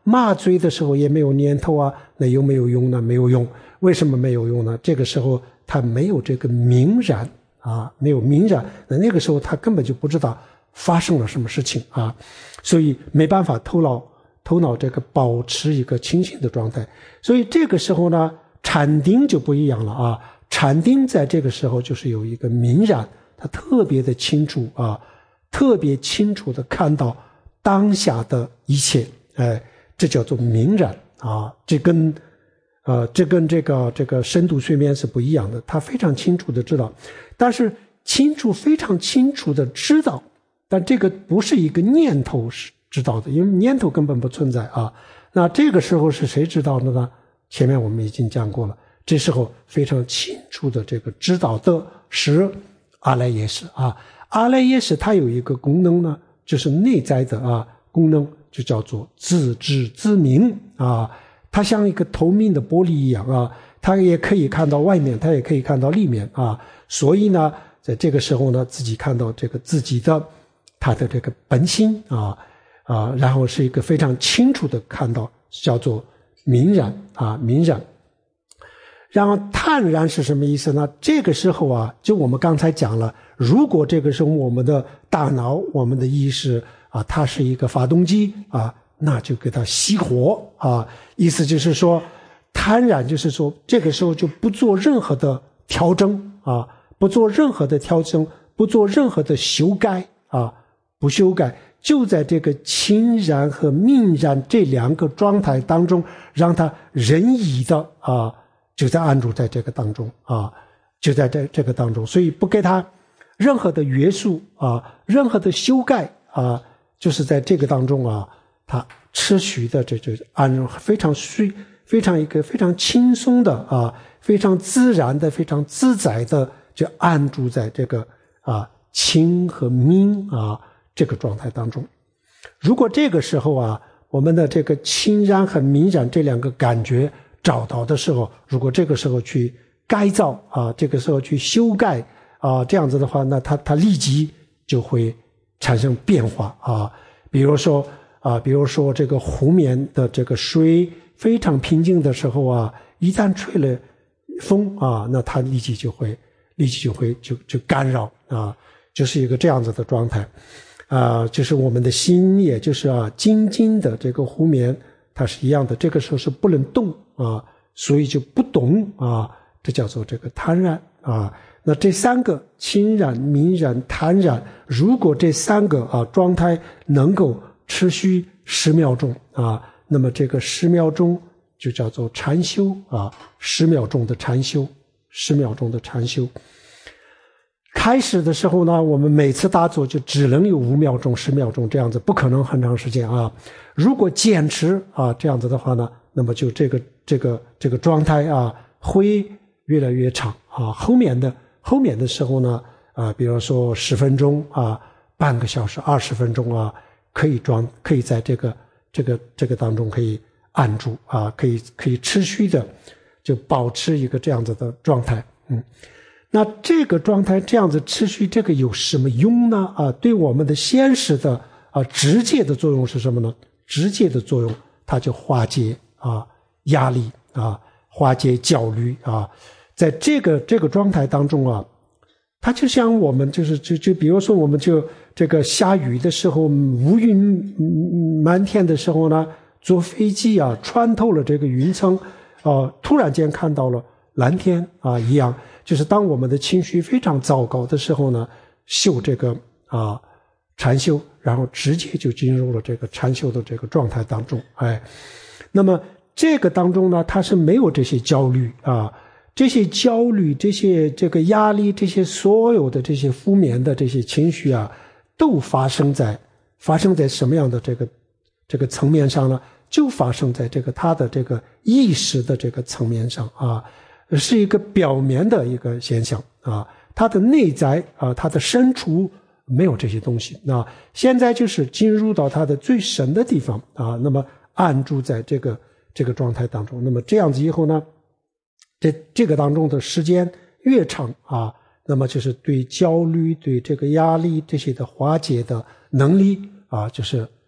麻醉的时候也没有念头啊，那有没有用呢？没有用。为什么没有用呢？这个时候他没有这个明染啊，没有明染，那那个时候他根本就不知道发生了什么事情啊，所以没办法头脑头脑这个保持一个清醒的状态。所以这个时候呢，禅定就不一样了啊。禅定在这个时候就是有一个明染，他特别的清楚啊，特别清楚的看到当下的一切，哎，这叫做明染啊。这跟呃，这跟这个这个深度睡眠是不一样的，他非常清楚的知道，但是清楚非常清楚的知道，但这个不是一个念头是知道的，因为念头根本不存在啊。那这个时候是谁知道的呢？前面我们已经讲过了，这时候非常清楚的这个知道的是阿赖耶识啊。阿赖耶识它有一个功能呢，就是内在的啊功能，就叫做自知自明啊。它像一个透明的玻璃一样啊，它也可以看到外面，它也可以看到里面啊。所以呢，在这个时候呢，自己看到这个自己的他的这个本性啊啊，然后是一个非常清楚的看到，叫做明染啊，明染。然后坦然是什么意思呢？这个时候啊，就我们刚才讲了，如果这个时候我们的大脑、我们的意识啊，它是一个发动机啊。那就给它熄火啊，意思就是说坦然，就是说这个时候就不做任何的调整啊，不做任何的调整，不做任何的修改啊，不修改，就在这个清然和明然这两个状态当中，让它任意的啊，就在安住在这个当中啊，就在这这个当中，所以不给它任何的约束啊，任何的修改啊，就是在这个当中啊。它持续的这这按非常随非常一个非常轻松的啊，非常自然的非常自在的就按住在这个啊清和明啊这个状态当中。如果这个时候啊，我们的这个清然和明然这两个感觉找到的时候，如果这个时候去改造啊，这个时候去修改啊，这样子的话，那它它立即就会产生变化啊，比如说。啊，比如说这个湖面的这个水非常平静的时候啊，一旦吹了风啊，那它立即就会立即就会就就干扰啊，就是一个这样子的状态啊，就是我们的心，也就是啊静静的这个湖面，它是一样的，这个时候是不能动啊，所以就不动啊，这叫做这个坦然啊。那这三个清然、明然、坦然，如果这三个啊状态能够持续十秒钟啊，那么这个十秒钟就叫做禅修啊，十秒钟的禅修，十秒钟的禅修。开始的时候呢，我们每次打坐就只能有五秒钟、十秒钟这样子，不可能很长时间啊。如果坚持啊这样子的话呢，那么就这个这个这个状态啊会越来越长啊。后面的后面的时候呢啊，比如说十分钟啊，半个小时、二十分钟啊。可以装，可以在这个这个这个当中可以按住啊，可以可以持续的就保持一个这样子的状态。嗯，那这个状态这样子持续，这个有什么用呢？啊，对我们的现实的啊直接的作用是什么呢？直接的作用，它就化解啊压力啊，化解焦虑啊，在这个这个状态当中啊。它就像我们就是就就比如说我们就这个下雨的时候，乌云满天的时候呢，坐飞机啊穿透了这个云层啊、呃，突然间看到了蓝天啊一样，就是当我们的情绪非常糟糕的时候呢，修这个啊禅修，然后直接就进入了这个禅修的这个状态当中。哎，那么这个当中呢，它是没有这些焦虑啊。这些焦虑，这些这个压力，这些所有的这些负面的这些情绪啊，都发生在发生在什么样的这个这个层面上呢？就发生在这个他的这个意识的这个层面上啊，是一个表面的一个现象啊，他的内在啊，他的深处没有这些东西。那现在就是进入到他的最深的地方啊，那么安住在这个这个状态当中。那么这样子以后呢？这这个当中的时间越长啊，那么就是对焦虑、对这个压力这些的化解的能力啊，就是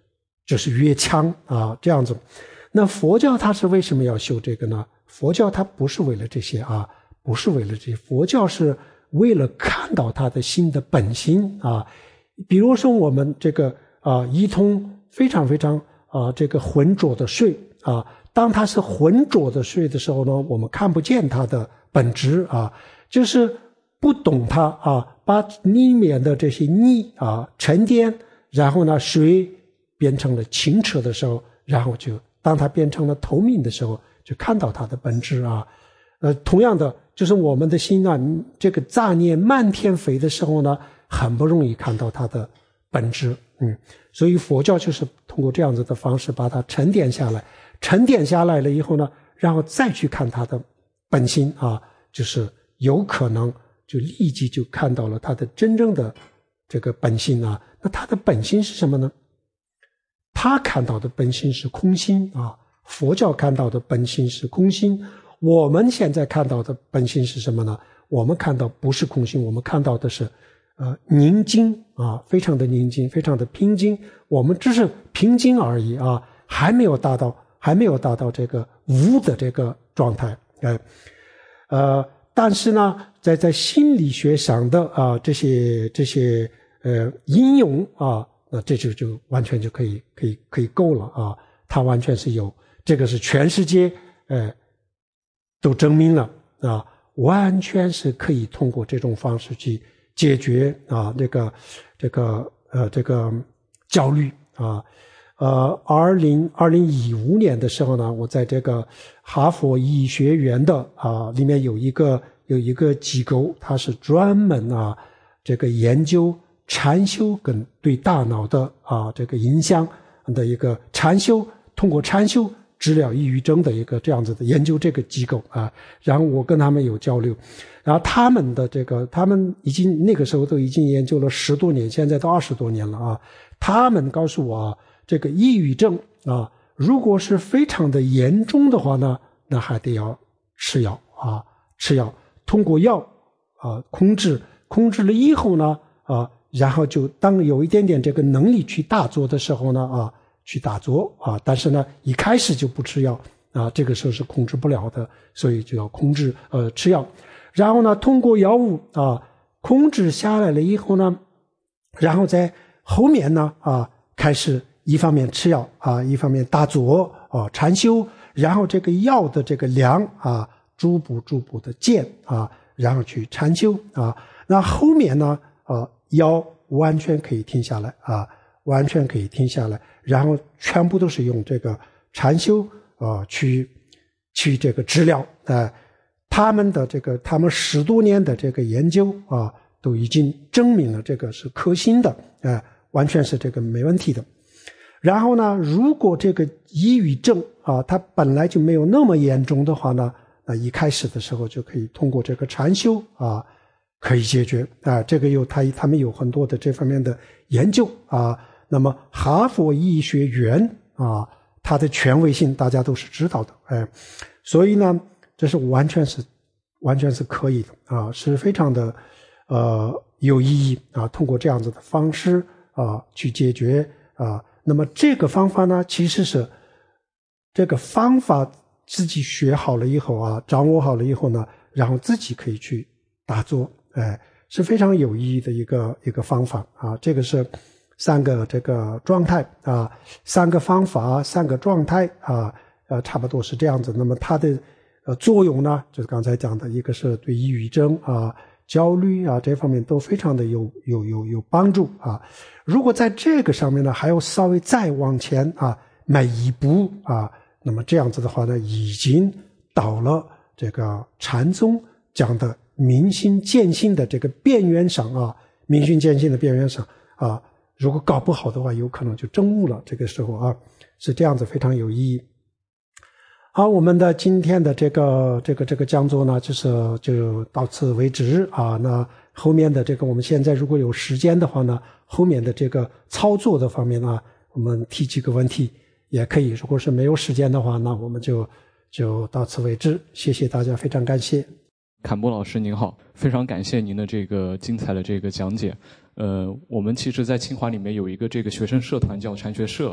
就是越强啊，这样子。那佛教它是为什么要修这个呢？佛教它不是为了这些啊，不是为了这些，佛教是为了看到他的心的本心啊。比如说我们这个啊一通非常非常啊这个浑浊的水啊，当它是浑浊的水的时候呢，我们看不见它的本质啊，就是不懂它啊，把里面的这些泥啊沉淀，然后呢水变成了清澈的时候，然后就当它变成了透明的时候，就看到它的本质啊。呃，同样的，就是我们的心呢，这个杂念漫天飞的时候呢，很不容易看到它的本质。嗯，所以佛教就是通过这样子的方式把它沉淀下来，沉淀下来了以后呢，然后再去看它的本心啊，就是有可能就立即就看到了它的真正的这个本心啊。那它的本心是什么呢？他看到的本心是空心啊，佛教看到的本心是空心。我们现在看到的本心是什么呢？我们看到不是空心，我们看到的是呃宁静啊，非常的宁静，非常的平静。我们只是平静而已啊，还没有达到还没有达到这个无的这个状态。呃呃但是呢，在在心理学上的啊这些这些呃应用啊，那这就就完全就可以可以可以够了啊，它完全是有，这个是全世界呃都证明了啊，完全是可以通过这种方式去解决啊这个这个呃这个焦虑啊。呃二零二零一五年的时候呢，我在这个哈佛医学院的啊里面有一个有一个机构，它是专门啊这个研究禅修跟对大脑的啊这个影响的一个禅修，通过禅修治疗抑郁症的一个这样子的研究这个机构啊。然后我跟他们有交流，然后他们的这个他们已经那个时候都已经研究了十多年，现在都二十多年了啊。他们告诉我啊，这个抑郁症啊，如果是非常的严重的话呢，那还得要吃药啊，吃药，通过药啊控制，控制了以后呢啊。然后就当有一点点这个能力去打坐的时候呢啊，去打坐啊，但是呢一开始就不吃药啊，这个时候是控制不了的，所以就要控制呃吃药。然后呢通过药物啊控制下来了以后呢，然后在后面呢啊开始一方面吃药啊，一方面打坐啊禅修，然后这个药的这个量啊逐步逐步的减啊，然后去禅修啊。那后面呢啊药完全可以停下来啊，完全可以停下来，然后全部都是用这个禅修啊去去这个治疗啊、呃。他们的这个他们十多年的这个研究啊，都已经证明了这个是可行的，啊、呃，完全是这个没问题的。然后呢，如果这个抑郁症啊，它本来就没有那么严重的话呢，那一开始的时候就可以通过这个禅修啊。可以解决啊，这个有他他们有很多的这方面的研究啊。那么哈佛医学院啊，它的权威性大家都是知道的，哎，所以呢，这是完全是完全是可以的啊，是非常的呃有意义啊。通过这样子的方式啊去解决啊，那么这个方法呢，其实是这个方法自己学好了以后啊，掌握好了以后呢，然后自己可以去打坐。哎，是非常有意义的一个一个方法啊！这个是三个这个状态啊，三个方法，三个状态啊，呃，差不多是这样子。那么它的呃作用呢，就是刚才讲的，一个是对抑郁症啊、焦虑啊这方面都非常的有有有有帮助啊。如果在这个上面呢，还要稍微再往前啊迈一步啊，那么这样子的话呢，已经到了这个禅宗讲的明心见性的这个边缘上啊，明心见性的边缘上啊，如果搞不好的话，有可能就证悟了。这个时候啊，是这样子，非常有意义。好，我们的今天的这个这个这个讲座呢，就是就到此为止啊。那后面的这个，我们现在如果有时间的话呢，后面的这个操作的方面呢，我们提几个问题也可以。如果是没有时间的话，那我们就就到此为止。谢谢大家，非常感谢。 坎波老师您好，非常感谢您的这个精彩的这个讲解。呃，我们其实在清华里面有一个这个学生社团叫禅学社，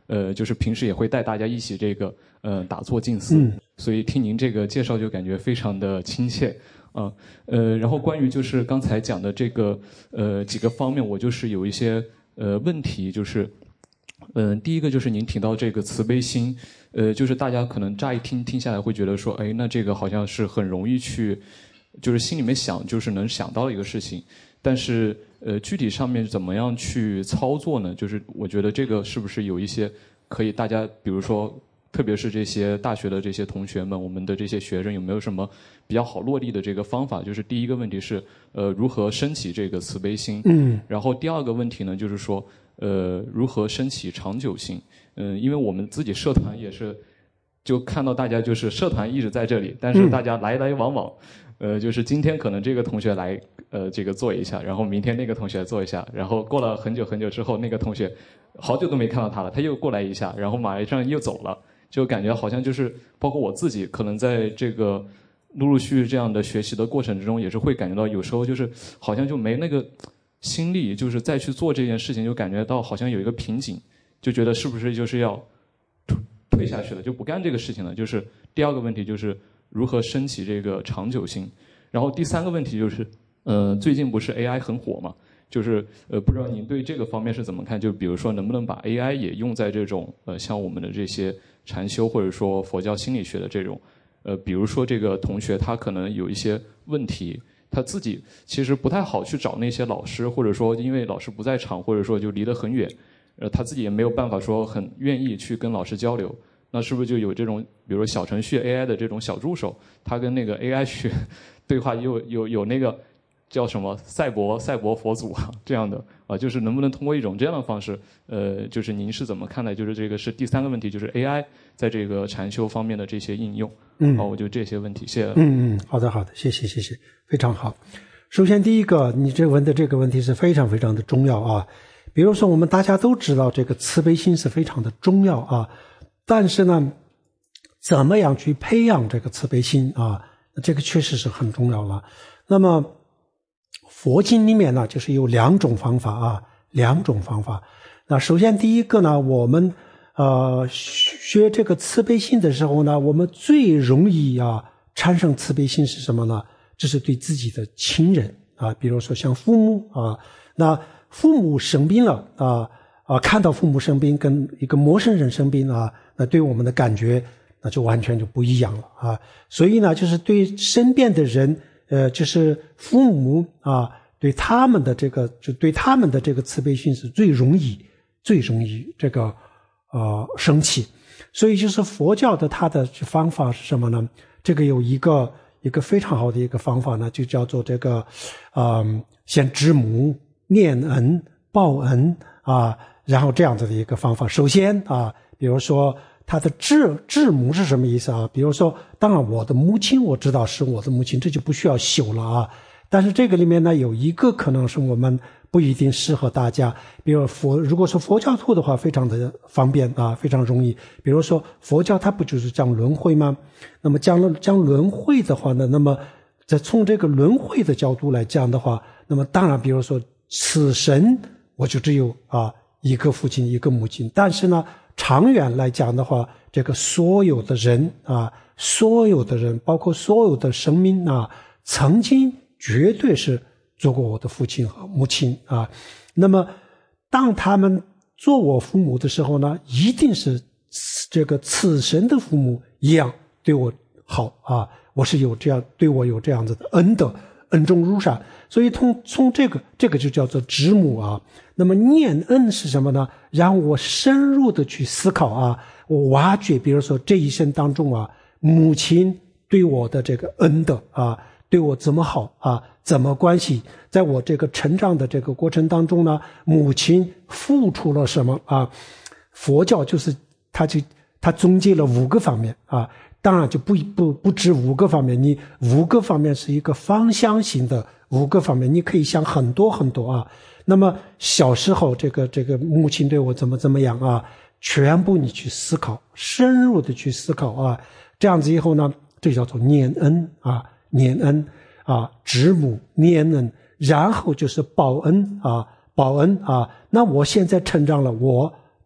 呃，就是平时也会带大家一起这个呃打坐静思，嗯、所以听您这个介绍就感觉非常的亲切啊。呃，然后关于就是刚才讲的这个呃几个方面，我就是有一些呃问题，就是嗯、呃，第一个就是您提到这个慈悲心，呃，就是大家可能乍一听听下来会觉得说，哎，那这个好像是很容易去，就是心里面想就是能想到的一个事情，但是呃，具体上面怎么样去操作呢？就是我觉得这个是不是有一些可以大家，比如说，特别是这些大学的这些同学们，我们的这些学生有没有什么比较好落地的这个方法？就是第一个问题是，呃，如何升起这个慈悲心？嗯。然后第二个问题呢，就是说，呃，如何升起长久心？嗯，因为我们自己社团也是，就看到大家就是社团一直在这里，但是大家来来往往。呃，就是今天可能这个同学来，呃，这个做一下，然后明天那个同学做一下，然后过了很久很久之后，那个同学好久都没看到他了，他又过来一下，然后马上又走了，就感觉好像就是包括我自己，可能在这个陆陆续续这样的学习的过程之中，也是会感觉到有时候就是好像就没那个心力，就是再去做这件事情，就感觉到好像有一个瓶颈，就觉得是不是就是要退下去了，就不干这个事情了。就是第二个问题就是。如何升起这个长久性？然后第三个问题就是，呃，最近不是 A I 很火嘛？就是呃，不知道您对这个方面是怎么看？就比如说，能不能把 A I 也用在这种呃，像我们的这些禅修或者说佛教心理学的这种，呃，比如说这个同学他可能有一些问题，他自己其实不太好去找那些老师，或者说因为老师不在场，或者说就离得很远，呃，他自己也没有办法说很愿意去跟老师交流。那是不是就有这种，比如说小程序 A I 的这种小助手，他跟那个 A I 去对话，有有有那个叫什么赛博赛博佛祖啊这样的啊，就是能不能通过一种这样的方式，呃，就是您是怎么看待？就是这个是第三个问题，就是 A I 在这个禅修方面的这些应用。嗯，好，我就这些问题，谢谢。 嗯嗯，好的好的，谢谢谢谢，非常好。首先第一个，你这问的这个问题是非常非常的重要啊。比如说我们大家都知道，这个慈悲心是非常的重要啊。但是呢，怎么样去培养这个慈悲心啊？这个确实是很重要了。那么佛经里面呢，就是有两种方法啊，两种方法。那首先第一个呢，我们呃学这个慈悲心的时候呢，我们最容易啊产生慈悲心是什么呢？这是对自己的亲人啊，比如说像父母啊，那父母生病了啊。啊，看到父母生病跟一个陌生人生病啊，那对我们的感觉那就完全就不一样了啊。所以呢，就是对身边的人，呃，就是父母啊，对他们的这个，就对他们的这个慈悲心是最容易、最容易这个呃升起。所以就是佛教的它的方法是什么呢？这个有一个一个非常好的一个方法呢，就叫做这个，嗯，先知母、念恩、报恩啊。然后这样子的一个方法，首先啊，比如说他的知知母是什么意思啊？比如说，当然我的母亲我知道是我的母亲，这就不需要修了啊。但是这个里面呢，有一个可能是我们不一定适合大家。比如佛，如果说佛教徒的话，非常的方便啊，非常容易。比如说佛教它不就是讲轮回吗？那么讲了讲轮回的话呢，那么在从这个轮回的角度来讲的话，那么当然，比如说此生我就只有啊。一个父亲一个母亲，但是呢长远来讲的话，这个所有的人啊，所有的人包括所有的生命啊，曾经绝对是做过我的父亲和母亲啊。那么当他们做我父母的时候呢，一定是这个此生的父母一样对我好啊，我是有这样对我有这样子的恩德，恩重如山。所以从从这个这个就叫做知母啊。那么念恩是什么呢？让我深入的去思考啊，我挖掘，比如说这一生当中啊，母亲对我的这个恩德啊，对我怎么好啊，怎么关系，在我这个成长的这个过程当中呢，母亲付出了什么啊？佛教就是它就它总结了五个方面啊，当然就不不不止五个方面，你五个方面是一个方向性的五个方面，你可以想很多很多啊。那么小时候这个这个母亲对我怎么怎么样啊，全部你去思考，深入的去思考啊，这样子以后呢，这叫做念恩啊，念恩啊，知母念恩，然后就是报恩啊，报恩啊。那我现在成长了，我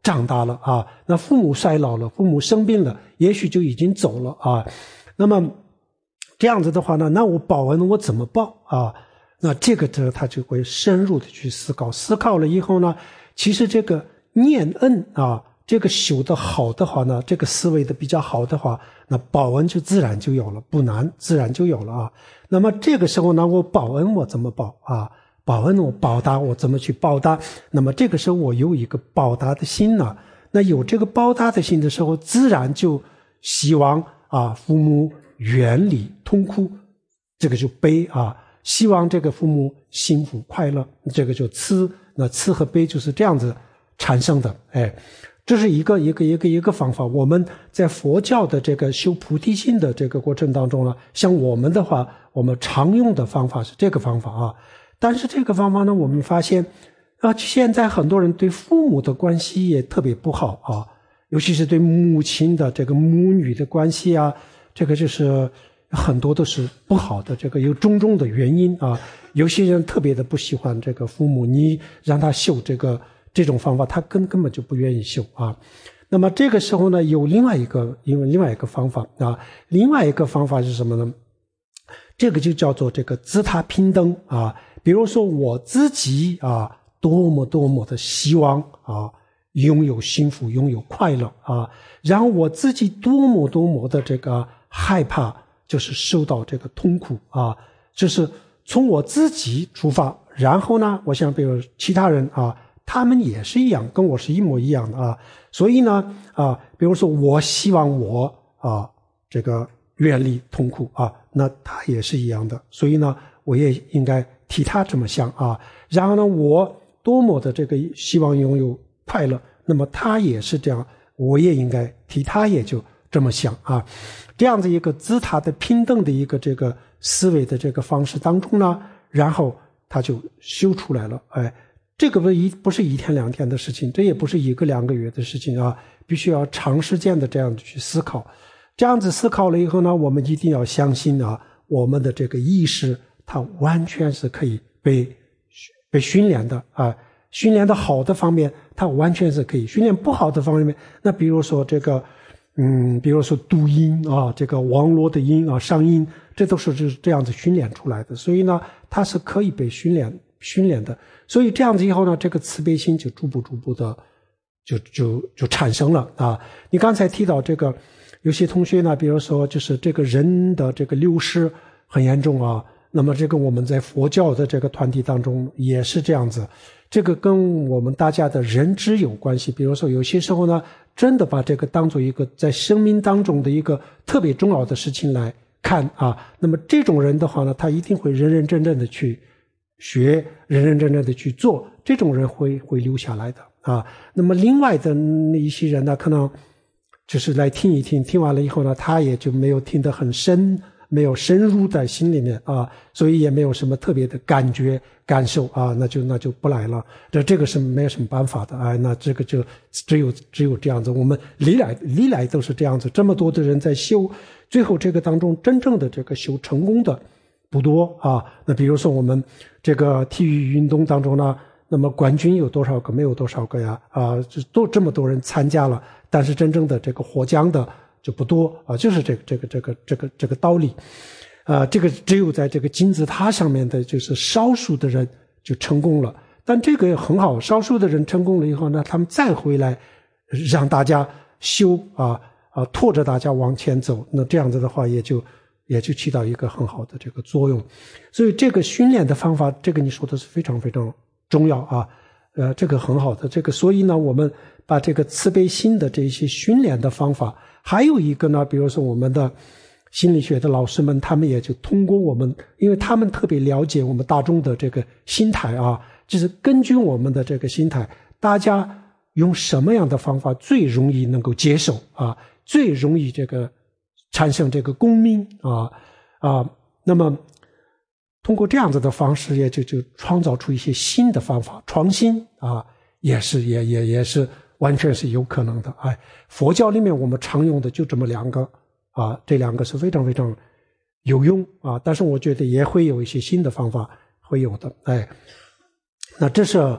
长大了啊，那父母衰老了，父母生病了，也许就已经走了啊。那么这样子的话呢，那我报恩我怎么报啊？那这个呢，他就会深入的去思考，思考了以后呢，其实这个念恩啊，这个修的好的话呢，这个思维的比较好的话，那报恩就自然就有了，不难，自然就有了啊。那么这个时候呢，我报恩我怎么报啊？报恩我报答我怎么去报答？那么这个时候我有一个报答的心呢，那有这个报答的心的时候，自然就希望啊父母远离痛苦，这个就悲啊，希望这个父母幸福快乐，这个就慈，那慈和悲就是这样子产生的。哎，这是一个一个一个一个方法。我们在佛教的这个修菩提心的这个过程当中呢，像我们的话，我们常用的方法是这个方法啊。但是这个方法呢，我们发现啊，现在很多人对父母的关系也特别不好啊，尤其是对母亲的这个母女的关系啊，这个就是很多都是不好的，这个有种种的原因啊。有些人特别的不喜欢这个父母，你让他修这个这种方法，他根根本就不愿意修啊。那么这个时候呢，有另外一个，因为另外一个方法啊，另外一个方法是什么呢？这个就叫做这个自他平等啊。比如说我自己啊，多么多么的希望啊，拥有幸福，拥有快乐啊，然后我自己多么多么的这个害怕，就是受到这个痛苦啊，就是从我自己出发，然后呢，我想比如其他人啊，他们也是一样，跟我是一模一样的啊，所以呢啊，比如说我希望我啊这个远离痛苦啊，那他也是一样的，所以呢，我也应该替他这么想啊。然后呢，我多么的这个希望拥有快乐，那么他也是这样，我也应该替他也就这么想啊。这样子一个自他的平等的一个这个思维的这个方式当中呢，然后他就修出来了。哎，这个不一不是一天两天的事情，这也不是一个两个月的事情啊，必须要长时间的这样去思考。这样子思考了以后呢，我们一定要相信啊，我们的这个意识它完全是可以被被训练的啊，训练的好的方面它完全是可以，训练不好的方面，那比如说这个嗯比如说读音啊，这个网络的音啊，上音，这都是就是这样子训练出来的，所以呢它是可以被训练训练的。所以这样子以后呢，这个慈悲心就逐步逐步的就就就产生了啊。你刚才提到这个有些同学呢，比如说就是这个人的这个流失很严重啊，那么这个我们在佛教的这个团体当中也是这样子，这个跟我们大家的认知有关系。比如说有些时候呢，真的把这个当做一个在生命当中的一个特别重要的事情来看啊，那么这种人的话呢，他一定会认认真真的去学，认认真真的去做，这种人会会留下来的啊。那么另外的那一些人呢，可能就是来听一听，听完了以后呢，他也就没有听得很深，没有深入在心里面啊，所以也没有什么特别的感觉感受啊，那就那就不来了。这这个是没有什么办法的啊，那这个就只有只有这样子。我们历来历来都是这样子，这么多的人在修，最后这个当中真正的这个修成功的不多啊。那比如说我们这个体育运动当中呢，那么冠军有多少个？没有多少个呀啊，都这么多人参加了，但是真正的这个获奖的就不多啊，就是这个这个这个这个这个道理，啊，这个只有在这个金字塔上面的，就是少数的人就成功了。但这个也很好，少数的人成功了以后呢，他们再回来让大家修啊啊，拖着大家往前走，那这样子的话，也就也就起到一个很好的这个作用。所以这个训练的方法，这个你说的是非常非常重要啊，呃，这个很好的这个，所以呢，我们把这个慈悲心的这些训练的方法。还有一个呢，比如说我们的心理学的老师们，他们也就通过我们，因为他们特别了解我们大众的这个心态啊，就是根据我们的这个心态，大家用什么样的方法最容易能够接受啊，最容易这个产生这个共鸣啊啊，那么通过这样子的方式，也就就创造出一些新的方法，创新啊，也是也也也是。完全是有可能的，哎，佛教里面我们常用的就这么两个啊，这两个是非常非常有用啊，但是我觉得也会有一些新的方法会有的，哎，那这是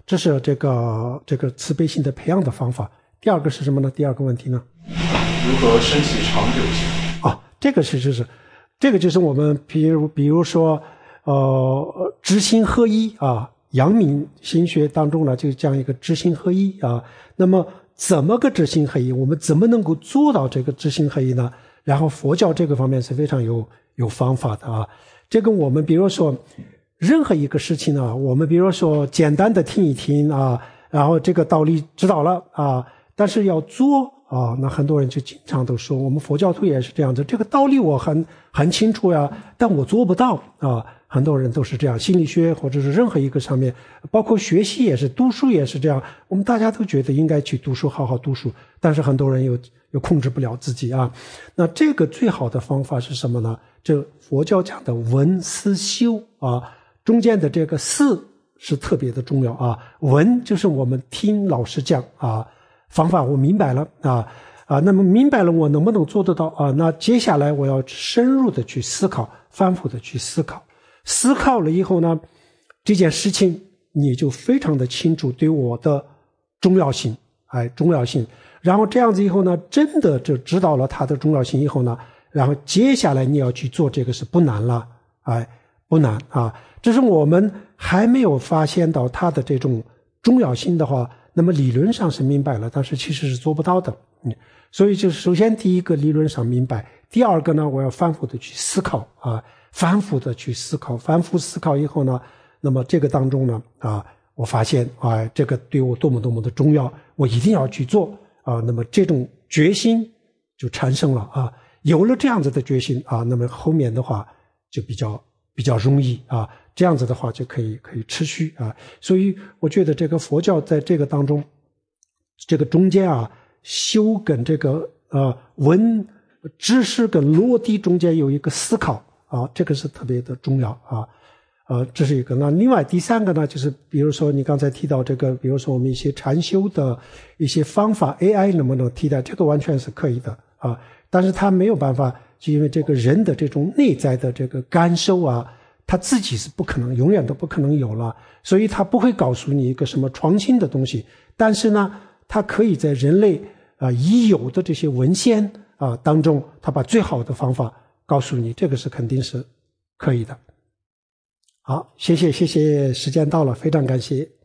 这是这个这个慈悲心的培养的方法。第二个是什么呢？第二个问题呢？ 如何升起长久心？ 啊，这个是就是这个就是我们比如比如说呃知行合一啊，阳明心学当中呢就这样一个知行合一啊。那么怎么个知行合一？我们怎么能够做到这个知行合一呢？然后佛教这个方面是非常有有方法的啊。这个我们比如说任何一个事情呢，我们比如说简单的听一听啊，然后这个道理知道了啊，但是要做啊，那很多人就经常都说，我们佛教徒也是这样子，这个道理我很很清楚呀，但我做不到啊。很多人都是这样，心理学或者是任何一个上面，包括学习也是，读书也是这样。我们大家都觉得应该去读书，好好读书，但是很多人又又控制不了自己啊。那这个最好的方法是什么呢？这佛教讲的闻思修啊，中间的这个思是特别的重要啊。闻就是我们听老师讲啊，方法我明白了啊啊，那么明白了我能不能做得到啊？那接下来我要深入的去思考，反复的去思考。思考了以后呢，这件事情你就非常的清楚对我的重要性，哎，重要性。然后这样子以后呢，真的就知道了它的重要性以后呢，然后接下来你要去做这个是不难了，哎，不难啊。这是我们还没有发现到它的这种重要性的话，那么理论上是明白了，但是其实是做不到的。嗯，所以就是首先第一个理论上明白，第二个呢，我要反复的去思考啊。反复的去思考，反复思考以后呢，那么这个当中呢，啊，我发现啊，这个对我多么多么的重要，我一定要去做啊。那么这种决心就产生了啊，有了这样子的决心啊，那么后面的话就比较比较容易啊，这样子的话就可以可以持续啊。所以我觉得这个佛教在这个当中，这个中间啊，修跟这个呃闻知识跟落地中间有一个思考。啊，这个是特别的重要啊，呃，这是一个。那另外第三个呢，就是比如说你刚才提到这个，比如说我们一些禅修的一些方法 ，A I 能不能替代？这个完全是可以的啊，但是它没有办法，就因为这个人的这种内在的这个感受啊，他自己是不可能，永远都不可能有了，所以他不会告诉你一个什么创新的东西。但是呢，他可以在人类啊已有的这些文献啊当中，他把最好的方法告诉你，这个是肯定是可以的。好，谢谢谢谢，时间到了，非常感谢。